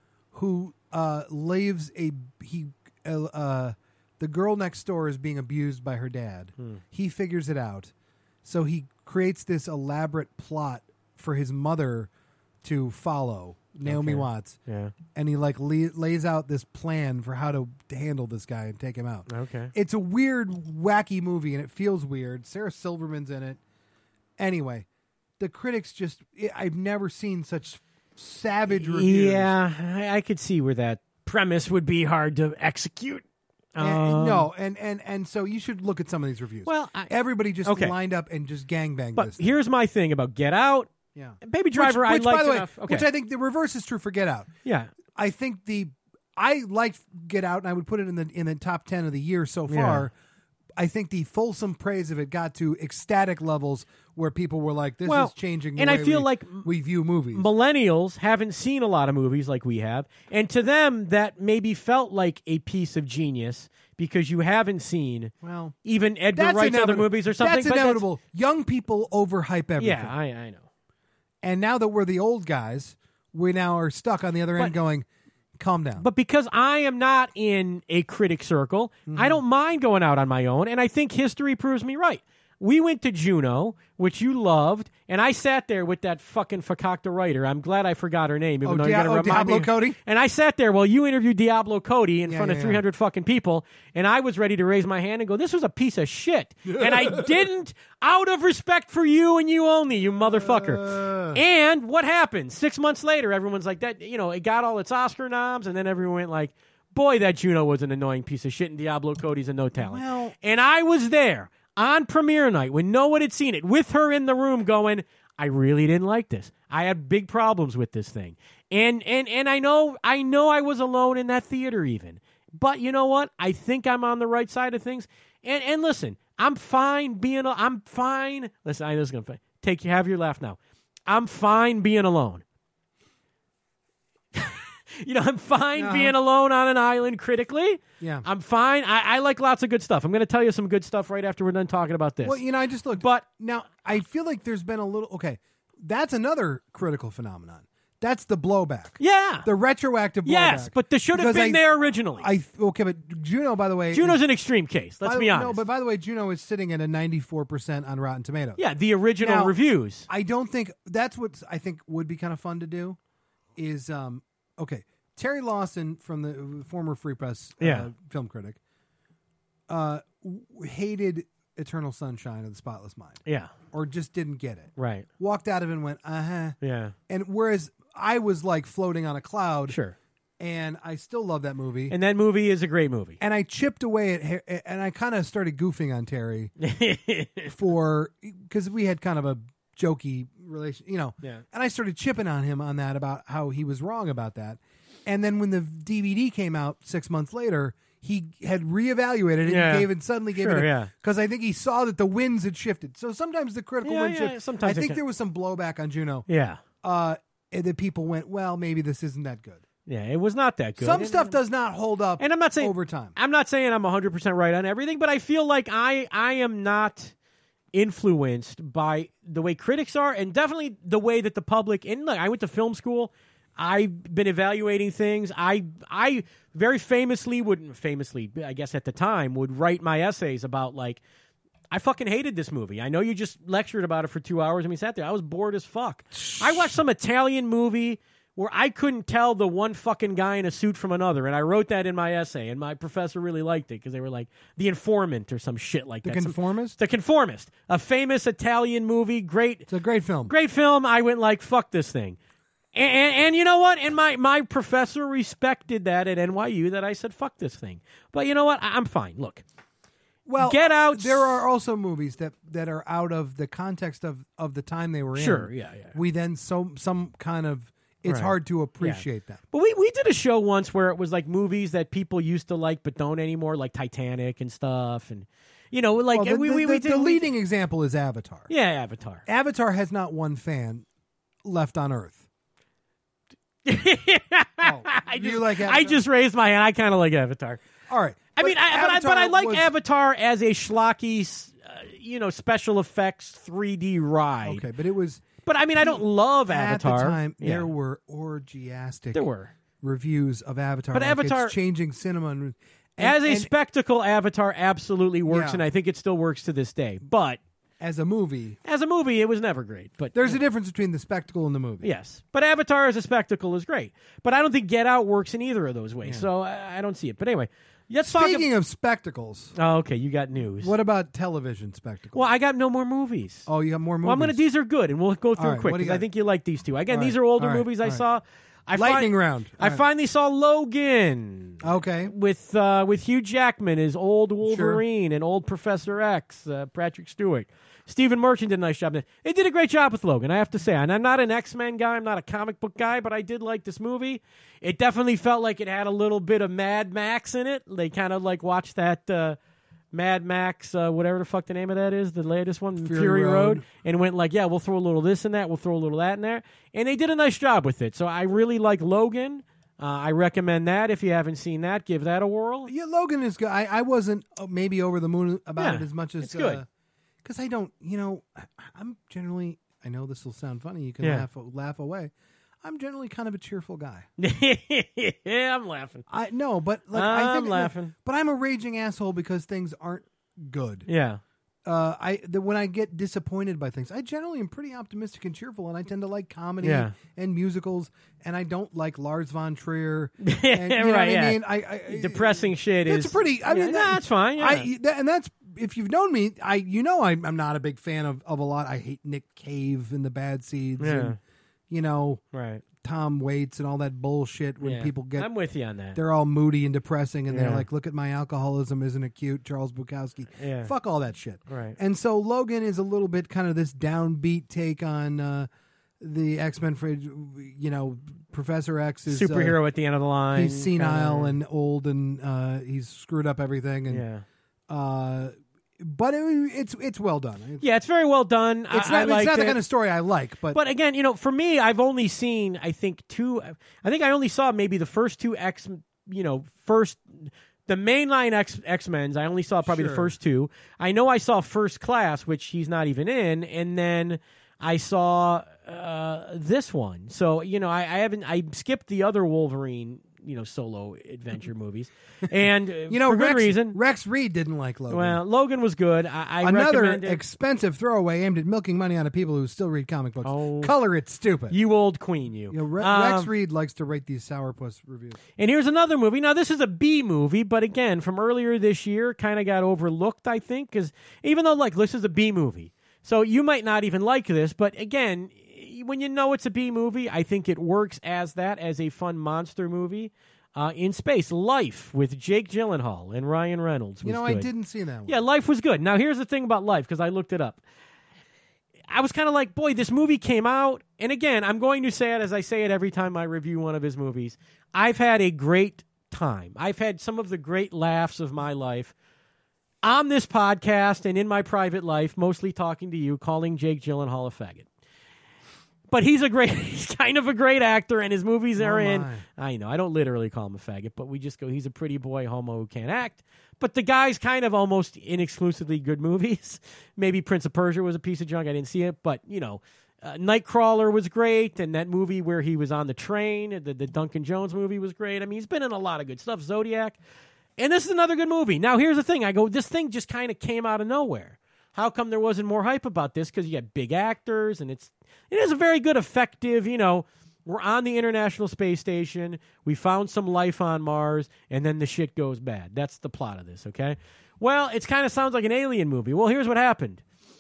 S2: who uh, leaves a he. Uh, uh, the girl next door is being abused by her dad.
S1: Hmm.
S2: He figures it out, so he creates this elaborate plot for his mother to follow, Naomi
S1: Okay.
S2: Watts,
S1: Yeah.
S2: and he like le- lays out this plan for how to, to handle this guy and take him out.
S1: Okay.
S2: It's a weird, wacky movie, and it feels weird. Sarah Silverman's in it. Anyway, the critics just, I've never seen such savage reviews.
S1: Yeah, I, I could see where that premise would be hard to execute.
S2: And,
S1: Um,
S2: no, and, and, and so you should look at some of these reviews.
S1: Well, I-
S2: everybody just
S1: okay.
S2: lined up and just gangbanged
S1: But
S2: this thing.
S1: here's my thing about Get Out.
S2: Yeah.
S1: Baby Driver,
S2: which,
S1: I
S2: which,
S1: liked
S2: by the way,
S1: enough. Okay.
S2: Which I think the reverse is true for Get Out.
S1: yeah.
S2: I think the I liked Get Out, and I would put it in the in the top ten of the year so far. I think the fulsome praise of it got to ecstatic levels where people were like, "This
S1: Well,
S2: is changing." The
S1: and I
S2: way
S1: feel
S2: we,
S1: like
S2: we view movies.
S1: Millennials haven't seen a lot of movies like we have, and to them that maybe felt like a piece of genius because you haven't seen
S2: well,
S1: even Edgar
S2: that's
S1: Wright's other
S2: inevitable.
S1: movies or something.
S2: That's
S1: but
S2: inevitable. Young people overhype everything.
S1: yeah, I, I know.
S2: And now that we're the old guys, we now are stuck on the other
S1: But-
S2: end, going, "Calm down."
S1: But because I am not in a critic circle,
S2: Mm-hmm.
S1: I don't mind going out on my own, and I think history proves me right. We went to Juno, which you loved, and I sat there with that fucking fakakta writer. I'm glad I forgot her name, even
S2: Oh,
S1: though
S2: Dia-
S1: you're going
S2: oh,
S1: to remind
S2: Diablo
S1: me.
S2: Cody?
S1: And I sat there while you interviewed Diablo Cody in
S2: Yeah,
S1: front
S2: yeah,
S1: of three hundred fucking people, and I was ready to raise my hand and go, "This was a piece of shit," and I didn't, out of respect for you and you only, you motherfucker.
S2: Uh.
S1: And what happened? Six months later, everyone's like that. You know, it got all its Oscar noms, and then everyone went like, "Boy, that Juno was an annoying piece of shit, and Diablo Cody's a no talent."
S2: Well-
S1: and I was there on premiere night when no one had seen it, with her in the room, going, "I really didn't like this. I had big problems with this thing." And and and I know I know I was alone in that theater even. But you know what? I think I'm on the right side of things. And and listen, I'm fine being a, I'm fine. Listen, I know this is gonna take you have your laugh now. I'm fine being alone. You know, I'm fine
S2: Uh-huh.
S1: being alone on an island critically.
S2: Yeah.
S1: I'm fine. I, I like lots of good stuff. I'm going to tell you some good stuff right after we're done talking about this.
S2: Well, you know, I just looked.
S1: But-
S2: now I feel like there's been a little. Okay, that's another critical phenomenon. That's the blowback.
S1: yeah.
S2: The retroactive blowback.
S1: Yes, but this should have
S2: Because
S1: been
S2: I-
S1: there originally.
S2: I okay, but Juno, by the way,
S1: Juno's
S2: is,
S1: an extreme case. Let's
S2: by the-
S1: be honest.
S2: No, but by the way, Juno is sitting at a ninety-four percent on Rotten Tomatoes.
S1: yeah, the original
S2: Now,
S1: reviews.
S2: I don't think that's what I think would be kind of fun to do. Is um okay, Terry Lawson from the former Free Press uh,
S1: Yeah.
S2: film critic, uh, w- hated Eternal Sunshine of the Spotless Mind,
S1: Yeah,
S2: or just didn't get it.
S1: right.
S2: Walked out of it and went, uh huh.
S1: Yeah,
S2: And whereas I was like floating on a cloud,
S1: sure.
S2: and I still love that movie.
S1: And that movie is a great movie.
S2: And I chipped away at, Har- and I kind of started goofing on Terry for because we had kind of a jokey relation, you know.
S1: Yeah.
S2: And I started chipping on him on that about how he was wrong about that. And then when the D V D came out six months later, he had reevaluated it
S1: Yeah.
S2: and gave it suddenly gave
S1: Sure,
S2: it
S1: yeah.
S2: because I think he saw that the winds had shifted. So sometimes the critical
S1: Yeah,
S2: wind
S1: yeah,
S2: shift.
S1: sometimes
S2: I
S1: it
S2: think
S1: can-
S2: there was some blowback on Juno.
S1: yeah,
S2: Uh, and that people went, well, maybe this isn't that good.
S1: yeah. It was not that good.
S2: Some
S1: And-
S2: stuff does not hold up.
S1: And I'm not saying
S2: over time.
S1: I'm not saying I'm one hundred percent right on everything, but I feel like I I am not influenced by the way critics are, and definitely the way that the public. And look, I went to film school. I've been evaluating things. I I very famously would famously, I guess at the time, would write my essays about like I fucking hated this movie. I know you just lectured about it for two hours and we sat there. I was bored as fuck. I watched some Italian movie where I couldn't tell the one fucking guy in a suit from another, and I wrote that in my essay, and my professor really liked it because they were like The Informant or some shit like
S2: The
S1: that. Some-
S2: Conformist?
S1: the Conformist, a famous Italian movie, great,
S2: It's a great film.
S1: great film. I went like, fuck this thing. And, and, and you know what? And my, my professor respected that at N Y U that I said, fuck this thing. But you know what? I, I'm fine. Look,
S2: Well,
S1: Get Out.
S2: There are also movies that, that are out of the context of, of the time they were in.
S1: Sure, yeah, yeah.
S2: We then so some kind of it's
S1: Right.
S2: hard to appreciate them.
S1: But we, we did a show once where it was like movies that people used to like but don't anymore, like Titanic and stuff. And, you know, like
S2: Well, the,
S1: we,
S2: the,
S1: we,
S2: the,
S1: we did.
S2: the
S1: we-
S2: leading example is Avatar.
S1: Yeah, Avatar.
S2: Avatar has not one fan left on Earth. Oh,
S1: I
S2: do you
S1: just,
S2: like
S1: I
S2: Avatar?
S1: just raised my hand. I kind of like Avatar.
S2: All right.
S1: I mean, I, but, I, but I like
S2: was-
S1: Avatar as a schlocky, uh, you know, special effects three D ride.
S2: Okay, but it was
S1: But I mean, I don't love Avatar.
S2: at the time
S1: Yeah.
S2: there were orgiastic
S1: There were.
S2: reviews of Avatar.
S1: But
S2: like
S1: Avatar-
S2: it's changing cinema and,
S1: As
S2: and-
S1: a
S2: and
S1: spectacle, Avatar absolutely works,
S2: Yeah.
S1: and I think it still works to this day. But
S2: as a movie,
S1: as a movie, it was never great. But
S2: there's a difference between the spectacle and the movie.
S1: yes, but Avatar as a spectacle is great. But I don't think Get Out works in either of those ways. So I, I don't see it. But anyway, let's talk.
S2: Speaking of spectacles,
S1: oh, okay, you got news.
S2: what about television spectacles?
S1: Well, I got no more movies.
S2: Oh, you got more movies.
S1: Well, I'm gonna. These are good, and we'll go through
S2: All right,
S1: quick
S2: what do you
S1: because I
S2: got?
S1: think you like these two. Again,
S2: All
S1: these
S2: right,
S1: are older
S2: all right,
S1: movies I
S2: all right.
S1: saw. I
S2: Lightning
S1: fin-
S2: round.
S1: I
S2: All right.
S1: finally saw Logan.
S2: Okay.
S1: With uh, with Hugh Jackman as old Wolverine and old Professor X, uh, Patrick Stewart. Stephen Merchant did a nice job. They did a great job with Logan, I have to say. And I'm not an X-Men guy, I'm not a comic book guy, but I did like this movie. It definitely felt like it had a little bit of Mad Max in it. They kind of like watched that uh, Mad Max, uh, whatever the fuck the name of that is, the latest one,
S2: Fury
S1: Fury, Road.
S2: Road.
S1: and went like, yeah, we'll throw a little this in that, we'll throw a little that in there. And they did a nice job with it. So I really like Logan. Uh, I recommend that. If you haven't seen that, give that a whirl.
S2: Yeah, Logan is good. I, I wasn't uh, maybe over the moon about
S1: Yeah,
S2: it as much as
S1: it's good.
S2: Because I don't, you know, I, I'm generally. I know this will sound funny. You can
S1: Yeah.
S2: laugh laugh away. I'm generally kind of a cheerful guy.
S1: Yeah, I'm laughing.
S2: I no, but like I
S1: I'm
S2: think,
S1: laughing.
S2: But I'm a raging asshole because things aren't good.
S1: Yeah.
S2: Uh, I the, when I get disappointed by things, I generally am pretty optimistic and cheerful, and I tend to like comedy
S1: Yeah.
S2: and musicals, and I don't like Lars von Trier. And, you know
S1: Right,
S2: what I
S1: yeah.
S2: mean? I, I
S1: Depressing shit
S2: That's
S1: is
S2: pretty. I
S1: yeah,
S2: mean,
S1: nah,
S2: that-
S1: that's fine. Yeah.
S2: I that, and that's if you've known me, I you know I'm, I'm not a big fan of, of a lot. I hate Nick Cave and the Bad Seeds,
S1: Yeah.
S2: and you know
S1: right.
S2: Tom Waits and all that bullshit. When
S1: Yeah.
S2: people get
S1: I'm with you on that.
S2: they're all moody and depressing, and they're
S1: Yeah.
S2: like, "Look at my alcoholism, isn't it cute?" Charles Bukowski.
S1: Yeah.
S2: Fuck all that shit.
S1: Right.
S2: And so Logan is a little bit kind of this downbeat take on uh, the X Men. For you know, Professor X is uh,
S1: Superhero at the end of the line.
S2: he's senile
S1: kinda-
S2: and old, and uh, he's screwed up everything, and
S1: yeah.
S2: uh, but it, it's it's well done. It's,
S1: Yeah, it's very well done.
S2: it's
S1: I,
S2: not
S1: I
S2: it's not
S1: liked
S2: the
S1: it.
S2: kind of story I like, but
S1: But again, you know, for me, I've only seen, I think, two. I think I only saw maybe the first two X, you know, first, the mainline X, X-Men's. I only saw probably
S2: Sure.
S1: the first two. I know I saw First Class, which he's not even in. And then I saw uh, this one. So, you know, I, I haven't, I skipped the other Wolverine, you know, solo adventure movies. And uh,
S2: you know,
S1: for good
S2: Rex,
S1: reason.
S2: Rex Reed didn't like Logan.
S1: Well, Logan was good. I, I
S2: Another
S1: recommend it.
S2: expensive throwaway aimed at milking money out of people who still read comic books.
S1: Oh.
S2: Color it stupid.
S1: You old queen, you.
S2: You know, Re-
S1: Um,
S2: Rex Reed likes to rate these sourpuss reviews.
S1: And here's another movie. Now, this is a B movie, but again, from earlier this year, kind of got overlooked, I think, because even though, like, this is a B movie, so you might not even like this, but again, when you know it's a B movie, I think it works as that, as a fun monster movie. Uh, in space, Life with Jake Gyllenhaal and Ryan Reynolds was
S2: You know,
S1: good.
S2: I didn't see that one.
S1: Yeah, Life was good. Now, here's the thing about Life, because I looked it up. I was kind of like, boy, this movie came out, and again, I'm going to say it as I say it every time I review one of his movies. I've had a great time. I've had some of the great laughs of my life on this podcast and in my private life, mostly talking to you, calling Jake Gyllenhaal a faggot. But he's a great, he's kind of a great actor, and his movies are
S2: Oh,
S1: in.
S2: my.
S1: I know, I don't literally call him a faggot, but we just go, he's a pretty boy homo who can't act. But the guy's kind of almost inexclusively good movies. Maybe Prince of Persia was a piece of junk. I didn't see it, but, you know, uh, Nightcrawler was great, and that movie where he was on the train, the, the Duncan Jones movie was great. I mean, he's been in a lot of good stuff. Zodiac. And this is another good movie. Now, here's the thing. I go, this thing just kind of came out of nowhere. How come there wasn't more hype about this? Because you got big actors, and it's it is a very good, effective, you know, we're on the International Space Station, we found some life on Mars, and then the shit goes bad. That's the plot of this, okay? Well, it kind of sounds like an alien movie. Well, here's what happened.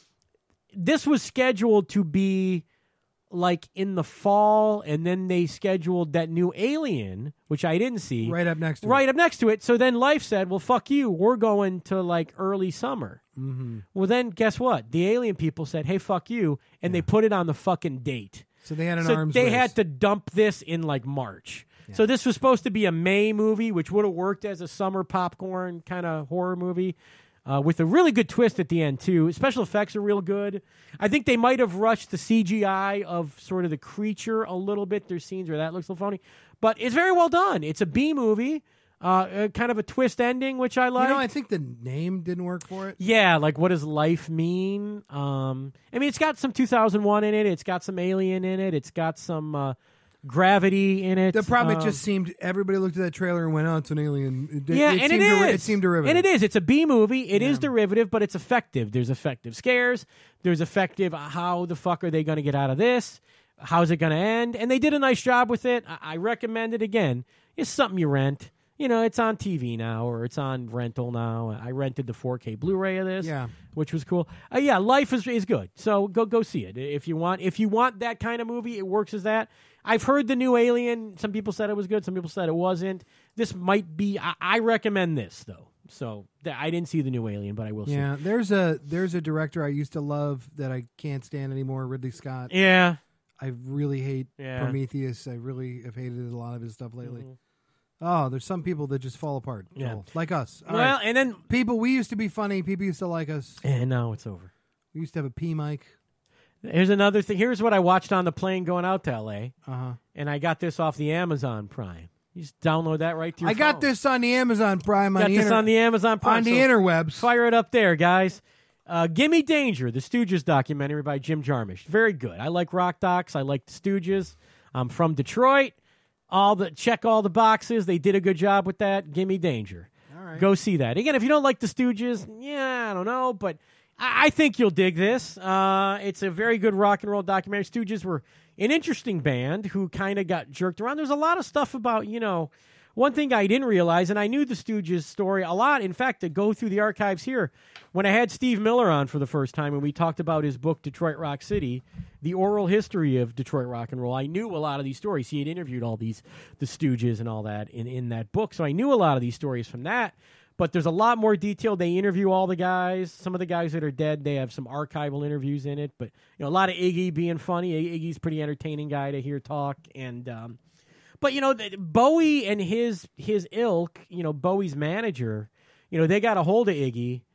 S1: This was scheduled to be like in the fall, and then they scheduled that new Alien, which I didn't see.
S2: Right up next to
S1: Right
S2: it.
S1: up next to it. So then Life said, well, fuck you. We're going to like early summer.
S2: Mm-hmm.
S1: Well, then guess what? The alien people said, hey, fuck you. And they put it on the fucking date.
S2: So they had an
S1: So
S2: arms
S1: they
S2: race.
S1: had to dump this in like March. So this was supposed to be a May movie, which would have worked as a summer popcorn kind of horror movie. Uh, with a really good twist at the end, too. Special effects are real good. I think they might have rushed the C G I of sort of the creature a little bit. There's scenes where that looks a little phony. But it's very well done. It's a B movie, uh, uh, kind of a twist ending, which I like.
S2: You know, I think the name didn't work for it.
S1: Yeah, like what does life mean? Um, I mean, it's got some two thousand one in it. It's got some Alien in it. It's got some uh, Gravity in it.
S2: The problem,
S1: Um,
S2: it just seemed everybody looked at that trailer and went, "Oh, it's an alien." It,
S1: Yeah,
S2: it
S1: and it
S2: seemed
S1: is.
S2: deri- it seemed derivative,
S1: And it is. It's a B movie. It is
S2: Yeah.
S1: derivative, but it's effective. There's effective scares. There's effective. uh, How the fuck are they going to get out of this? How's it going to end? And they did a nice job with it. I, I recommend it again. It's something you rent. You know, it's on T V now, or it's on rental now. I rented the four K Blu-ray of this,
S2: Yeah.
S1: which was cool. Uh, yeah, Life is is good. So go go see it if you want. If you want that kind of movie, it works as that. I've heard the new Alien. Some people said it was good. Some people said it wasn't. This might be. I, I recommend this though. So th- I didn't see the new Alien, but I will
S2: Yeah, there's a there's a director I used to love that I can't stand anymore, Ridley Scott.
S1: see. Yeah.
S2: I really hate
S1: Yeah.
S2: Prometheus. I really have hated a lot of his stuff lately.
S1: Mhm.
S2: Oh, there's some people that just fall apart.
S1: Yeah.
S2: Joel, like us. All
S1: Well,
S2: right.
S1: and then
S2: People, we used to be funny. People used to like us.
S1: and now it's over.
S2: We used to have a P mic.
S1: Here's another thing. Here's what I watched on the plane going out to L A,
S2: Uh huh.
S1: and I got this off the Amazon Prime. You just download that right to your
S2: I got
S1: phone.
S2: this on the Amazon Prime. On
S1: Got
S2: the
S1: this
S2: inter-
S1: on the Amazon Prime.
S2: on the
S1: so
S2: interwebs.
S1: Fire it up there, guys. Uh, Gimme Danger, the Stooges documentary by Jim Jarmusch. Very good. I like rock docs. I like the Stooges. I'm from Detroit. All the check all the boxes. They did a good job with that. Gimme Danger.
S2: All right.
S1: Go see that. Again, if you don't like the Stooges, yeah, I don't know, but I, I think you'll dig this. Uh, it's a very good rock and roll documentary. Stooges were an interesting band who kind of got jerked around. There's a lot of stuff about, you know, one thing I didn't realize, and I knew the Stooges story a lot. In fact, to go through the archives here, when I had Steve Miller on for the first time and we talked about his book, Detroit Rock City, the oral history of Detroit rock and roll, I knew a lot of these stories. He had interviewed all these, the Stooges and all that in, in that book. So I knew a lot of these stories from that. But there's a lot more detail. They interview all the guys. Some of the guys that are dead, they have some archival interviews in it. But, you know, a lot of Iggy being funny. Iggy's a pretty entertaining guy to hear talk. And, um, but, you know, Bowie and his his ilk, you know, Bowie's manager, you know, they got a hold of Iggy.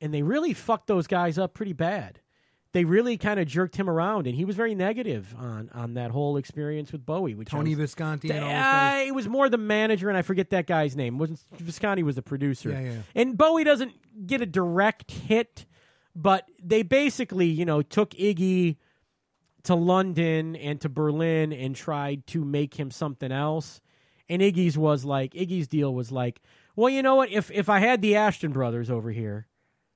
S1: and they really fucked those guys up pretty bad. They really kind of jerked him around, and he was very negative on, on that whole experience with Bowie. Which
S2: Tony
S1: was,
S2: Visconti and all
S1: uh,
S2: that.
S1: It was more the manager, and I forget that guy's name. It wasn't Visconti was the producer.
S2: Yeah, yeah.
S1: And Bowie doesn't get a direct hit, but they basically, you know, took Iggy to London and to Berlin and tried to make him something else. And Iggy's was like, Iggy's deal was like, well, you know what? If if I had the Ashton brothers over here,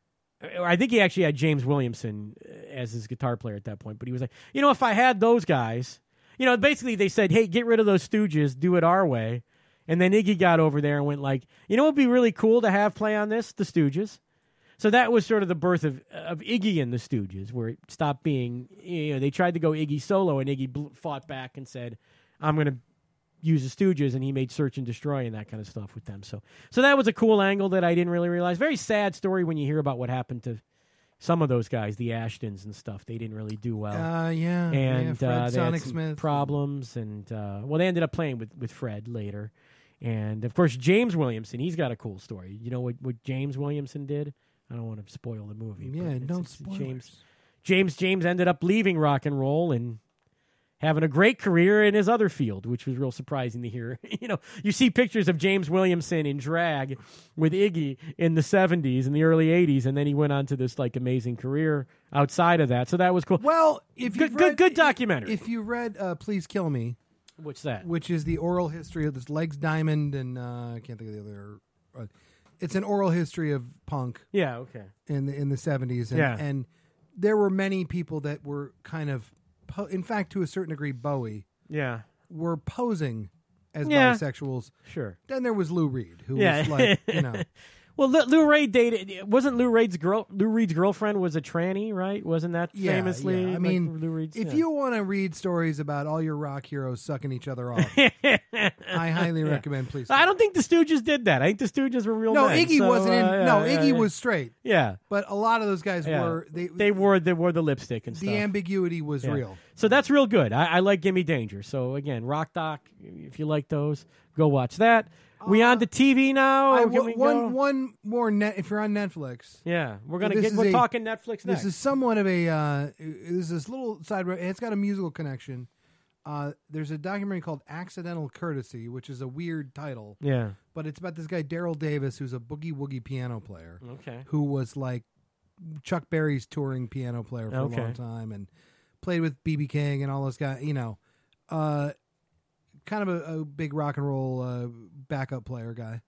S1: I think he actually had James Williamson as his guitar player at that point, but he was like, you know, if I had those guys, you know, basically they said, hey, get rid of those Stooges, do it our way. And then Iggy got over there and went like, you know what would be really cool to have play on this? The Stooges. So that was sort of the birth of of Iggy and the Stooges, where it stopped being, you know, they tried to go Iggy solo, and Iggy bl- fought back and said, I'm going to use the Stooges, and he made Search and Destroy and that kind of stuff with them. So so that was a cool angle that I didn't really realize. Very sad story when you hear about what happened to some of those guys, the Ashtons and stuff. They didn't really do well.
S2: Uh, yeah.
S1: And
S2: yeah, Fred
S1: uh, they
S2: Sonic
S1: had some
S2: Smith.
S1: problems, and uh, well, they ended up playing with, with Fred later. And, of course, James Williamson, he's got a cool story. You know what, what James Williamson did? I don't want to spoil the movie.
S2: Yeah,
S1: but it's-
S2: don't
S1: it's
S2: spoil
S1: James, James James ended up leaving rock and roll and having a great career in his other field, which was real surprising to hear. You know, you see pictures of James Williamson in drag with Iggy in the seventies and the early eighties, and then he went on to this like amazing career outside of that. So that was cool.
S2: Well, if you
S1: good, good, good documentary.
S2: If you read uh, Please Kill Me,
S1: What's that?
S2: which is the oral history of this Legs Diamond and uh, I can't think of the other. Uh, it's an oral history of punk
S1: Yeah, okay.
S2: in the in the seventies, and,
S1: Yeah.
S2: and there were many people that were kind of, po- in fact, to a certain degree, Bowie
S1: Yeah,
S2: were posing as
S1: Yeah.
S2: bisexuals.
S1: sure.
S2: Then there was Lou Reed, who
S1: Yeah.
S2: was like, you know,
S1: Well, Lou, Lou Reed dated. Wasn't Lou Reed's girl? Lou Reed's girlfriend was a tranny, right? Wasn't that
S2: yeah,
S1: famously?
S2: yeah. I
S1: like,
S2: mean,
S1: Lou Reed's,
S2: if
S1: yeah.
S2: you want to read stories about all your rock heroes sucking each other off, I highly recommend. Please,
S1: I don't think the Stooges did that. I think the Stooges were real.
S2: No,
S1: men,
S2: Iggy
S1: so,
S2: wasn't in.
S1: uh, yeah,
S2: no,
S1: yeah,
S2: Iggy
S1: yeah.
S2: was straight,
S1: Yeah,
S2: but a lot of those guys
S1: yeah.
S2: were. They
S1: they wore they wore the lipstick and
S2: the
S1: stuff.
S2: ambiguity was
S1: Yeah.
S2: real.
S1: So that's real good. I, I like Gimme Danger. So again, Rock Doc. If you like those, go watch that. We on the T V now?
S2: I,
S1: Or can we
S2: one
S1: go?
S2: one more net. If you're on Netflix,
S1: Yeah, we're gonna
S2: This
S1: get.
S2: is
S1: We're
S2: a-
S1: talking Netflix next.
S2: this is somewhat of a. Uh, this is this little side. And it's got a musical connection. Uh, there's a documentary called Accidental Courtesy, which is a weird title,
S1: yeah.
S2: but it's about this guy Daryl Davis, who's a boogie woogie piano player,
S1: Okay.
S2: who was like Chuck Berry's touring piano player for
S1: Okay.
S2: a long time, and played with B B King and all those guys. You know, uh, kind of a, a big rock and roll uh, backup player guy.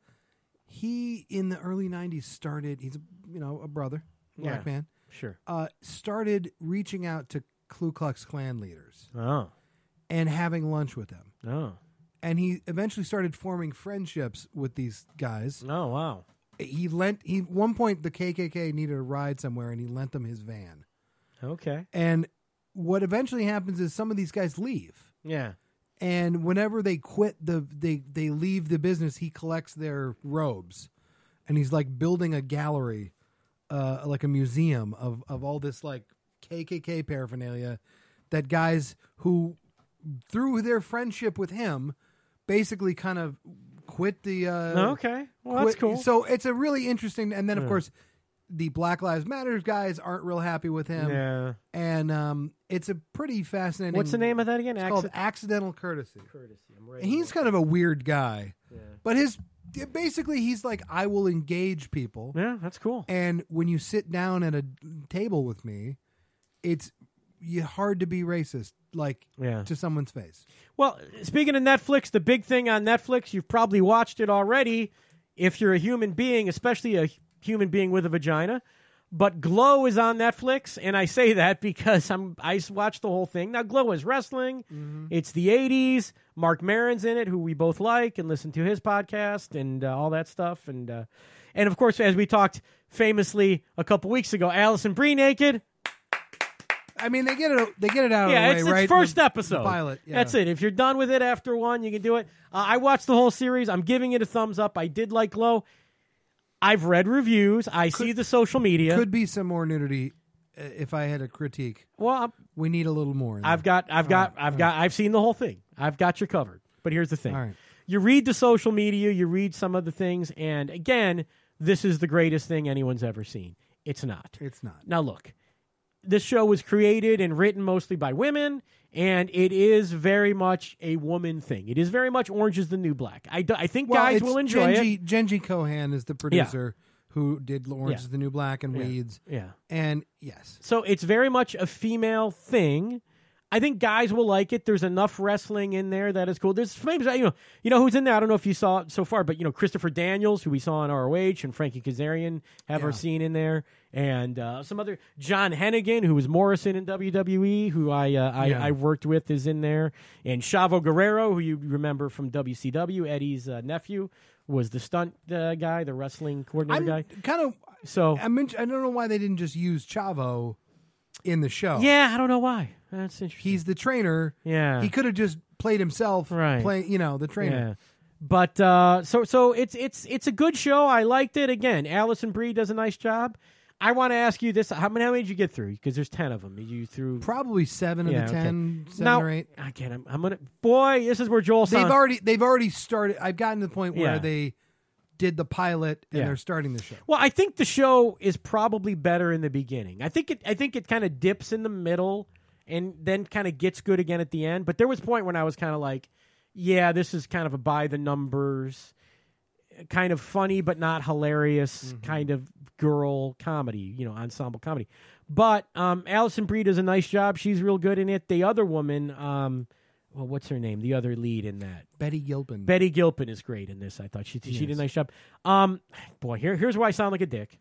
S2: He in the early nineties started. He's a, you know a brother, black
S1: Yeah.
S2: man.
S1: Sure.
S2: Uh, started reaching out to Ku Klux Klan leaders
S1: Oh.
S2: and having lunch with them.
S1: Oh.
S2: And he eventually started forming friendships with these guys.
S1: Oh. Wow.
S2: He lent he at one point the K K K needed a ride somewhere, and he lent them his van.
S1: Okay.
S2: And what eventually happens is some of these guys leave,
S1: Yeah.
S2: and whenever they quit the they they leave the business, he collects their robes, and he's like building a gallery, uh, like a museum of of all this like K K K paraphernalia that guys who through their friendship with him basically kind of quit the uh,
S1: Okay. Well, that's
S2: quit-
S1: cool.
S2: So it's a really interesting, and then of
S1: Yeah.
S2: course the Black Lives Matter guys aren't real happy with him.
S1: Yeah.
S2: And um, it's a pretty fascinating.
S1: What's the name of that again?
S2: It's called
S1: Acci-
S2: Accidental Courtesy.
S1: Courtesy. I'm ready.
S2: And he's kind of a weird guy,
S1: Yeah.
S2: but his basically he's like, I will engage people,
S1: Yeah, that's cool.
S2: and when you sit down at a table with me, it's you hard to be racist, like
S1: Yeah.
S2: to someone's face.
S1: Well, speaking of Netflix, the big thing on Netflix, you've probably watched it already if you're a human being, especially a human being with a vagina. But Glow is on Netflix, and I say that because I'm I s- watched the whole thing. Now, Glow is wrestling. It's the eighties. Mark Maron's in it, who we both like and listen to his podcast and uh, all that stuff. And uh, and of course, as we talked famously a couple weeks ago, Allison Brie naked.
S2: I mean, they get it. They get it out
S1: Yeah,
S2: of
S1: it's,
S2: the way,
S1: it's
S2: right?
S1: first
S2: The- the
S1: episode.
S2: pilot. Yeah.
S1: That's it. If you're done with it after one, you can do it. Uh, I watched the whole series. I'm giving it a thumbs up. I did like Glow. I've read reviews. I see the social media.
S2: Could be some more nudity. uh, If I had a critique,
S1: well, I'm,
S2: we need a little more. in
S1: I've
S2: there.
S1: got, I've got,
S2: right,
S1: I've
S2: all
S1: got, I've seen the whole thing. I've got you covered. But here's the thing:
S2: All right.
S1: you read the social media, you read some of the things, and again, this is the greatest thing anyone's ever seen. It's not.
S2: It's not.
S1: Now, look, this show was created and written mostly by women, and it is very much a woman thing. It is very much Orange is the New Black. I, do, I think
S2: well,
S1: guys
S2: it's
S1: will enjoy
S2: Genji,
S1: it.
S2: Genji Cohan is the producer who did Orange
S1: Yeah.
S2: is the New Black and
S1: Yeah.
S2: Weeds.
S1: Yeah.
S2: And yes.
S1: So it's very much a female thing. I think guys will like it. There's enough wrestling in there that is cool. There's famous, you know, you know who's in there. I don't know if you saw it so far, but you know Christopher Daniels, who we saw on R O H, and Frankie Kazarian have
S2: Yeah.
S1: our scene in there, and uh, some other John Hennigan, who was Morrison in W W E, who I uh, I,
S2: Yeah.
S1: I worked with, is in there, and Chavo Guerrero, who you remember from W C W, Eddie's uh, nephew, was the stunt uh, guy, the wrestling coordinator
S2: I'm
S1: guy.
S2: kind of.
S1: So
S2: I mean, I don't know why they didn't just use Chavo in the show.
S1: yeah, I don't know why. That's interesting.
S2: He's the trainer.
S1: yeah,
S2: He could have just played himself,
S1: Right.
S2: Play, you know, the trainer.
S1: Yeah. But uh, so so it's it's it's a good show. I liked it. Again, Allison Brie does a nice job. I want to ask you this: How many how many did you get through? Because there's ten of them. You through
S2: Probably seven of
S1: Yeah,
S2: the
S1: okay.
S2: ten, seven
S1: now,
S2: or eight.
S1: Again, I'm, I'm gonna boy. This is where Joel
S2: They've
S1: sounds.
S2: already they've already started. I've gotten to the point where
S1: Yeah.
S2: they did the pilot and
S1: Yeah.
S2: they're starting the show.
S1: Well, I think the show is probably better in the beginning. I think it. I think it kind of dips in the middle and then kind of gets good again at the end. But there was a point when I was kind of like, yeah, this is kind of a by the numbers, kind of funny but not hilarious
S2: Mm-hmm.
S1: kind of girl comedy, you know, ensemble comedy. But um, Allison Brie does a nice job. She's real good in it. The other woman, um, well, what's her name? The other lead in that.
S2: Betty Gilpin.
S1: Betty Gilpin is great in this. I thought she she did
S2: Yes.
S1: a nice job. Um, boy, here here's why I sound like a dick.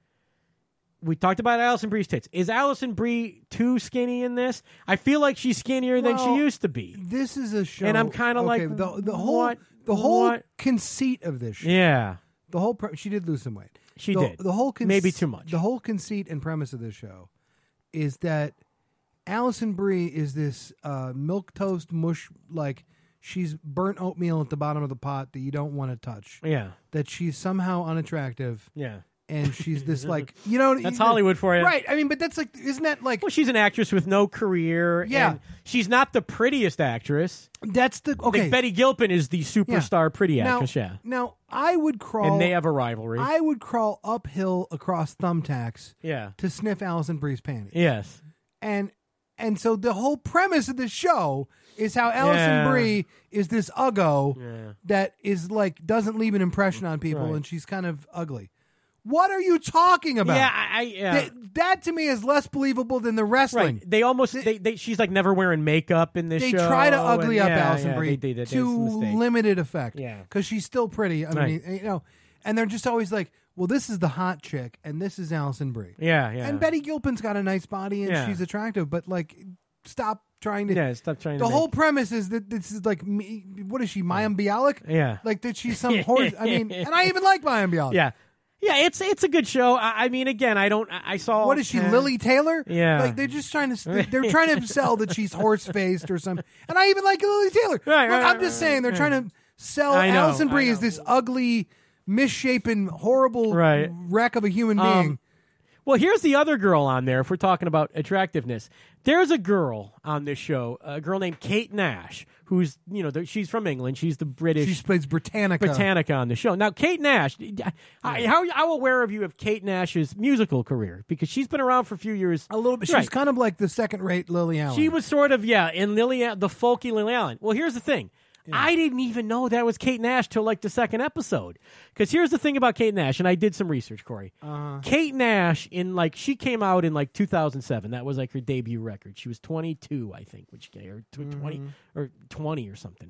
S1: We talked about Allison Brie's tits. Is Allison Brie too skinny in this? I feel like she's skinnier than she
S2: Well,
S1: used to be.
S2: This is a show,
S1: And I'm kinda
S2: okay,
S1: like,
S2: the the whole
S1: what-
S2: the whole
S1: what?
S2: conceit of this show.
S1: Yeah,
S2: The whole pre- she did lose some weight.
S1: she
S2: the,
S1: did.
S2: The whole con-
S1: Maybe too much.
S2: The whole conceit and premise of this show is that Allison Brie is this uh, milk toast mush, like she's burnt oatmeal at the bottom of the pot that you don't want to touch.
S1: Yeah,
S2: That she's somehow unattractive,
S1: yeah.
S2: and she's this like you know
S1: That's Hollywood for you.
S2: right? I mean, but that's like isn't that like
S1: Well, she's an actress with no career.
S2: Yeah.
S1: and she's not the prettiest actress.
S2: that's the okay?
S1: Like Betty Gilpin is the superstar pretty
S2: now,
S1: actress. Yeah,
S2: now I would crawl.
S1: and they have a rivalry.
S2: I would crawl uphill across thumbtacks
S1: yeah.
S2: to sniff Allison Brie's panties.
S1: Yes.
S2: And and so the whole premise of the show is how Allison
S1: Yeah.
S2: Brie is this uggo
S1: Yeah.
S2: that is like doesn't leave an impression on people,
S1: Right.
S2: and she's kind of ugly. What are you talking about?
S1: Yeah. I, I yeah.
S2: That, that to me is less believable than the wrestling.
S1: Right. They almost they, they she's like never wearing makeup in this
S2: They
S1: show.
S2: try to ugly
S1: and-
S2: up
S1: yeah,
S2: Allison
S1: yeah,
S2: Brie
S1: they did it. That's a
S2: to
S1: mistake.
S2: limited effect.
S1: Yeah.
S2: because she's still pretty. I mean,
S1: Right.
S2: you know, and they're just always like, "Well, this is the hot chick, and this is Allison Brie."
S1: Yeah, yeah.
S2: And Betty Gilpin's got a nice body, and
S1: Yeah.
S2: she's attractive, but like, stop trying to.
S1: Yeah, stop trying
S2: The
S1: to
S2: whole
S1: make-
S2: premise is that this is like, me, what is she, Mayim Bialik?
S1: Yeah.
S2: Like that she's some horse. I mean, and I even like Mayim Bialik.
S1: Yeah. Yeah, it's it's a good show. I, I mean, again, I don't. I, I saw.
S2: What is she,
S1: uh,
S2: Lily Taylor?
S1: Yeah.
S2: Like they're just trying to. They're trying to sell that she's horse faced or something. And I even like Lily Taylor.
S1: Right,
S2: Look,
S1: right,
S2: I'm just
S1: right,
S2: saying they're
S1: right.
S2: trying to sell
S1: I know,
S2: Allison Brie
S1: I
S2: as
S1: know.
S2: this ugly, misshapen, horrible
S1: Right.
S2: wreck of a human
S1: Um,
S2: being.
S1: Well, here's the other girl on there. If we're talking about attractiveness, there's a girl on this show, a girl named Kate Nash, who's you know the, she's from England. She's the British.
S2: She plays Britannica.
S1: Britannica on the show. Now, Kate Nash, I, how, how aware of you of Kate Nash's musical career? Because she's been around for a few years.
S2: A little bit. She's
S1: Right.
S2: kind of like the second rate Lily Allen.
S1: She was sort of, yeah, in Lily, the folky Lily Allen. Well, here's the thing. I didn't even know that was Kate Nash till like the second episode. Because here's the thing about Kate Nash, and I did some research, Corey.
S2: Uh-huh.
S1: Kate Nash, in like, she came out in like two thousand seven. That was like her debut record. She was twenty-two, I think, when she came, or tw- twenty, or twenty or something.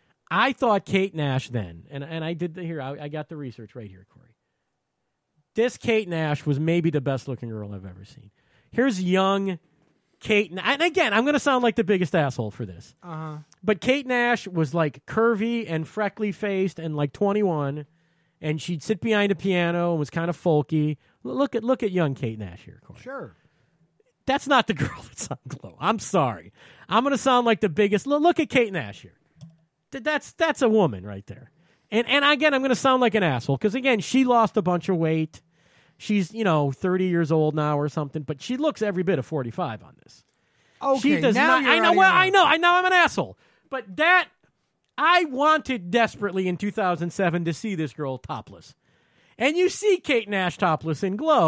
S1: I thought Kate Nash then, and, and I did the, here, I, I got the research right here, Corey. This Kate Nash was maybe the best looking girl I've ever seen. Here's young Kate, and again, I'm going to sound like the biggest asshole for this.
S2: Uh-huh.
S1: But Kate Nash was like curvy and freckly faced and like twenty-one, and she'd sit behind a piano and was kind of folky. L- Look at look at young Kate Nash here, Corey.
S2: Sure.
S1: That's not the girl that's on Glow. I'm sorry. I'm going to sound like the biggest. L- look at Kate Nash here. Th- That's that's a woman right there. And and again, I'm going to sound like an asshole because again, she lost a bunch of weight. She's, you know, thirty years old now or something, but she looks every bit of forty-five on this.
S2: Okay.
S1: She does
S2: now
S1: not.
S2: you're
S1: I know.
S2: out of
S1: Well,
S2: your
S1: I
S2: mind.
S1: know. I know. I'm an asshole. But that I wanted desperately in two thousand seven to see this girl topless, and you see Kate Nash topless in Glow.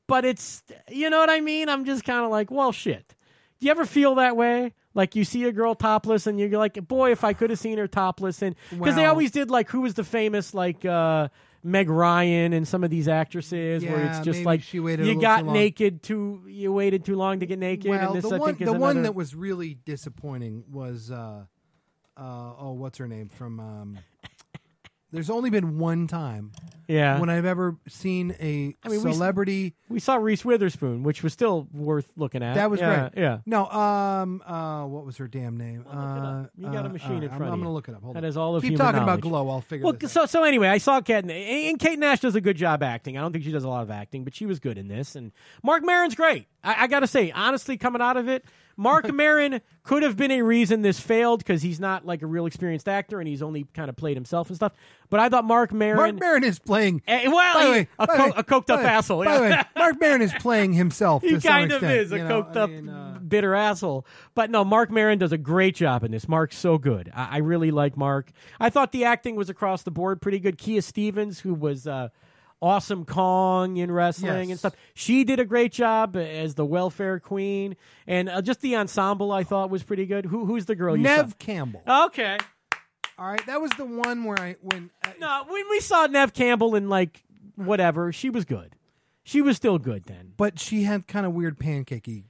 S1: but it's, you know what I mean? I'm just kind of like, well, shit. Do you ever feel that way? Like you see a girl topless and you're like, boy, if I could have seen her topless. And because they
S2: Well-
S1: always did like, who was the famous like uh, Meg Ryan and some of these actresses where
S2: Yeah,
S1: it's just
S2: maybe
S1: like
S2: she waited a
S1: you
S2: little
S1: got
S2: too long.
S1: naked too, you waited too long to get naked.
S2: Well,
S1: and this
S2: the
S1: I
S2: one,
S1: think is
S2: the
S1: another.
S2: one that was really disappointing was, uh, uh, oh, what's her name from? Um, there's only been one time
S1: yeah.
S2: when I've ever seen a
S1: I mean, we s-
S2: celebrity.
S1: we saw Reese Witherspoon, which was still worth looking at.
S2: That was
S1: yeah,
S2: great.
S1: Yeah.
S2: No, um, uh, what was her damn name?
S1: Well, look it up.
S2: uh,
S1: You got a
S2: uh,
S1: machine
S2: all
S1: in
S2: right,
S1: front
S2: I'm,
S1: of
S2: I'm
S1: you.
S2: going to look it up. Hold
S1: That
S2: on.
S1: is all of
S2: Keep
S1: human
S2: talking
S1: knowledge.
S2: about Glow. I'll figure
S1: Well,
S2: this out.
S1: so so anyway, I saw Kate, and Kate Nash does a good job acting. I don't think she does a lot of acting, but she was good in this. And Mark Maron's great. I, I got to say, honestly, coming out of it, Mark Maron could have been a reason this failed because he's not like a real experienced actor and he's only kind of played himself and stuff. But I thought Mark Maron,
S2: Mark Maron is playing.
S1: eh, well,
S2: By the
S1: he-
S2: way,
S1: a,
S2: by the
S1: co-
S2: way,
S1: a coked
S2: by
S1: up
S2: the way,
S1: asshole.
S2: By the
S1: yeah.
S2: way, Mark Maron is playing himself.
S1: He
S2: to some
S1: kind of
S2: extent,
S1: is a
S2: you know?
S1: coked
S2: I
S1: up,
S2: mean, uh,
S1: bitter asshole. But no, Mark Maron does a great job in this. Mark's so good. I, I really like Mark. I thought the acting was across the board pretty good. Kia Stevens, who was uh, Awesome Kong in wrestling
S2: Yes.
S1: and stuff, she did a great job as the welfare queen. And uh, just the ensemble I thought was pretty good. Who Who's the girl you
S2: Nev Campbell.
S1: saw? Okay.
S2: All right, that was the one where I when uh,
S1: No, when we saw Nev Campbell in like whatever, she was good. She was still good then.
S2: but she had kind of weird pancakey.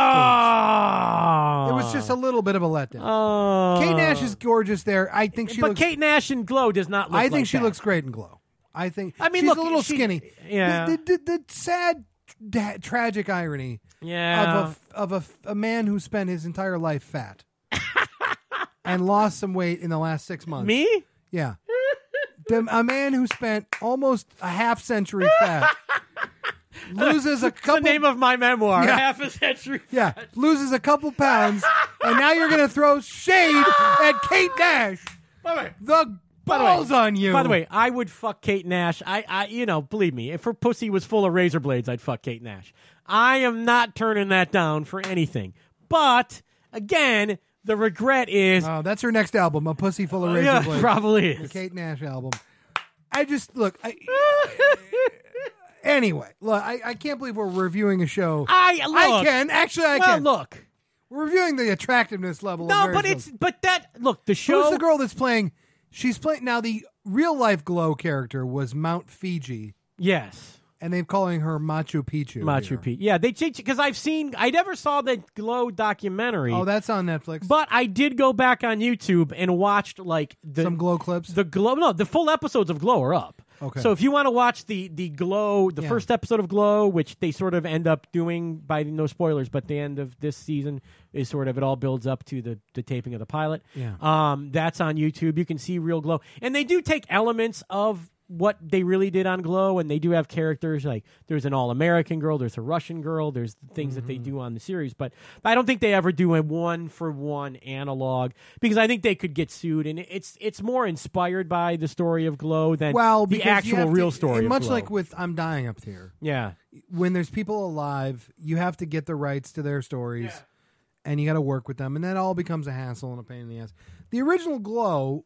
S1: Oh,
S2: It was just a little bit of a letdown.
S1: Oh,
S2: Kate Nash is gorgeous there. I think she
S1: but
S2: looks.
S1: Kate Nash in Glow does not look
S2: I think
S1: like
S2: she
S1: that.
S2: looks great in Glow. I think.
S1: I mean,
S2: she's
S1: look,
S2: a little
S1: she-
S2: skinny.
S1: yeah.
S2: The, the, the, the sad, da- tragic irony
S1: Yeah.
S2: of a of a, f- a man who spent his entire life fat and lost some weight in the last six months.
S1: Me?
S2: Yeah. The, a man who spent almost a half century fat loses a
S1: The
S2: couple.
S1: name of my memoir,
S2: Yeah.
S1: Half a Century.
S2: yeah, loses a couple pounds, and now you're going to throw shade at Kate Nash.
S1: By the way,
S2: The
S1: by the way-
S2: balls on you.
S1: By the way, I would fuck Kate Nash. I, I, you know, believe me, if her pussy was full of razor blades, I'd fuck Kate Nash. I am not turning that down for anything. But again, the regret is,
S2: Oh, that's her next album, A Pussy Full of Razor
S1: yeah,
S2: Blades.
S1: probably
S2: The
S1: is.
S2: Kate Nash album. I just look. I, anyway, look. I, I can't believe we're reviewing a show.
S1: I look.
S2: I can actually. I
S1: well,
S2: can.
S1: look.
S2: We're reviewing the attractiveness level.
S1: No,
S2: of
S1: but
S2: various
S1: it's but that look the
S2: Who's
S1: show.
S2: the girl that's playing? She's playing now. The real life Glow character was Mount Fiji,
S1: Yes.
S2: and they're calling her Machu Picchu.
S1: Machu
S2: here.
S1: Picchu. Yeah, they changed because I've seen. I never saw the Glow documentary.
S2: Oh, that's on Netflix.
S1: But I did go back on YouTube and watched like the
S2: Some Glow clips.
S1: the Glow. No, the full episodes of Glow are up.
S2: Okay.
S1: So if you want to watch the the Glow, the
S2: Yeah.
S1: first episode of Glow, which they sort of end up doing by no spoilers, but the end of this season is sort of it all builds up to the the taping of the pilot.
S2: Yeah.
S1: Um, that's on YouTube. You can see real Glow, and they do take elements of what they really did on Glow, and they do have characters like there's an all-American girl, there's a Russian girl, there's things that they do on the series, but I don't think they ever do a one-for-one analog because I think they could get sued, and it's it's more inspired by the story of Glow than
S2: well,
S1: the
S2: because you
S1: actual
S2: have to-
S1: real story.
S2: and
S1: of
S2: much
S1: Glow.
S2: like with I'm Dying Up Here,
S1: yeah,
S2: when there's people alive, you have to get the rights to their stories, and you got to work with them, and that all becomes a hassle and a pain in the ass. The original Glow,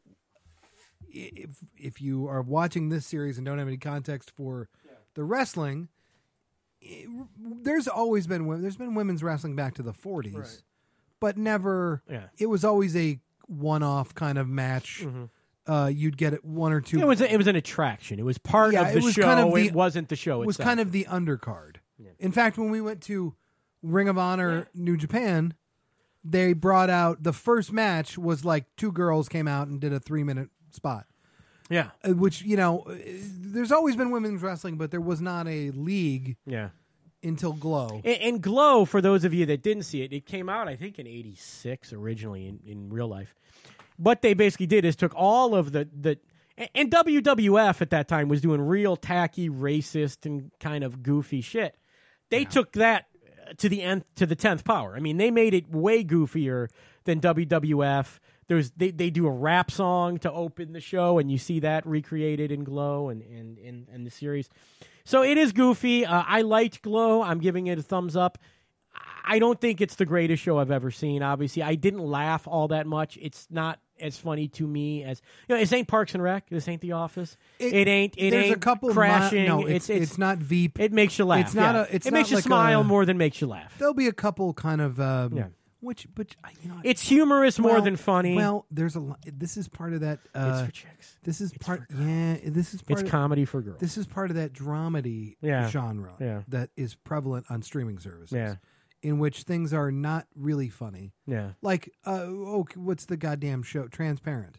S2: if if you are watching this series and don't have any context for the wrestling, it, there's always been wo- there's been women's wrestling back to the forties,
S1: Right.
S2: but never.
S1: Yeah.
S2: It was always a one-off kind of match. Uh, you'd get it one or two.
S1: it was a, it was an attraction. It was part
S2: Yeah,
S1: of the
S2: it was
S1: show.
S2: kind of the-
S1: it wasn't the show.
S2: It was
S1: itself.
S2: kind of the undercard. In fact, when we went to Ring of Honor New Japan, they brought out the first match was like two girls came out and did a three minute spot.
S1: yeah,
S2: Uh, Which, you know, uh, there's always been women's wrestling, but there was not a league
S1: yeah.
S2: until Glow.
S1: And, and Glow, for those of you that didn't see it, it came out, I think, in eighty-six originally in, in real life. What they basically did is took all of the, the and, and W W F at that time was doing real tacky, racist, and kind of goofy shit. They took that to the nth, to the tenth power. I mean, they made it way goofier than W W F. There's they, they do a rap song to open the show, and you see that recreated in Glow and and in and the series. So it is goofy. Uh, I liked Glow. I'm giving it a thumbs up. I don't think it's the greatest show I've ever seen. Obviously, I didn't laugh all that much. It's not as funny to me as you know. This ain't Parks and Rec. This ain't The Office.
S2: It,
S1: it ain't. It
S2: there's
S1: ain't
S2: a couple
S1: crashing.
S2: Mi- no,
S1: it's,
S2: it's, it's not Veep.
S1: It makes you laugh.
S2: It's not
S1: yeah.
S2: a. It's
S1: it
S2: not
S1: makes you
S2: like
S1: smile
S2: a,
S1: more than makes you laugh.
S2: There'll be a couple kind of. Um,
S1: Yeah.
S2: Which, but you know,
S1: It's humorous more
S2: well,
S1: than funny.
S2: Well, there's a. lo- This is part of that. Uh,
S1: it's for chicks.
S2: This is
S1: It's
S2: part.
S1: for girls.
S2: Yeah, this is part.
S1: It's
S2: of,
S1: comedy for girls.
S2: This is part of that dramedy
S1: Yeah.
S2: genre
S1: Yeah.
S2: that is prevalent on streaming services.
S1: Yeah.
S2: In which things are not really funny.
S1: Yeah.
S2: Like, uh, oh, what's the goddamn show? Transparent.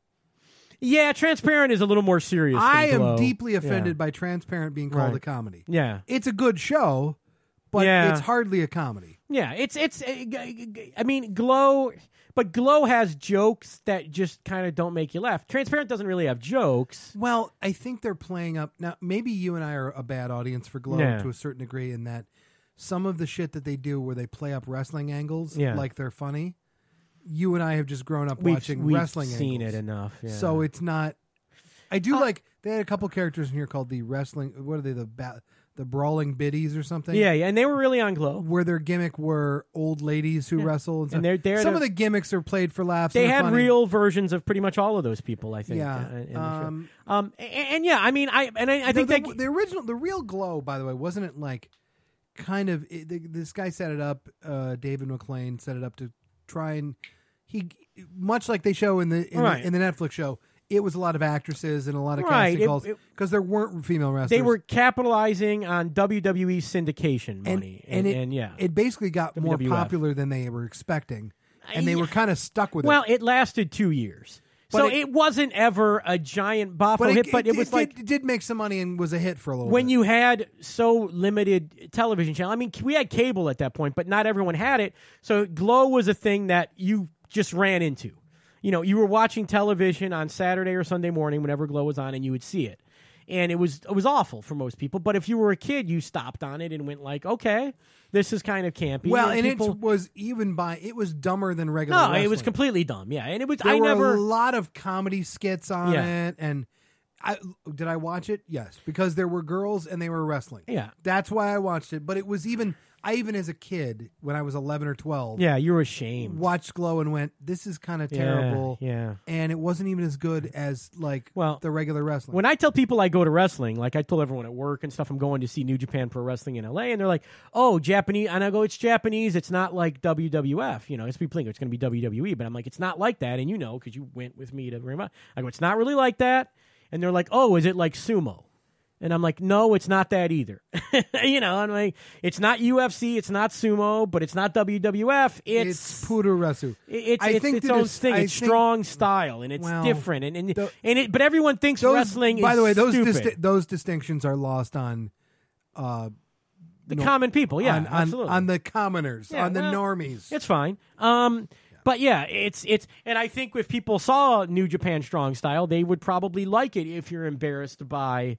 S1: Yeah, Transparent is a little more serious.
S2: I
S1: than
S2: am
S1: Glow.
S2: deeply offended
S1: Yeah.
S2: by Transparent being called
S1: Right.
S2: a comedy.
S1: Yeah.
S2: It's a good show, but
S1: Yeah.
S2: it's hardly a comedy.
S1: Yeah, it's it's. uh, g- g- g- I mean, Glow, but Glow has jokes that just kind of don't make you laugh. Transparent doesn't really have jokes.
S2: Well, I think they're playing up now. Maybe you and I are a bad audience for Glow
S1: Yeah.
S2: to a certain degree in that some of the shit that they do, where they play up wrestling angles,
S1: Yeah.
S2: like they're funny. You and I have just grown up
S1: We've,
S2: watching
S1: we've
S2: wrestling
S1: seen
S2: angles,
S1: it enough. Yeah.
S2: so it's not. I do
S1: Uh,
S2: like. They had a couple characters in here called the wrestling. What are they? The ba- the brawling biddies or something.
S1: yeah, yeah, and they were really on Glow.
S2: Where their gimmick were old ladies who
S1: Yeah.
S2: wrestle, and,
S1: And
S2: stuff.
S1: they're- they're
S2: some
S1: the-
S2: of the gimmicks are played for laughs.
S1: They
S2: and they're
S1: had
S2: funny.
S1: real versions of pretty much all of those people, I think.
S2: Yeah.
S1: uh, in the show.
S2: Um,
S1: Um, and, and yeah, I mean, I and I, I think
S2: the,
S1: that
S2: the, the original, the real Glow, by the way, wasn't it like kind of it, the, this guy set it up? Uh, David McLean set it up to try and he much like they show in the in,
S1: Right.
S2: the, in the Netflix show. It was a lot of actresses and a lot of
S1: Right.
S2: casting
S1: It-
S2: calls
S1: it-
S2: because there weren't female wrestlers.
S1: they were capitalizing on W W E syndication
S2: and,
S1: money,
S2: and, it,
S1: and yeah,
S2: it basically got more
S1: W W F.
S2: popular than they were expecting, and they
S1: I-
S2: were kind of stuck with
S1: well,
S2: it.
S1: it lasted two years.
S2: But
S1: So
S2: it-
S1: it, wasn't ever a giant boffo
S2: But
S1: hit,
S2: it,
S1: but it, was
S2: did,
S1: like
S2: it did make some money and was a hit for a little
S1: when
S2: bit.
S1: you had so limited television channel. I mean, we had cable at that point, but not everyone had it. So Glow was a thing that you just ran into. You know, you were watching television on Saturday or Sunday morning whenever Glow was on, and you would see it. And it was it was awful for most people. But if you were a kid, you stopped on it and went like, okay, this is kind of campy.
S2: well, and
S1: people,
S2: it was even by it was dumber than regular.
S1: no, it
S2: wrestling.
S1: was completely dumb. Yeah, and it was.
S2: There
S1: I
S2: were
S1: never.
S2: a lot of comedy skits on
S1: Yeah.
S2: it, and I did I watch it? Yes, because there were girls and they were wrestling.
S1: Yeah.
S2: That's why I watched it. But it was even I even as a kid when I was eleven or twelve,
S1: Yeah, you were ashamed.
S2: watched Glow and went, "This is kind of
S1: Yeah,
S2: terrible."
S1: Yeah.
S2: And it wasn't even as good as like
S1: Well,
S2: the regular wrestling.
S1: When I tell people I go to wrestling, like I told everyone at work and stuff, I'm going to see New Japan Pro Wrestling in L A, and they're like, "Oh, Japanese," and I go, "It's Japanese. It's not like W W F. You know, it's people think it's going to be W W E, but I'm like, it's not like that, and you know, because you went with me to Rima. I go, it's not really like that, and they're like, "Oh, is it like sumo?" And I'm like, no, it's not that either. you know, I'm like, it's not U F C, it's not sumo, but it's not W W F. It's
S2: it's Puroresu.
S1: It's,
S2: I
S1: it's
S2: think
S1: its
S2: that
S1: own
S2: it's-
S1: thing.
S2: I
S1: It's
S2: think-
S1: strong style, and it's
S2: Well,
S1: different, and and,
S2: the-
S1: and it. But everyone thinks
S2: Those,
S1: wrestling.
S2: by
S1: is
S2: the way, those
S1: stupid.
S2: disti- those distinctions are lost on uh,
S1: the
S2: no-
S1: common people, yeah,
S2: on, on,
S1: absolutely.
S2: on the commoners,
S1: Yeah,
S2: on the
S1: well,
S2: normies.
S1: It's fine. Um, but yeah, it's it's, and I think if people saw New Japan Strong Style, they would probably like it. If you're embarrassed by,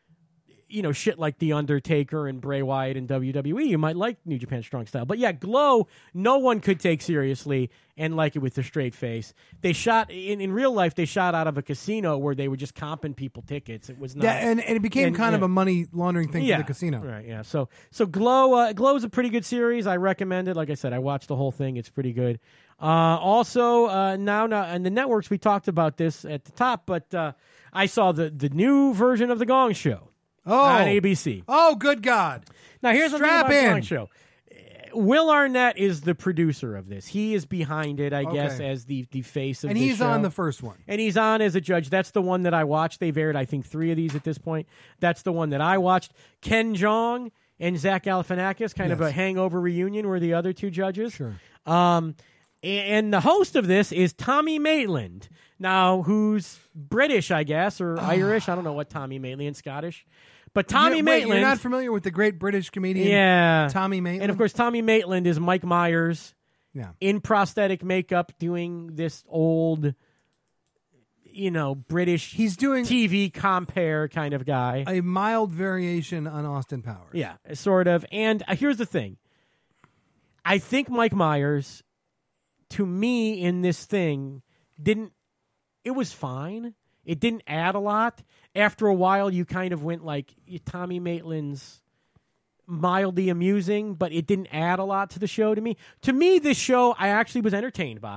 S1: you know, shit like The Undertaker and Bray Wyatt and W W E, you might like New Japan Strong Style. But yeah, Glow, no one could take seriously and like it with a straight face. They shot in in real life. They shot out of a casino where they were just comping people tickets. It was not.
S2: Yeah, and, and it became
S1: and-
S2: kind of
S1: yeah.
S2: a money laundering thing
S1: yeah,
S2: for the casino.
S1: Right, yeah. So so Glow uh, Glow is a pretty good series. I recommend it. Like I said, I watched the whole thing. It's pretty good. Uh, also, uh, now now and the networks, we talked about this at the top, but uh, I saw the the new version of the Gong Show
S2: Oh,
S1: on A B C.
S2: oh, good God!
S1: Now here's the thing
S2: Strap
S1: about
S2: in.
S1: Gong Show. Will Arnett is the producer of this. He is behind it, I guess,
S2: Okay.
S1: as the the face of
S2: And
S1: this
S2: he's on
S1: show.
S2: the first one.
S1: And he's on as a judge. That's the one that I watched. They've aired, I think, three of these at this point. That's the one that I watched. Ken Jeong and Zach Galifianakis, kind of
S2: Yes.
S1: a hangover reunion, were the other two judges.
S2: Sure.
S1: Um, and the host of this is Tommy Maitland, now who's British, I guess, or Irish. I don't know what Tommy Maitland, Scottish. But Tommy
S2: Yeah, wait,
S1: Maitland.
S2: You're not familiar with the great British comedian
S1: yeah.
S2: Tommy Maitland?
S1: And of course, Tommy Maitland is Mike Myers
S2: Yeah.
S1: in prosthetic makeup doing this old, you know, British
S2: He's doing
S1: T V compare kind of guy.
S2: a mild variation on Austin Powers.
S1: Yeah, sort of. And uh, here's the thing. I think Mike Myers, to me, in this thing, didn't. It was fine. It didn't add a lot. After a while, you kind of went like Tommy Maitland's mildly amusing, but it didn't add a lot to the show to me. To me, this show I actually was entertained by,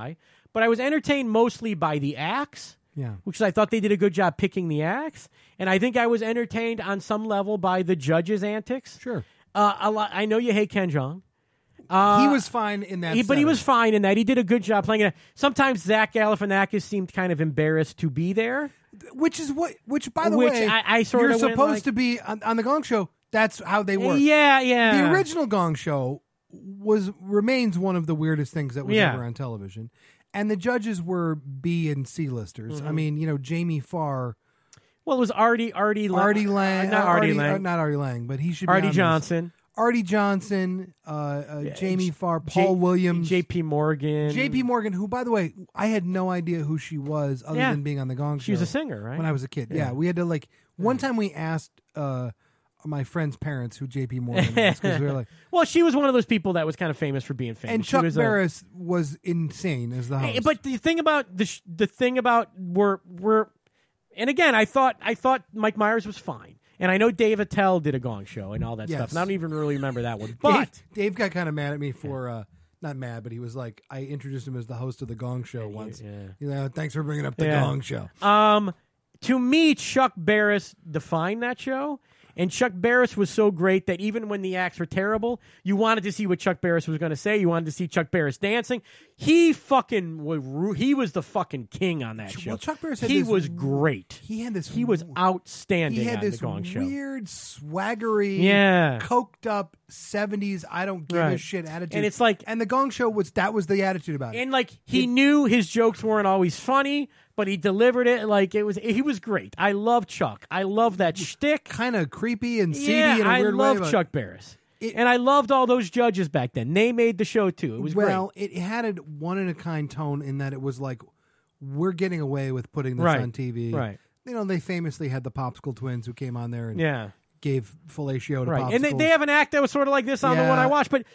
S1: but I was entertained mostly by the acts.
S2: Yeah.
S1: Which I thought they did a good job picking the acts, and I think I was entertained on some level by the judges' antics.
S2: Sure.
S1: Uh, a lot, I know you hate Ken Jeong. Uh,
S2: he was fine in that,
S1: he, but he
S2: setting.
S1: was fine in that. He did a good job playing it. Sometimes Zach Galifianakis seemed kind of embarrassed to be there,
S2: which is what. Which, by the
S1: which
S2: way,
S1: I, I sort
S2: you're
S1: of
S2: supposed
S1: went like,
S2: to be on, on the Gong Show. That's how they work.
S1: Yeah, yeah.
S2: The original Gong Show was remains one of the weirdest things that was
S1: Yeah.
S2: ever on television, and the judges were B and C listers.
S1: Mm-hmm.
S2: I mean, you know, Jamie Farr,
S1: Well, it was Artie, Artie, Lang,
S2: Artie Lang,
S1: uh, not
S2: uh,
S1: Artie,
S2: Artie
S1: Lang,
S2: uh, not Artie Lang, but he should be
S1: Artie
S2: on this.
S1: Johnson,
S2: Artie Johnson, uh, uh, Jamie
S1: J-
S2: Farr, Paul
S1: J-
S2: Williams,
S1: J P Morgan,
S2: J P Morgan, who, by the way, I had no idea who she was other
S1: Yeah.
S2: than being on the Gong Show.
S1: She was a singer, right?
S2: when I was a kid. Yeah,
S1: Yeah.
S2: we had to like one time we asked uh, my friend's parents who J P Morgan was because we were like,
S1: Well, she was one of those people that was kind of famous for being famous.
S2: and
S1: She
S2: Chuck
S1: was a-
S2: Barris was insane as the host.
S1: Hey, but the thing about the sh- the thing about we're we're, and again, I thought I thought Mike Myers was fine, and I know Dave Attell did a Gong Show and all that
S2: Yes.
S1: stuff. And I don't even really remember that one, but
S2: Dave, Dave got kind of mad at me for uh, not mad, but he was like, I introduced him as the host of the Gong Show once.
S1: yeah.
S2: You know, thanks for bringing up the
S1: Yeah.
S2: Gong Show.
S1: Um, to me, Chuck Barris defined that show, and Chuck Barris was so great that even when the acts were terrible, you wanted to see what Chuck Barris was going to say. You wanted to see Chuck Barris dancing. He fucking was. ru- He was the fucking king on that show.
S2: Well, Chuck Barris had
S1: he
S2: this-
S1: was great.
S2: He had this.
S1: He was outstanding
S2: He had
S1: on
S2: this
S1: the Gong Show.
S2: weird, swaggery,
S1: Yeah.
S2: coked up seventies. I don't give a
S1: Right.
S2: shit attitude.
S1: And it's like-
S2: and the Gong Show was that was the attitude about it.
S1: And like he knew his jokes weren't always funny, but he delivered it like it was. He was great. I love Chuck. I love that shtick.
S2: Kind of creepy and seedy
S1: Yeah,
S2: in a
S1: I
S2: weird
S1: love
S2: way. but-
S1: Chuck Barris,
S2: It-
S1: and I loved all those judges back then. They made the show too. It was
S2: well,
S1: great.
S2: it had a one in a kind tone in that it was like we're getting away with putting this
S1: Right.
S2: on T V.
S1: Right.
S2: You know, they famously had the Popsicle Twins who came on there and
S1: Yeah,
S2: gave fellatio to
S1: right.
S2: Popsicles.
S1: And they, they have an act that was sort of like this on the
S2: Yeah.
S1: one I watched, but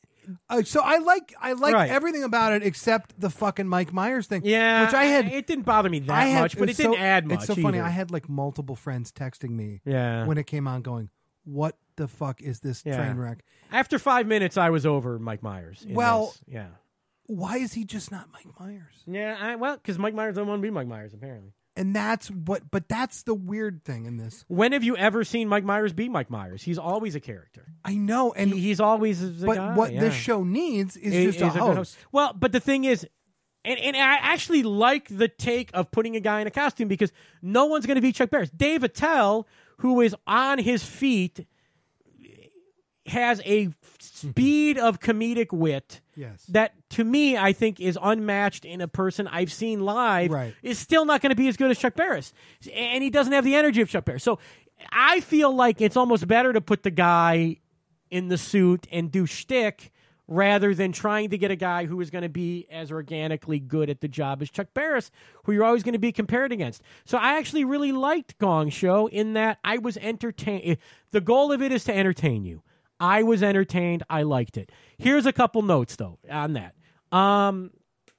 S2: Uh, so I like I like
S1: Right.
S2: everything about it except the fucking Mike Myers thing.
S1: yeah,
S2: which I had.
S1: It didn't bother me that
S2: I had,
S1: much, but it
S2: was
S1: didn't
S2: so-
S1: add much.
S2: It's so funny.
S1: either.
S2: I had like multiple friends texting me
S1: Yeah.
S2: when it came on, going, "What the fuck is this
S1: Yeah.
S2: train wreck?
S1: After five minutes, I was over Mike Myers. in
S2: Well-
S1: this. yeah,
S2: Why is he just not Mike Myers?"
S1: yeah. I, well, because Mike Myers doesn't want to be Mike Myers, apparently.
S2: And that's what. But that's the weird thing in this.
S1: When have you ever seen Mike Myers be Mike Myers? He's always a character.
S2: I know, and
S1: He- he's always a
S2: but
S1: guy,
S2: what
S1: yeah.
S2: this show needs is
S1: Is-
S2: just a
S1: is good
S2: host.
S1: Well, but the thing is, and, and I actually like the take of putting a guy in a costume because no one's going to be Chuck Barris. Dave Attell, who is on his feet, has a speed of comedic wit
S2: Yes.
S1: that, to me, I think is unmatched in a person I've seen live.
S2: Right.
S1: Is still not going to be as good as Chuck Barris, and he doesn't have the energy of Chuck Barris. So I feel like it's almost better to put the guy in the suit and do shtick rather than trying to get a guy who is going to be as organically good at the job as Chuck Barris, who you're always going to be compared against. So I actually really liked Gong Show in that I was entertained. The goal of it is to entertain you. I was entertained. I liked it. Here's a couple notes, though, on that. Um,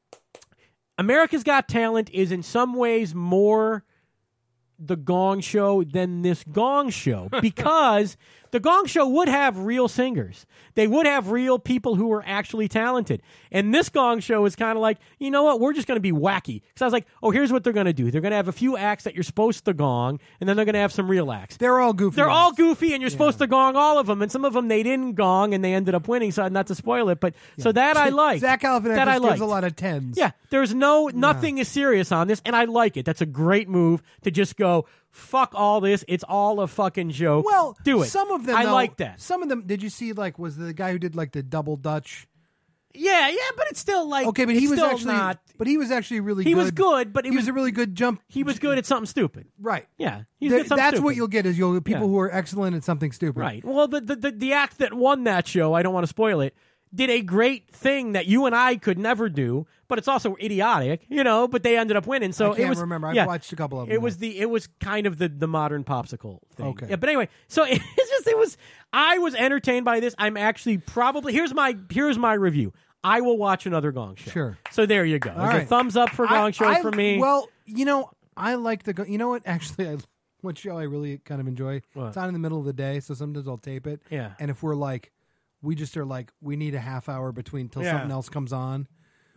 S1: America's Got Talent is in some ways more the Gong Show than this Gong Show because the Gong Show would have real singers. They would have real people who were actually talented. And this Gong Show is kind of like, you know what, we're just going to be wacky. Because I was like, oh, here's what they're going to do. They're going to have a few acts that you're supposed to gong, and then they're going to have some real acts.
S2: They're all goofy.
S1: They're
S2: guys.
S1: all goofy, and you're supposed to gong all of them. And some of them they didn't gong, and they ended up winning. So not to spoil it, but so that I like.
S2: Zach Galifianakis
S1: that I
S2: gives
S1: liked.
S2: a lot of tens.
S1: Yeah, there's no nothing is serious on this, and I like it. That's a great move to just go fuck all this. It's all a fucking joke.
S2: Well,
S1: do it.
S2: Some of them,
S1: I
S2: though,
S1: like that.
S2: Some of them. Did you see? Like, was the guy who did like the double Dutch?
S1: Yeah, yeah, but it's still like
S2: Okay, but he
S1: it's
S2: was
S1: still
S2: actually.
S1: not.
S2: But he was actually really.
S1: He
S2: good.
S1: was good, but it
S2: he was,
S1: was
S2: a really good jump.
S1: he was good at something stupid.
S2: Right.
S1: Yeah, he's
S2: Th-
S1: good at something
S2: that's
S1: stupid.
S2: what you'll get is you'll get people
S1: Yeah.
S2: who are excellent at something stupid.
S1: Right. Well, the, the the the act that won that show, I don't want to spoil it, did a great thing that you and I could never do, but it's also idiotic, you know. But they ended up winning, so
S2: I can't
S1: it was.
S2: remember. I've
S1: yeah,
S2: watched a couple of them.
S1: It was the it was kind of the the modern popsicle thing.
S2: Okay.
S1: Yeah, but anyway, so it's just it was. I was entertained by this. I'm actually probably here's my here's my review. I will watch another Gong Show.
S2: Sure.
S1: So there you go. There's
S2: right.
S1: a thumbs up for Gong
S2: I-
S1: Show
S2: I-
S1: for me.
S2: Well, you know, I like the. Go- You know what? Actually, I, what show I really kind of enjoy.
S1: What?
S2: It's on in the middle of the day, so sometimes I'll tape it.
S1: Yeah.
S2: And if we're like, we just are like, we need a half hour between till
S1: Yeah.
S2: something else comes on.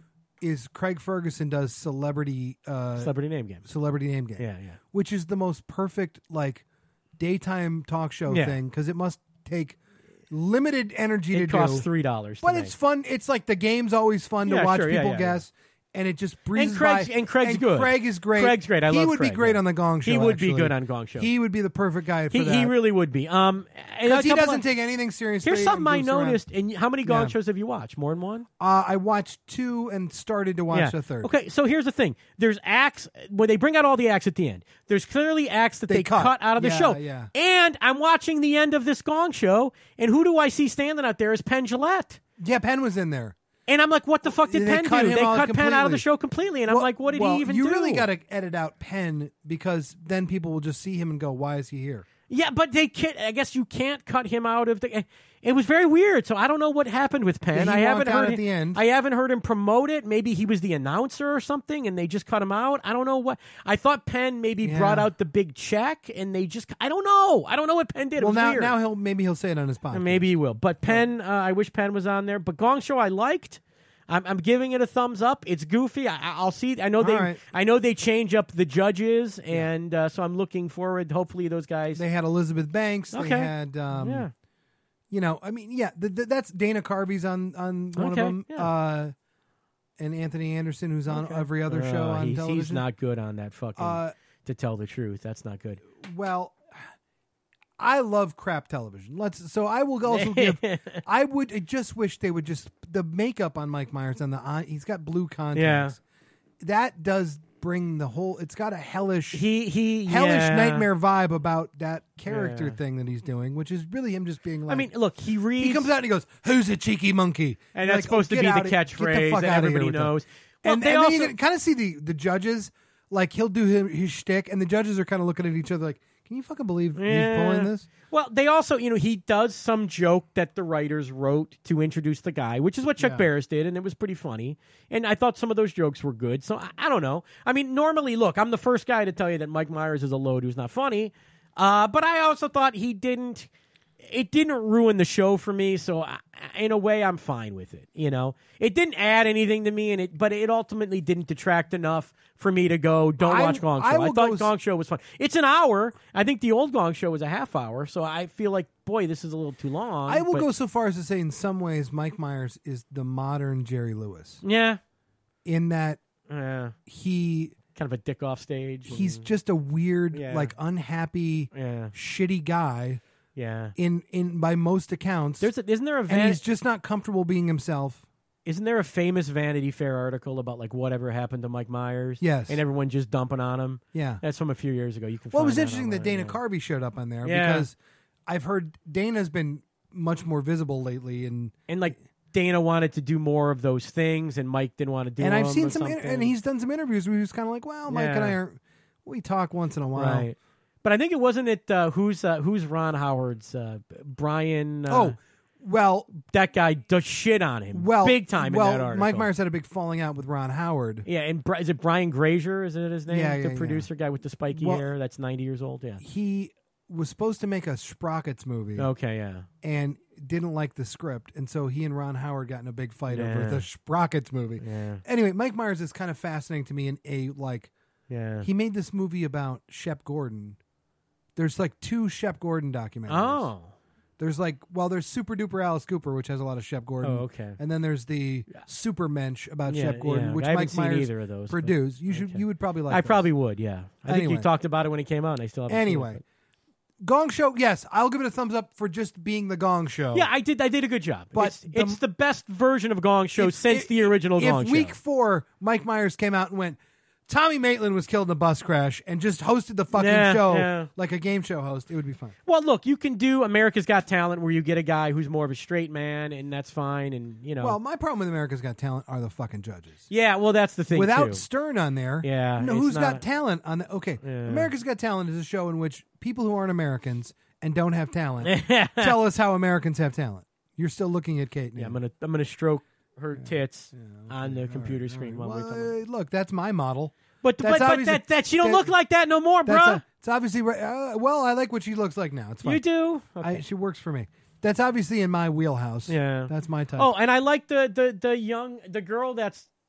S2: is Craig Ferguson does celebrity uh,
S1: Celebrity Name Game.
S2: celebrity name game,
S1: Yeah, yeah.
S2: which is the most perfect like daytime talk show
S1: Yeah.
S2: thing because it must take limited energy
S1: It
S2: to
S1: costs
S2: do.
S1: three dollars.
S2: But it's fun. It's like the game's always fun to
S1: Yeah,
S2: watch
S1: sure. Yeah,
S2: people
S1: yeah,
S2: guess, and it just breezes
S1: And Craig's-
S2: by.
S1: and Craig's good.
S2: Craig is great.
S1: Craig's great. I
S2: he
S1: love
S2: would be
S1: Craig,
S2: great
S1: yeah.
S2: on the Gong Show.
S1: He would be
S2: actually.
S1: good on Gong Show.
S2: He would be the perfect guy for
S1: He,
S2: that.
S1: he really would be. Um, and
S2: because
S1: a
S2: he
S1: couple
S2: doesn't
S1: of-
S2: take anything seriously.
S1: Here's something
S2: and
S1: I
S2: goofs around.
S1: noticed. And how many Gong
S2: Yeah.
S1: shows have you watched? More than one?
S2: Uh, I watched two and started to watch
S1: Yeah.
S2: the third.
S1: Okay, so here's the thing. There's acts where they bring out all the acts at the end. There's clearly acts that
S2: They
S1: they,
S2: cut.
S1: cut. out of the
S2: Yeah,
S1: show.
S2: yeah.
S1: And I'm watching the end of this Gong Show, and who do I see standing out there is Penn Jillette.
S2: Yeah, Penn was in there.
S1: And I'm like, what the fuck did
S2: They
S1: Penn
S2: cut
S1: do?
S2: him
S1: They
S2: out
S1: cut Penn out of the
S2: completely.
S1: show completely. And I'm
S2: Well-
S1: like, what did
S2: well,
S1: he even
S2: you
S1: do?
S2: You really got to edit out Penn because then people will just see him and go, "Why is he here?"
S1: Yeah, but they can't. I guess you can't cut him out of the. It was very weird. So I don't know what happened with Penn.
S2: Yeah, he
S1: I haven't
S2: walked out
S1: heard
S2: at
S1: him-
S2: the end.
S1: I haven't heard him promote it. Maybe he was the announcer or something, and they just cut him out. I don't know what. I thought Penn maybe
S2: Yeah.
S1: brought out the big check, and they just. I don't know. I don't know what Penn did. It
S2: Well,
S1: was
S2: now
S1: weird.
S2: now he'll maybe he'll say it on his podcast.
S1: Maybe he will. But Penn, uh, I wish Penn was on there. But Gong Show, I liked. I'm, I'm giving it a thumbs up. It's goofy. I, I'll see. I know they.
S2: right.
S1: I know they change up the judges, and uh, so I'm looking forward. Hopefully, those guys.
S2: They had Elizabeth Banks. They
S1: Okay.
S2: had, um,
S1: yeah.
S2: you know, I mean, yeah, th- th- that's Dana Carvey's on on one
S1: Okay,
S2: of them,
S1: yeah.
S2: uh, and Anthony Anderson, who's on
S1: Okay.
S2: every other show
S1: Uh,
S2: on
S1: he's,
S2: television.
S1: He's not good on that fucking.
S2: Uh,
S1: to tell the truth, that's not good.
S2: well, I love crap television. Let's. So I will also give. I would I just wish they would just the makeup on Mike Myers on the eye. He's got blue contacts. That does bring the whole. It's got a hellish.
S1: He he
S2: hellish
S1: yeah.
S2: nightmare vibe about that character
S1: Yeah.
S2: thing that he's doing, which is really him just being like.
S1: I mean, look, he reads.
S2: he comes out and he goes, "Who's a cheeky monkey?"
S1: and
S2: You're
S1: that's
S2: like,
S1: supposed
S2: oh,
S1: to
S2: get
S1: be the
S2: out of- get the
S1: catchphrase
S2: fuck
S1: that
S2: out of here
S1: everybody
S2: with that.
S1: knows. Well,
S2: And,
S1: they
S2: and
S1: also,
S2: then you can kind of see the the judges, like he'll do his, his shtick, and the judges are kind of looking at each other like, "Can you fucking believe
S1: Yeah.
S2: he's pulling this?"
S1: Well, they also, you know, he does some joke that the writers wrote to introduce the guy, which is what Chuck
S2: Yeah.
S1: Barris did, and it was pretty funny. And I thought some of those jokes were good. So I, I don't know. I mean, normally, look, I'm the first guy to tell you that Mike Myers is a load who's not funny. Uh, but I also thought he didn't. It didn't ruin the show for me, so I, in a way, I'm fine with it. You know, it didn't add anything to me, and it, but it ultimately didn't detract enough for me to go, don't
S2: I-
S1: watch Gong Show.
S2: I
S1: I,
S2: will
S1: thought
S2: go s-
S1: Gong Show was fun. It's an hour. I think the old Gong Show was a half hour, so I feel like, boy, this is a little too long.
S2: I will
S1: but-
S2: go so far as to say, in some ways, Mike Myers is the modern Jerry Lewis
S1: Yeah,
S2: in that
S1: yeah,
S2: he
S1: kind of a dick off stage.
S2: he's
S1: and-
S2: just a weird,
S1: Yeah.
S2: like unhappy,
S1: yeah,
S2: shitty guy.
S1: yeah.
S2: In in by most accounts,
S1: There's a, isn't there a
S2: and
S1: van-
S2: he's just not comfortable being himself.
S1: isn't there a famous Vanity Fair article about like whatever happened to Mike Myers?
S2: Yes.
S1: and everyone just dumping on him.
S2: Yeah.
S1: That's from a few years ago. You can.
S2: Well, it
S1: find
S2: was
S1: that
S2: interesting that
S1: online,
S2: Dana
S1: yeah.
S2: Carvey showed up on there
S1: Yeah.
S2: because I've heard Dana's been much more visible lately, and
S1: and like Dana wanted to do more of those things, and Mike didn't want to do.
S2: and I've
S1: them
S2: seen
S1: or
S2: some,
S1: something.
S2: and he's done some interviews where he was kind of like, "Well, Mike and
S1: Yeah.
S2: I are we talk once in a while."
S1: right. But I think it wasn't it. Uh, who's uh, who's Ron Howard's uh, Brian? Uh,
S2: Oh, well,
S1: that guy does shit on him.
S2: well,
S1: big time
S2: Well,
S1: in that article.
S2: Mike Myers had a big falling out with Ron Howard.
S1: Yeah, and Bri- is it Brian Grazer? Is it his name?
S2: Yeah, yeah,
S1: the
S2: yeah.
S1: producer guy with the spiky
S2: Well-
S1: hair that's ninety years old. Yeah.
S2: He was supposed to make a Sprockets movie
S1: Okay. Yeah.
S2: and didn't like the script, and so he and Ron Howard got in a big fight over
S1: Yeah.
S2: the Sprockets movie.
S1: Yeah.
S2: Anyway, Mike Myers is kind of fascinating to me in a like
S1: Yeah.
S2: he made this movie about Shep Gordon. There's like two Shep Gordon documentaries.
S1: Oh.
S2: There's like, well, there's Super Duper Alice Cooper, which has a lot of Shep Gordon.
S1: Oh, okay.
S2: And then there's the Super Mensch about
S1: Yeah,
S2: Shep Gordon,
S1: yeah.
S2: which
S1: I haven't
S2: Mike
S1: seen
S2: Myers
S1: either of those, but-
S2: produced. You should,
S1: okay.
S2: you would probably like.
S1: I
S2: those.
S1: probably would. Yeah. I think
S2: Anyway.
S1: you talked about it when it came out, and I still haven't.
S2: Anyway,
S1: Seen it,
S2: Gong Show. Yes, I'll give it a thumbs up for just being the Gong Show.
S1: but- yeah, I did. I did a good job.
S2: But
S1: it's
S2: the-
S1: it's the best version of Gong Show
S2: If-
S1: since
S2: if-
S1: the original
S2: if
S1: Gong
S2: week
S1: Show.
S2: four, Mike Myers came out and went, Tommy Maitland was killed in a bus crash, and just hosted the fucking
S1: Yeah,
S2: show
S1: yeah.
S2: like a game show host, it would be fun.
S1: Well, look, you can do America's Got Talent, where you get a guy who's more of a straight man, and that's fine. And you know,
S2: Well, my problem with America's Got Talent are the fucking judges.
S1: yeah. Well, that's the thing.
S2: Without
S1: too.
S2: Stern on there,
S1: Yeah,
S2: no,
S1: it's
S2: who's got
S1: not-
S2: talent on the? Okay,
S1: Yeah.
S2: America's Got Talent is a show in which people who aren't Americans and don't have talent tell us how Americans have talent. You're still looking at Kate now.
S1: Yeah, I'm gonna I'm gonna stroke her tits on the computer
S2: All
S1: screen
S2: right.
S1: while we're
S2: Well,
S1: talking.
S2: uh, look, that's my model.
S1: But
S2: that's
S1: but, but
S2: obviously-
S1: that that she don't
S2: that-
S1: look like that no more,
S2: That's
S1: bruh.
S2: a- it's obviously right- uh, well, I like what she looks like now. It's fine.
S1: You do?
S2: I,
S1: Okay.
S2: she works for me. That's obviously in my wheelhouse.
S1: Yeah.
S2: that's my type.
S1: Oh, and I like the the the young the girl that's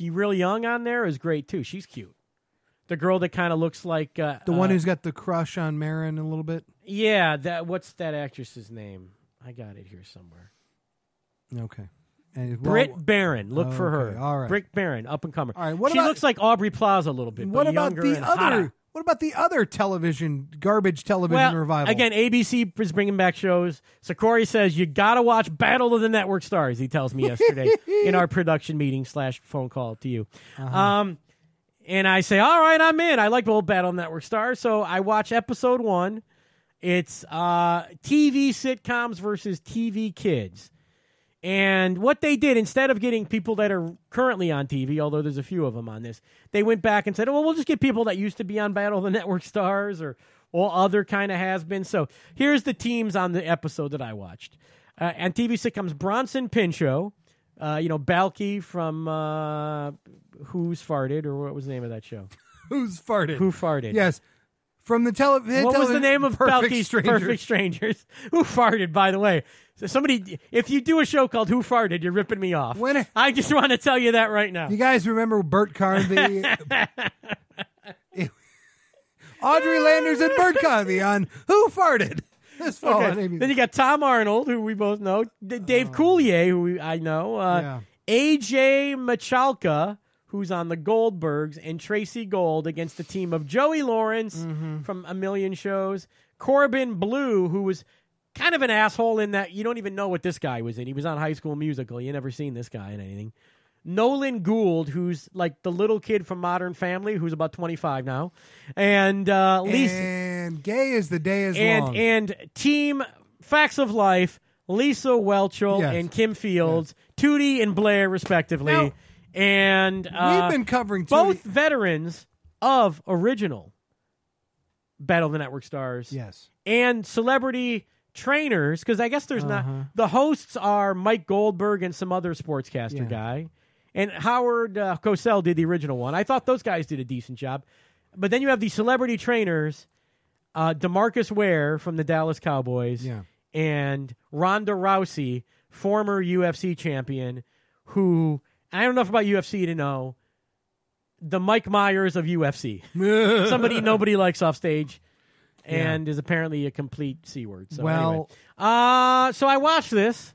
S1: real young on there is great too. She's cute. The girl that kind of looks like uh,
S2: The one
S1: uh,
S2: who's got the crush on Marin a little bit.
S1: yeah. That what's that actress's name? I got it here somewhere.
S2: Okay. And,
S1: Britt
S2: well,
S1: Baron. Look for
S2: okay,
S1: her.
S2: all right.
S1: Britt Baron, up and comer.
S2: All right, what
S1: she
S2: about-
S1: looks like Aubrey Plaza a little bit.
S2: what
S1: but
S2: about
S1: younger
S2: the
S1: and
S2: other?
S1: hotter.
S2: What about the other television garbage television
S1: Well,
S2: revival?
S1: again, A B C is bringing back shows. So Corey says you got to watch Battle of the Network Stars. He tells me yesterday in our production meeting slash phone call to you.
S2: Uh-huh.
S1: Um, and I say, all right, I'm in. I like the old Battle of the Network Stars. So I watch episode one. It's uh, T V sitcoms versus T V kids. And what they did, instead of getting people that are currently on T V, although there's a few of them on this, they went back and said, oh, well, we'll just get people that used to be on Battle of the Network Stars or all other kind of has-been. So here's the teams on the episode that I watched. Uh, and T V sitcoms, Bronson Pinchot, uh, you know, Balky from uh, Who's Farted, or what was the name of that show?
S2: Who's farted?
S1: Who Farted?
S2: Yes. From the television.
S1: What was the name of
S2: Perfect
S1: Balky's
S2: Strangers.
S1: Perfect Strangers? Who Farted, by the way? So somebody, if you do a show called Who Farted, you're ripping me off.
S2: When it-
S1: I just want to tell you that right now.
S2: You guys remember Bert Carnby? Audrey Landers and Bert Carnby on Who Farted? This fall on
S1: Okay.
S2: A B C.
S1: Then you got Tom Arnold, who we both know. D- Dave Coulier, who we, I know. Uh,
S2: Yeah.
S1: A J Michalka, who's on the Goldbergs, and Tracy Gold against the team of Joey Lawrence
S2: Mm-hmm.
S1: from a million shows. Corbin Blue, who was kind of an asshole in that you don't even know what this guy was in. He was on High School Musical. You never seen this guy in anything. Nolan Gould, who's like the little kid from Modern Family, who's about twenty-five now. And uh, Lisa.
S2: And gay as the day is
S1: and
S2: long.
S1: and team Facts of Life, Lisa Welchel
S2: Yes.
S1: and Kim Fields, Tootie and Blair, respectively.
S2: Now,
S1: and uh,
S2: We've been covering
S1: both
S2: Tootie-
S1: veterans of original Battle of the Network Stars
S2: Yes.
S1: and celebrity trainers, because I guess there's
S2: Uh-huh.
S1: not the hosts are Mike Goldberg and some other sportscaster
S2: Yeah.
S1: guy, and Howard uh, Cosell did the original one. I thought those guys did a decent job, but then you have these celebrity trainers, uh, DeMarcus Ware from the Dallas Cowboys,
S2: Yeah.
S1: and Ronda Rousey, former U F C champion, who I don't know enough about U F C to know the Mike Myers of U F C, somebody nobody likes off stage. And is apparently a complete C word. So
S2: Well-
S1: anyway. uh, so I watched this.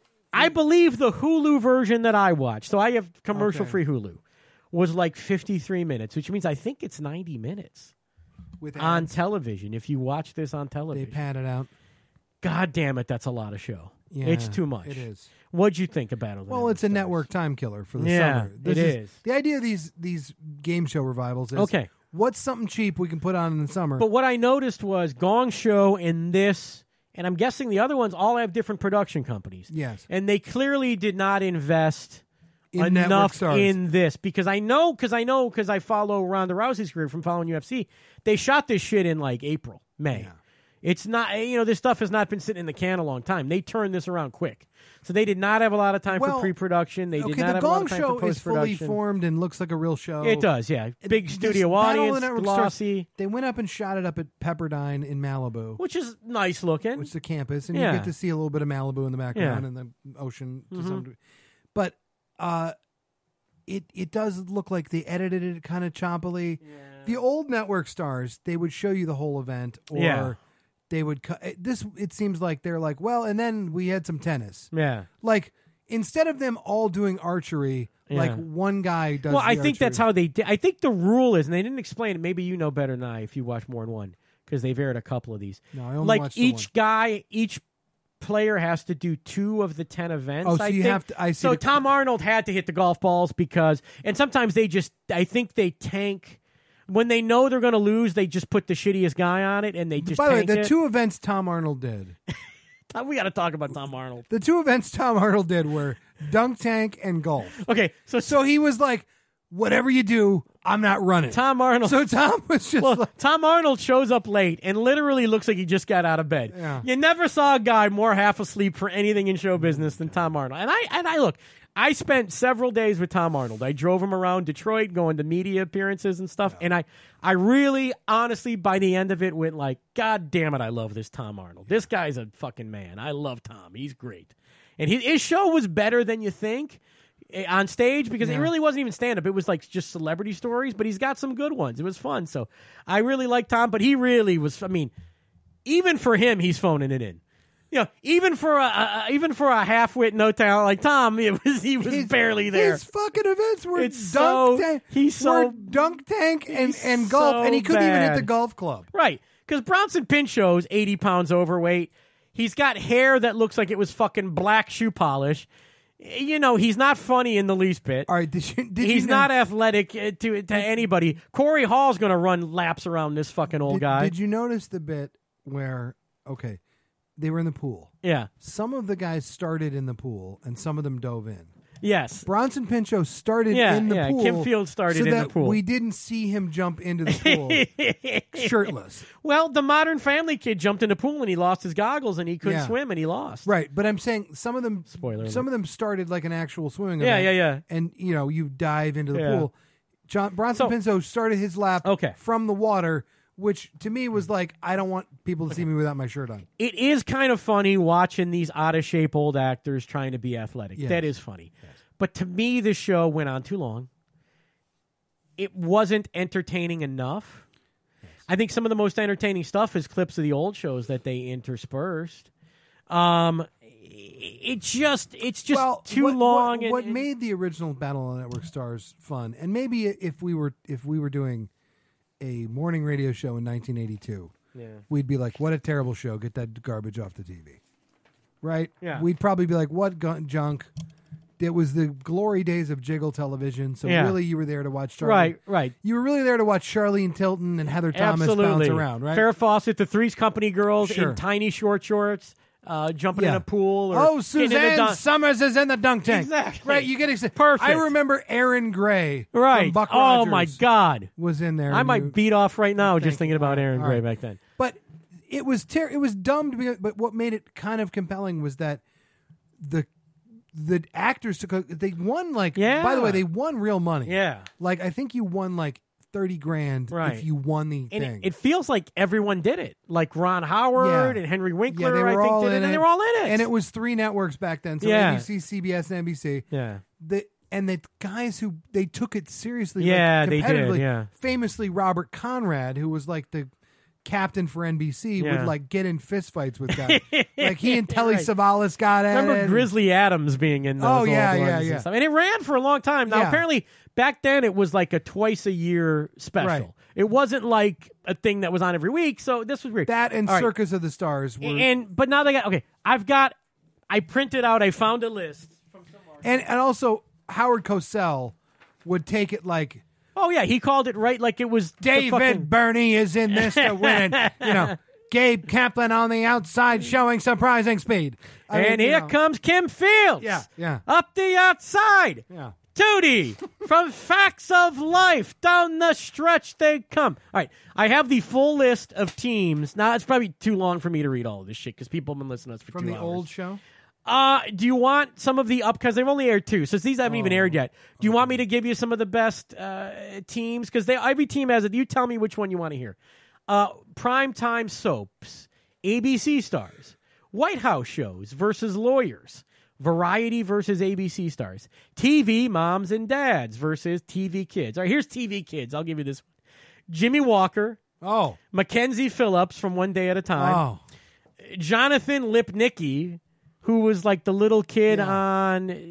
S1: I believe the Hulu version that I watched, so I have commercial-free Hulu, was like fifty-three minutes, which means I think it's ninety minutes
S2: With
S1: on
S2: ads.
S1: television. If you watch this on
S2: They
S1: television,
S2: pad it out.
S1: God damn it, that's a lot of show.
S2: Yeah,
S1: it's too much.
S2: It is.
S1: What'd you think about it?
S2: Well, it's a network time killer for the
S1: Yeah,
S2: summer. This
S1: it is.
S2: The idea of these these game show revivals is
S1: Okay.
S2: what's something cheap we can put on in the summer?
S1: But what I noticed was Gong Show and this, and I'm guessing the other ones all have different production companies.
S2: Yes.
S1: And they clearly did not invest
S2: In network
S1: enough
S2: stars.
S1: in this because I know, because I know, because I follow Ronda Rousey's career from following U F C. They shot this shit in like April, May.
S2: Yeah.
S1: It's not, you know, this stuff has not been sitting in the can a long time. They turned this around quick. So they did not have a lot of time
S2: Well,
S1: for pre-production. They did
S2: okay,
S1: not
S2: the
S1: have a lot
S2: Gong
S1: of time
S2: Show
S1: for
S2: is fully
S1: post-production.
S2: formed and looks like a real show.
S1: It does, yeah. Big
S2: This
S1: studio
S2: Battle of
S1: audience,
S2: the Network Stars,
S1: glossy,
S2: they went up and shot it up at Pepperdine in Malibu,
S1: which is nice looking.
S2: which is the campus, and
S1: Yeah.
S2: you get to see a little bit of Malibu in the background
S1: Yeah.
S2: and the ocean to
S1: Mhm.
S2: some degree. But uh, it it does look like they edited it kind of choppily. The old network stars, they would show you the whole event, or
S1: Yeah.
S2: they would cut this. It seems like they're like, well, and then we had some tennis.
S1: Yeah.
S2: Like instead of them all doing archery, like
S1: Yeah.
S2: one guy does.
S1: Well,
S2: the
S1: I think that's
S2: archery.
S1: how they did. I think the rule is, and they didn't explain it. Maybe you know better than I if you watch more than one, because they've aired a couple of these.
S2: No, I only
S1: Like
S2: watched the
S1: each
S2: one.
S1: guy, each player has to do two of the ten events.
S2: Oh, so
S1: I
S2: you
S1: think.
S2: have to- I see
S1: so
S2: the-
S1: Tom Arnold had to hit the golf balls because, and sometimes they just, I think they tank. When they know they're going to lose, they just put the shittiest guy on it, and they just
S2: By the way,
S1: tank
S2: the
S1: it.
S2: two events Tom Arnold did.
S1: We got to talk about Tom Arnold.
S2: The two events Tom Arnold did were dunk tank and golf.
S1: Okay, so
S2: So he was like, whatever you do, I'm not running.
S1: Tom Arnold.
S2: So Tom was just
S1: Well,
S2: like,
S1: Tom Arnold shows up late and literally looks like he just got out of bed.
S2: Yeah.
S1: You never saw a guy more half asleep for anything in show business than Tom Arnold. And I and I look, I spent several days with Tom Arnold. I drove him around Detroit, going to media appearances and stuff. And I, I really, honestly, by the end of it, went like, God damn it, I love this Tom Arnold. This guy's a fucking man. I love Tom. He's great. And his, his show was better than you think. on stage because
S2: Yeah.
S1: it really wasn't even stand-up. It was like just celebrity stories, but he's got some good ones. It was fun. So I really like Tom, but he really was, I mean, even for him, he's phoning it in. You know, even for a, a even for a half-wit, no talent like Tom, it was he was
S2: his,
S1: barely there.
S2: His fucking events were
S1: It's
S2: dunk
S1: so-
S2: tank.
S1: he's so-
S2: were dunk tank and,
S1: he's
S2: and golf,
S1: so
S2: and he couldn't even hit
S1: bad.
S2: the golf club.
S1: Right, because Bronson Pinchot's eighty pounds overweight. He's got hair that looks like it was fucking black shoe polish. You know, he's not funny in the least bit.
S2: All right, did you? Did
S1: He's
S2: you know,
S1: not athletic uh, to to anybody. Corey Hall's going to run laps around this fucking old
S2: did,
S1: guy.
S2: Did you notice the bit where? Okay, they were in the pool.
S1: Yeah.
S2: Some of the guys started in the pool, and some of them dove in.
S1: Yes.
S2: Bronson Pinchot started
S1: Yeah,
S2: in the
S1: yeah,
S2: pool.
S1: Kim Fields started
S2: so
S1: in the
S2: that
S1: pool.
S2: We didn't see him jump into the pool shirtless.
S1: Well, the Modern Family kid jumped in the pool and he lost his goggles and he couldn't
S2: Yeah.
S1: swim and he lost.
S2: Right, but I'm saying some of them
S1: Spoiler
S2: some
S1: alert.
S2: of them started like an actual swimming
S1: Yeah,
S2: event.
S1: yeah, yeah.
S2: And you know, you dive into the
S1: Yeah.
S2: pool. John Bronson
S1: So-
S2: Pinchot started his lap
S1: Okay.
S2: from the water, which to me was like, I don't want people to see me without my shirt on.
S1: It is kind of funny watching these out of shape old actors trying to be athletic.
S2: Yes.
S1: That is funny. But to me, this show went on too long. It wasn't entertaining enough. I think some of the most entertaining stuff is clips of the old shows that they interspersed. Um, it just it's just
S2: well,
S1: too
S2: what,
S1: long.
S2: What,
S1: and,
S2: what
S1: and-
S2: made the original Battle on Network Stars fun, and maybe if we were if we were doing a morning radio show in nineteen eighty-two,
S1: yeah.
S2: we'd be like, "What a terrible show! Get that garbage off the T V." Right?
S1: Yeah.
S2: We'd probably be like, "What gun- junk?" It was the glory days of Jiggle Television, so
S1: Yeah.
S2: really you were there to watch Charlie.
S1: Right, right.
S2: You were really there to watch Charlene Tilton and Heather Thomas
S1: Absolutely.
S2: bounce around, right?
S1: Farrah Fawcett, the Three's Company girls
S2: Sure.
S1: in tiny short shorts, uh, jumping in
S2: Yeah.
S1: a pool. Or
S2: Oh,
S1: getting in the
S2: Suzanne
S1: dun-
S2: Summers is in the dunk tank.
S1: Exactly.
S2: Right, you get excited.
S1: Perfect.
S2: I remember Aaron Gray
S1: Right.
S2: from Buck
S1: Oh,
S2: Rogers
S1: my God.
S2: was in there.
S1: I
S2: and
S1: might
S2: you-
S1: beat off right now
S2: Thank
S1: just thinking
S2: you.
S1: about
S2: All
S1: Aaron
S2: right.
S1: Gray
S2: All right.
S1: back then.
S2: But it was ter- it was dumb to be, but what made it kind of compelling was that the the actors took a, they won like
S1: Yeah.
S2: by the way, they won real money.
S1: Yeah.
S2: Like I think you won like thirty grand
S1: Right.
S2: if you won the
S1: And
S2: thing.
S1: it, it feels like everyone did it. Like Ron Howard
S2: Yeah.
S1: and Henry
S2: yeah,
S1: Winkler,
S2: they were
S1: I think,
S2: all
S1: did it,
S2: in
S1: and
S2: it.
S1: they were all in it.
S2: And it was three networks back then. So
S1: Yeah.
S2: A B C, C B S, and N B C.
S1: yeah.
S2: The and the guys who they took it seriously,
S1: Yeah,
S2: like,
S1: they did,
S2: competitively,
S1: yeah.
S2: famously Robert Conrad, who was like the captain for N B C,
S1: Yeah.
S2: would like get in fistfights with guys. Like he and Telly
S1: Right.
S2: Savalas got at
S1: Remember
S2: it.
S1: Grizzly Adams being in those
S2: Oh,
S1: old
S2: yeah,
S1: ones
S2: yeah,
S1: and
S2: yeah.
S1: stuff. And it ran for a long time. Now,
S2: Yeah.
S1: apparently, back then, it was like a twice a year special.
S2: Right.
S1: It wasn't like a thing that was on every week, so this was weird.
S2: That and
S1: All right.
S2: Circus of the Stars were,
S1: And But now they got, okay, I've got, I printed out, I found a list from somewhere.
S2: and and also Howard Cosell would take it like
S1: Oh, yeah, he called it right like it was the
S2: David
S1: fucking-
S2: Burney is in this to win it. You know, Gabe Kaplan on the outside showing surprising speed. I
S1: and
S2: mean, you
S1: here
S2: know,
S1: comes Kim Fields.
S2: Yeah, yeah.
S1: Up the outside.
S2: Yeah.
S1: Tootie from Facts of Life. Down the stretch they come. All right. I have the full list of teams. Now, it's probably too long for me to read all of this shit because people have been listening to us for
S2: From
S1: two
S2: the
S1: hours.
S2: old show?
S1: Uh, do you want some of the up because they've only aired two, so these haven't even
S2: Oh,
S1: aired yet. Do you want me to give you some of the best uh, teams? Because they every team has it. You tell me which one you want to hear. Uh, primetime soaps, A B C stars, White House shows versus lawyers, Variety versus A B C stars, T V moms and dads versus T V kids. All right, here's T V kids. I'll give you this one. Jimmy Walker,
S2: Oh.
S1: Mackenzie Phillips from One Day at a Time,
S2: Oh.
S1: Jonathan Lipnicki, who was like the little kid
S2: Yeah.
S1: on uh,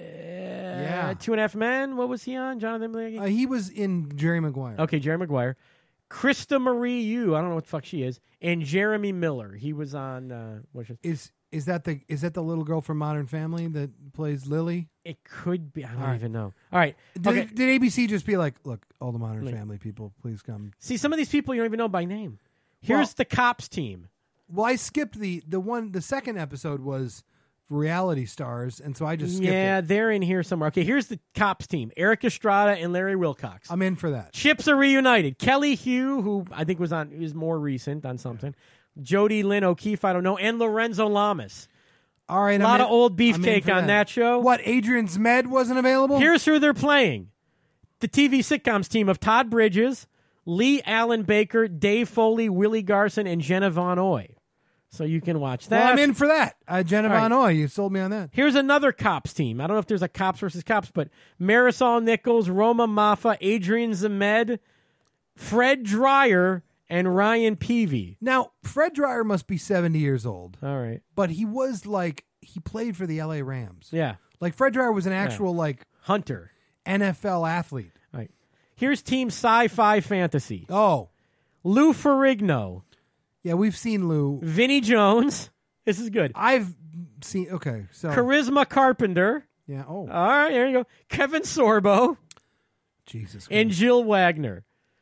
S2: Yeah.
S1: Two and a Half Men. What was he on? Jonathan Lipnicki?
S2: Uh, he was in Jerry Maguire.
S1: okay, Jerry Maguire. Krista Marie Yu, I don't know what the fuck she is, and Jeremy Miller. He was on. Uh, what's it?
S2: Is is that the is that the little girl from Modern Family that plays Lily?
S1: It could be. I don't
S2: All right.
S1: even know. All right.
S2: Did,
S1: Okay.
S2: did A B C just be like, look, all the Modern
S1: Like-
S2: Family people, please come?
S1: See, some of these people you don't even know by name. Here's
S2: Well-
S1: the cops team.
S2: Well, I skipped the the one. The second episode was reality stars, and so I just skipped
S1: Yeah,
S2: it.
S1: they're in here somewhere. Okay, here's the cops team: Eric Estrada and Larry Wilcox.
S2: I'm in for that.
S1: Chips are reunited. Kelly Hugh, who I think was on, is more recent on something. Jody Lynn O'Keefe, I don't know, and Lorenzo Lamas.
S2: All right,
S1: A
S2: I'm
S1: lot
S2: in-
S1: of old
S2: I'm in
S1: beefcake
S2: for
S1: on that show.
S2: What? Adrian Zmed wasn't available.
S1: Here's who they're playing: the T V sitcoms team of Todd Bridges, Lee Allen Baker, Dave Foley, Willie Garson, and Jenna Von Oy. So you can watch that.
S2: Well, I'm in for that. Uh, Jenna
S1: All
S2: Von
S1: right.
S2: Oy, you sold me on that.
S1: Here's another Cops team. I don't know if there's a Cops versus Cops, but Marisol Nichols, Roma Maffa, Adrian Zemed, Fred Dreyer, and Ryan Peavy.
S2: Now, Fred Dreyer must be seventy years old,
S1: All right.
S2: but he was like, he played for the L A Rams.
S1: Yeah.
S2: Like, Fred Dreyer was an actual, like,
S1: Hunter.
S2: N F L athlete.
S1: All right. Here's Team Sci-Fi Fantasy.
S2: Oh,
S1: Lou Ferrigno,
S2: yeah, we've seen Lou.
S1: Vinnie Jones. This is good.
S2: I've seen, okay, so.
S1: Charisma Carpenter.
S2: Yeah, oh,
S1: All right, there you go. Kevin Sorbo
S2: Jesus.
S1: and
S2: Christ.
S1: Jill Wagner.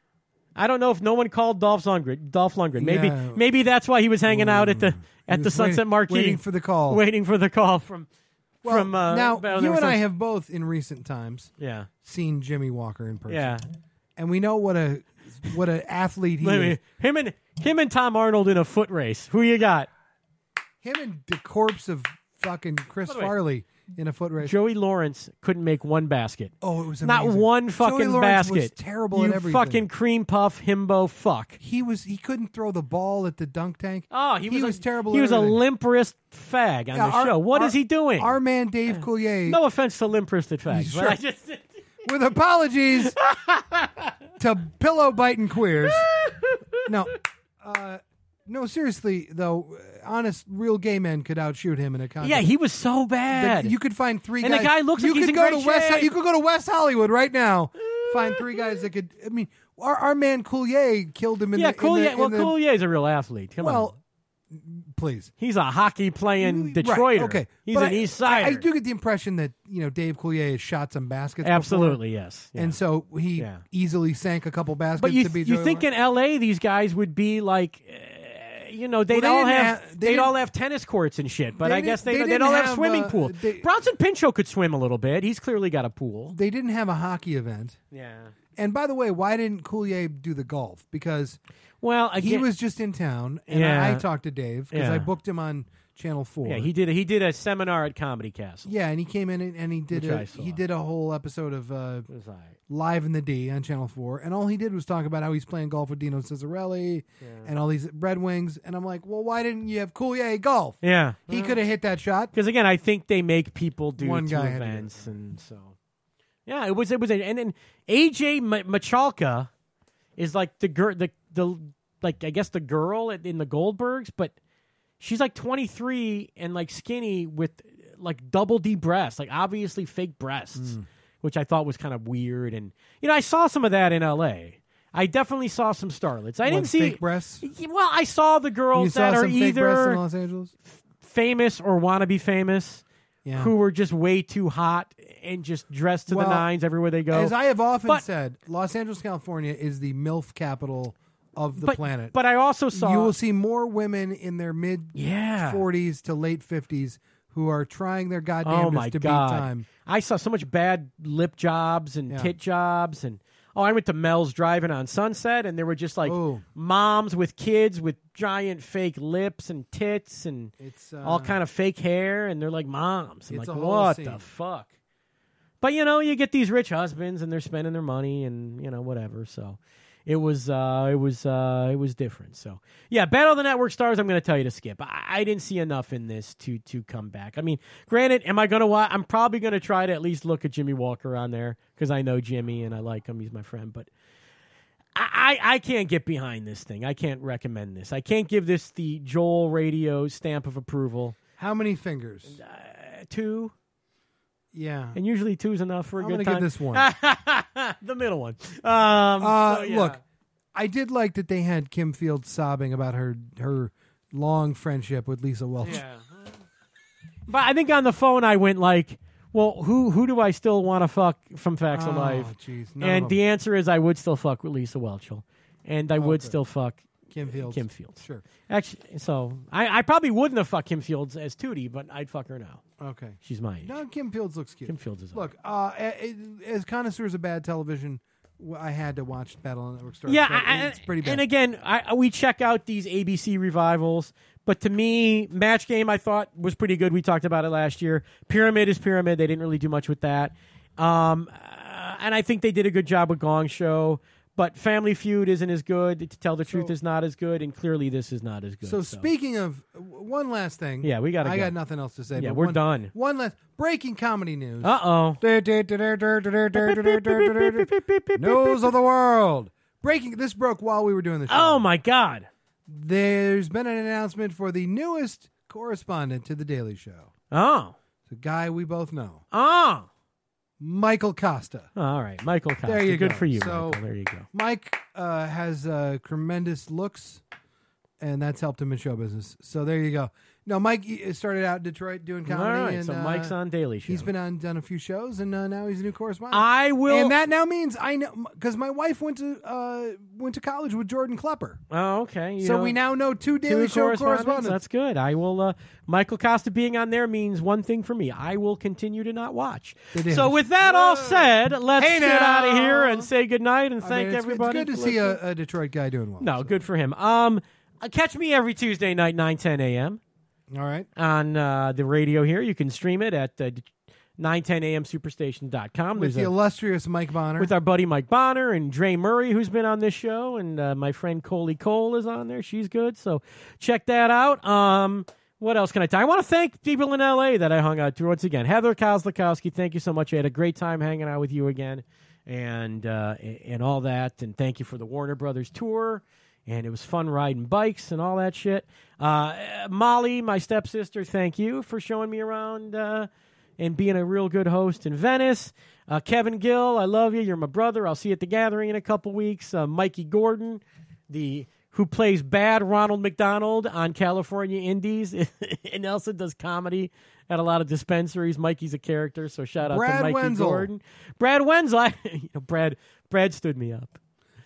S1: I don't know if no one called Dolph Lundgren. Dolph Lundgren. Maybe
S2: Yeah.
S1: maybe that's why he was hanging out at the
S2: He
S1: at the
S2: was
S1: Sunset
S2: waiting-
S1: Marquee,
S2: Waiting for the call.
S1: waiting for the call from
S2: Well,
S1: from uh,
S2: now,
S1: Battle
S2: you
S1: Network
S2: and I
S1: Sunset.
S2: have both, in recent times,
S1: Yeah,
S2: seen Jimmy Walker in person.
S1: yeah.
S2: And we know what a what an athlete he
S1: Let
S2: is.
S1: me, him and him and Tom Arnold in a foot race. Who you got?
S2: Him and the corpse of fucking Chris
S1: By the way,
S2: Farley in a foot race.
S1: Joey Lawrence couldn't make one basket.
S2: Oh, it was
S1: Not
S2: amazing.
S1: one
S2: Joey
S1: fucking
S2: Lawrence
S1: basket.
S2: was terrible
S1: you
S2: at everything.
S1: fucking cream puff himbo fuck.
S2: He was he couldn't throw the ball at the dunk tank.
S1: Oh, he was,
S2: was
S1: a,
S2: terrible
S1: He
S2: at
S1: was a
S2: everything.
S1: limp wrist fag on
S2: Yeah,
S1: the
S2: our-
S1: show. What
S2: our-
S1: is he doing?
S2: Our man Dave Coulier,
S1: no offense to limp wristed fags,
S2: Sure.
S1: but I just
S2: with apologies to pillow biting queers. No, uh, no, seriously though, honest, real gay men could outshoot him in a contest.
S1: yeah, he was so
S2: The-
S1: bad.
S2: you could find three
S1: And the
S2: guys.
S1: guy looks
S2: you
S1: like he's
S2: could
S1: in
S2: go
S1: great
S2: to West.
S1: shape.
S2: You could go to West Hollywood right now. Find three guys that could. I mean, our, our man Coulier killed him in
S1: yeah,
S2: the. in
S1: Coulier.
S2: the,
S1: well,
S2: in the,
S1: Coulier's a real athlete. Come
S2: Well,
S1: on,
S2: please.
S1: he's a hockey playing
S2: Right,
S1: Detroiter.
S2: okay,
S1: he's
S2: But
S1: an
S2: I-
S1: East Sider.
S2: I, I do get the impression that you know Dave Coulier has shot some baskets. before,
S1: Absolutely, yes. Yeah.
S2: and so he
S1: Yeah.
S2: easily sank a couple baskets.
S1: but you
S2: to beat
S1: you
S2: Joey
S1: think
S2: Lawrence.
S1: in L A these guys would be like, uh, you know, they'd
S2: they
S1: all
S2: didn't
S1: have,
S2: have- they
S1: they'd
S2: didn't-
S1: all have tennis courts and shit. But
S2: They
S1: I guess
S2: didn't-
S1: they
S2: they
S1: don't- they
S2: didn't
S1: don't have,
S2: have,
S1: swimming
S2: uh,
S1: pool.
S2: they-
S1: Bronson Pinchot could swim a little bit. He's clearly got a pool.
S2: they didn't have a hockey event.
S1: Yeah.
S2: And by the way, why didn't Coulier do the golf? Because
S1: Well, again,
S2: he was just in town, and
S1: Yeah.
S2: I, I talked to Dave because
S1: Yeah.
S2: I booked him on Channel Four.
S1: yeah, he did. He did a seminar at Comedy Castle.
S2: Yeah, and he came in and, and he did
S1: Which I
S2: a,
S1: saw.
S2: he did a whole episode of uh,
S1: It was all right.
S2: Live in the D on Channel Four, and all he did was talk about how he's playing golf with Dino Cesarelli and all these Red Wings. And I'm like, well, why didn't you have Coulier golf?
S1: Yeah,
S2: He could have hit that shot.
S1: because again, I think they make people do
S2: One
S1: two
S2: guy had to do it.
S1: events, and so yeah, it was it was a, and then A J M- Machalka is like the girl, the the like I guess the girl in in the Goldbergs, but she's like twenty-three and like skinny with like double D breasts, like obviously fake breasts, which I thought was kind of weird. And you know, I saw some of that in L A. I definitely saw some starlets. I
S2: What,
S1: didn't see
S2: fake breasts.
S1: Well, I saw the
S2: You
S1: girls
S2: saw
S1: that are
S2: some fake breasts in
S1: either
S2: Los Angeles.
S1: famous or want to be famous,
S2: Yeah.
S1: who were just way too hot and just dressed to
S2: Well,
S1: the nines everywhere they go.
S2: As I have often
S1: But-
S2: said, Los Angeles, California is the MILF capital of the
S1: but,
S2: planet.
S1: But I also saw
S2: you will see more women in their mid
S1: yeah.
S2: forties to late fifties who are trying their goddamnest
S1: Oh my
S2: to
S1: god!
S2: beat time.
S1: I saw so much bad lip jobs and
S2: Yeah.
S1: tit jobs, and oh, I went to Mel's Driving on Sunset, and there were just like
S2: Oh.
S1: moms with kids with giant fake lips and tits and
S2: It's uh,
S1: all kind of fake hair, and they're like moms. I'm
S2: It's
S1: like,
S2: a whole
S1: what
S2: scene.
S1: the fuck? But you know, you get these rich husbands, and they're spending their money, and you know, whatever. So it was, uh, it was, uh, it was different. So yeah, Battle of the Network Stars. I'm going to tell you to skip. I, I didn't see enough in this to to come back. I mean, granted, am I going to watch? I'm probably going to try to at least look at Jimmy Walker on there because I know Jimmy and I like him. He's my friend, but. I, I I can't get behind this thing. I can't recommend this. I can't give this the Joel Radio stamp of approval.
S2: how many fingers?
S1: Uh, two,
S2: Yeah.
S1: and usually two's enough for a
S2: I'm
S1: good
S2: gonna
S1: time.
S2: give this one.
S1: The middle one. Um,
S2: Uh,
S1: so, yeah.
S2: Look, I did like that they had Kim Fields sobbing about her her long friendship with Lisa Welch.
S1: Yeah. But I think on the phone I went like, well, who who do I still want to fuck from Facts of
S2: Oh,
S1: Life?
S2: jeez. None
S1: And
S2: of
S1: the
S2: them.
S1: answer is I would still fuck with Lisa Welchel. And I would
S2: Okay.
S1: still fuck
S2: Kim Fields.
S1: Kim Fields.
S2: Sure.
S1: Actually, so I, I probably wouldn't have fucked Kim Fields as Tootie, but I'd fuck her now.
S2: Okay.
S1: She's my age.
S2: No, Kim Fields looks cute.
S1: Kim Fields is
S2: Look, uh, a- a- as connoisseurs of bad television, w- I had to watch Battle on Network Stars.
S1: Yeah,
S2: but
S1: I,
S2: it's pretty bad.
S1: And again, I, we check out these A B C revivals, but to me, Match Game I thought was pretty good. We talked about it last year. Pyramid is Pyramid. They didn't really do much with that, um, uh, and I think they did a good job with Gong Show. But Family Feud isn't as good. To tell the truth,
S2: So-
S1: is not as good, and clearly this is not as good.
S2: So, speaking of w- one last thing,
S1: Yeah, we gotta
S2: I
S1: go.
S2: got nothing else to say.
S1: Yeah,
S2: but
S1: we're
S2: one,
S1: done.
S2: One last breaking comedy news.
S1: Uh oh.
S2: News of the world. Breaking. This broke while we were doing the show.
S1: Oh my God.
S2: There's been an announcement for the newest correspondent to the Daily Show.
S1: Oh.
S2: The guy we both know,
S1: Oh.
S2: Michael Costa.
S1: All right, Michael Costa.
S2: There you
S1: Good
S2: go.
S1: for you,
S2: So-
S1: Michael. There you go.
S2: Mike uh, has uh, tremendous looks, and that's helped him in show business. So there you go. No, Mike he started out in Detroit doing comedy.
S1: All right,
S2: and,
S1: so
S2: uh,
S1: Mike's on Daily Show.
S2: He's been on done a few shows, and uh, now he's a new correspondent.
S1: I will.
S2: and that now means I know because my wife went to uh, went to college with Jordan Klepper,
S1: Oh, okay. You
S2: so
S1: know,
S2: we now know two Daily
S1: two
S2: Show
S1: correspondents.
S2: correspondents.
S1: That's good. I will. Uh, Michael Costa being on there means one thing for me. I will continue to not watch.
S2: It is.
S1: So with that all said, let's
S2: Hey,
S1: get
S2: now.
S1: out of here and say goodnight and
S2: I
S1: thank
S2: mean, it's,
S1: everybody.
S2: It's good to
S1: for
S2: see
S1: listening.
S2: a, a Detroit guy doing well.
S1: No,
S2: so.
S1: good for him. Um, uh, catch me every Tuesday night, nine ten a.m.
S2: All right.
S1: on uh, the radio here. You can stream it at uh, nine ten a m superstation dot com.
S2: With
S1: There's
S2: the
S1: a-
S2: illustrious Mike Bonner.
S1: with our buddy Mike Bonner and Dre Murray, who's been on this show, and uh, my friend Coley Cole is on there. She's good, so check that out. Um, what else can I tell you? I want to thank people in L A that I hung out to once again. Heather Kozlakowski, thank you so much. I had a great time hanging out with you again, and uh, and all that. And thank you for the Warner Brothers tour. And it was fun riding bikes and all that shit. Uh, Molly, my stepsister, thank you for showing me around uh, and being a real good host in Venice. Uh, Kevin Gill, I love you. You're my brother. I'll see you at the gathering in a couple weeks. Uh, Mikey Gordon, the who plays bad Ronald McDonald on California Indies. And Nelson does comedy at a lot of dispensaries. Mikey's a character, so shout out
S2: Brad
S1: to Mikey
S2: Wenzel.
S1: Gordon. Brad Wenzel. I, you know, Brad, Brad stood me up.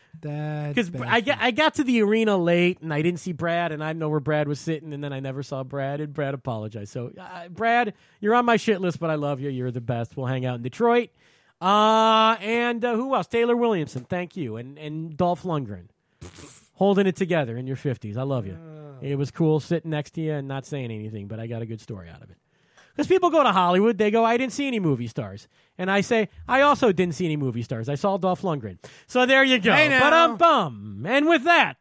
S2: That
S1: Because I, get, I got to the arena late, and I didn't see Brad, and I didn't know where Brad was sitting, and then I never saw Brad, and Brad apologized. So, uh, Brad, you're on my shit list, but I love you. You're the best. We'll hang out in Detroit. Uh, and uh, who else? Taylor Williamson, thank you. And, and Dolph Lundgren. Holding it together in your fifties. I love you. It was cool sitting next to you and not saying anything, but I got a good story out of it. Because people go to Hollywood, they go, I didn't see any movie stars. And I say, I also didn't see any movie stars. I saw Dolph Lundgren. So there you go.
S2: Hey now.
S1: Ba-dum-bum. And with that,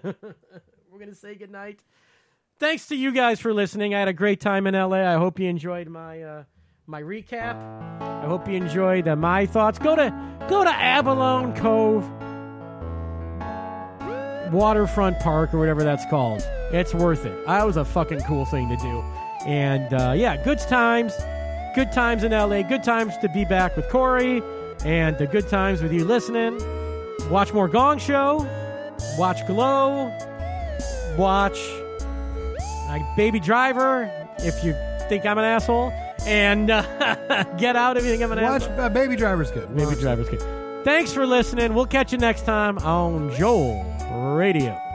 S1: we're going to say goodnight. Thanks to you guys for listening. I had a great time in L A. I hope you enjoyed my uh, my recap. I hope you enjoyed uh, my thoughts. Go to go to Abalone Cove Waterfront Park or whatever that's called. It's worth it. That was a fucking cool thing to do. And, uh, yeah, good times. Good times in L A. Good times to be back with Corey. And uh, good times with you listening. Watch more Gong Show. Watch Glow. Watch uh, Baby Driver if you think I'm an asshole. And uh, Get Out if you think I'm an
S2: Watch
S1: asshole.
S2: uh, Baby Driver's good.
S1: Baby
S2: Watch-
S1: Driver's good. Thanks for listening. We'll catch you next time on Joel Radio.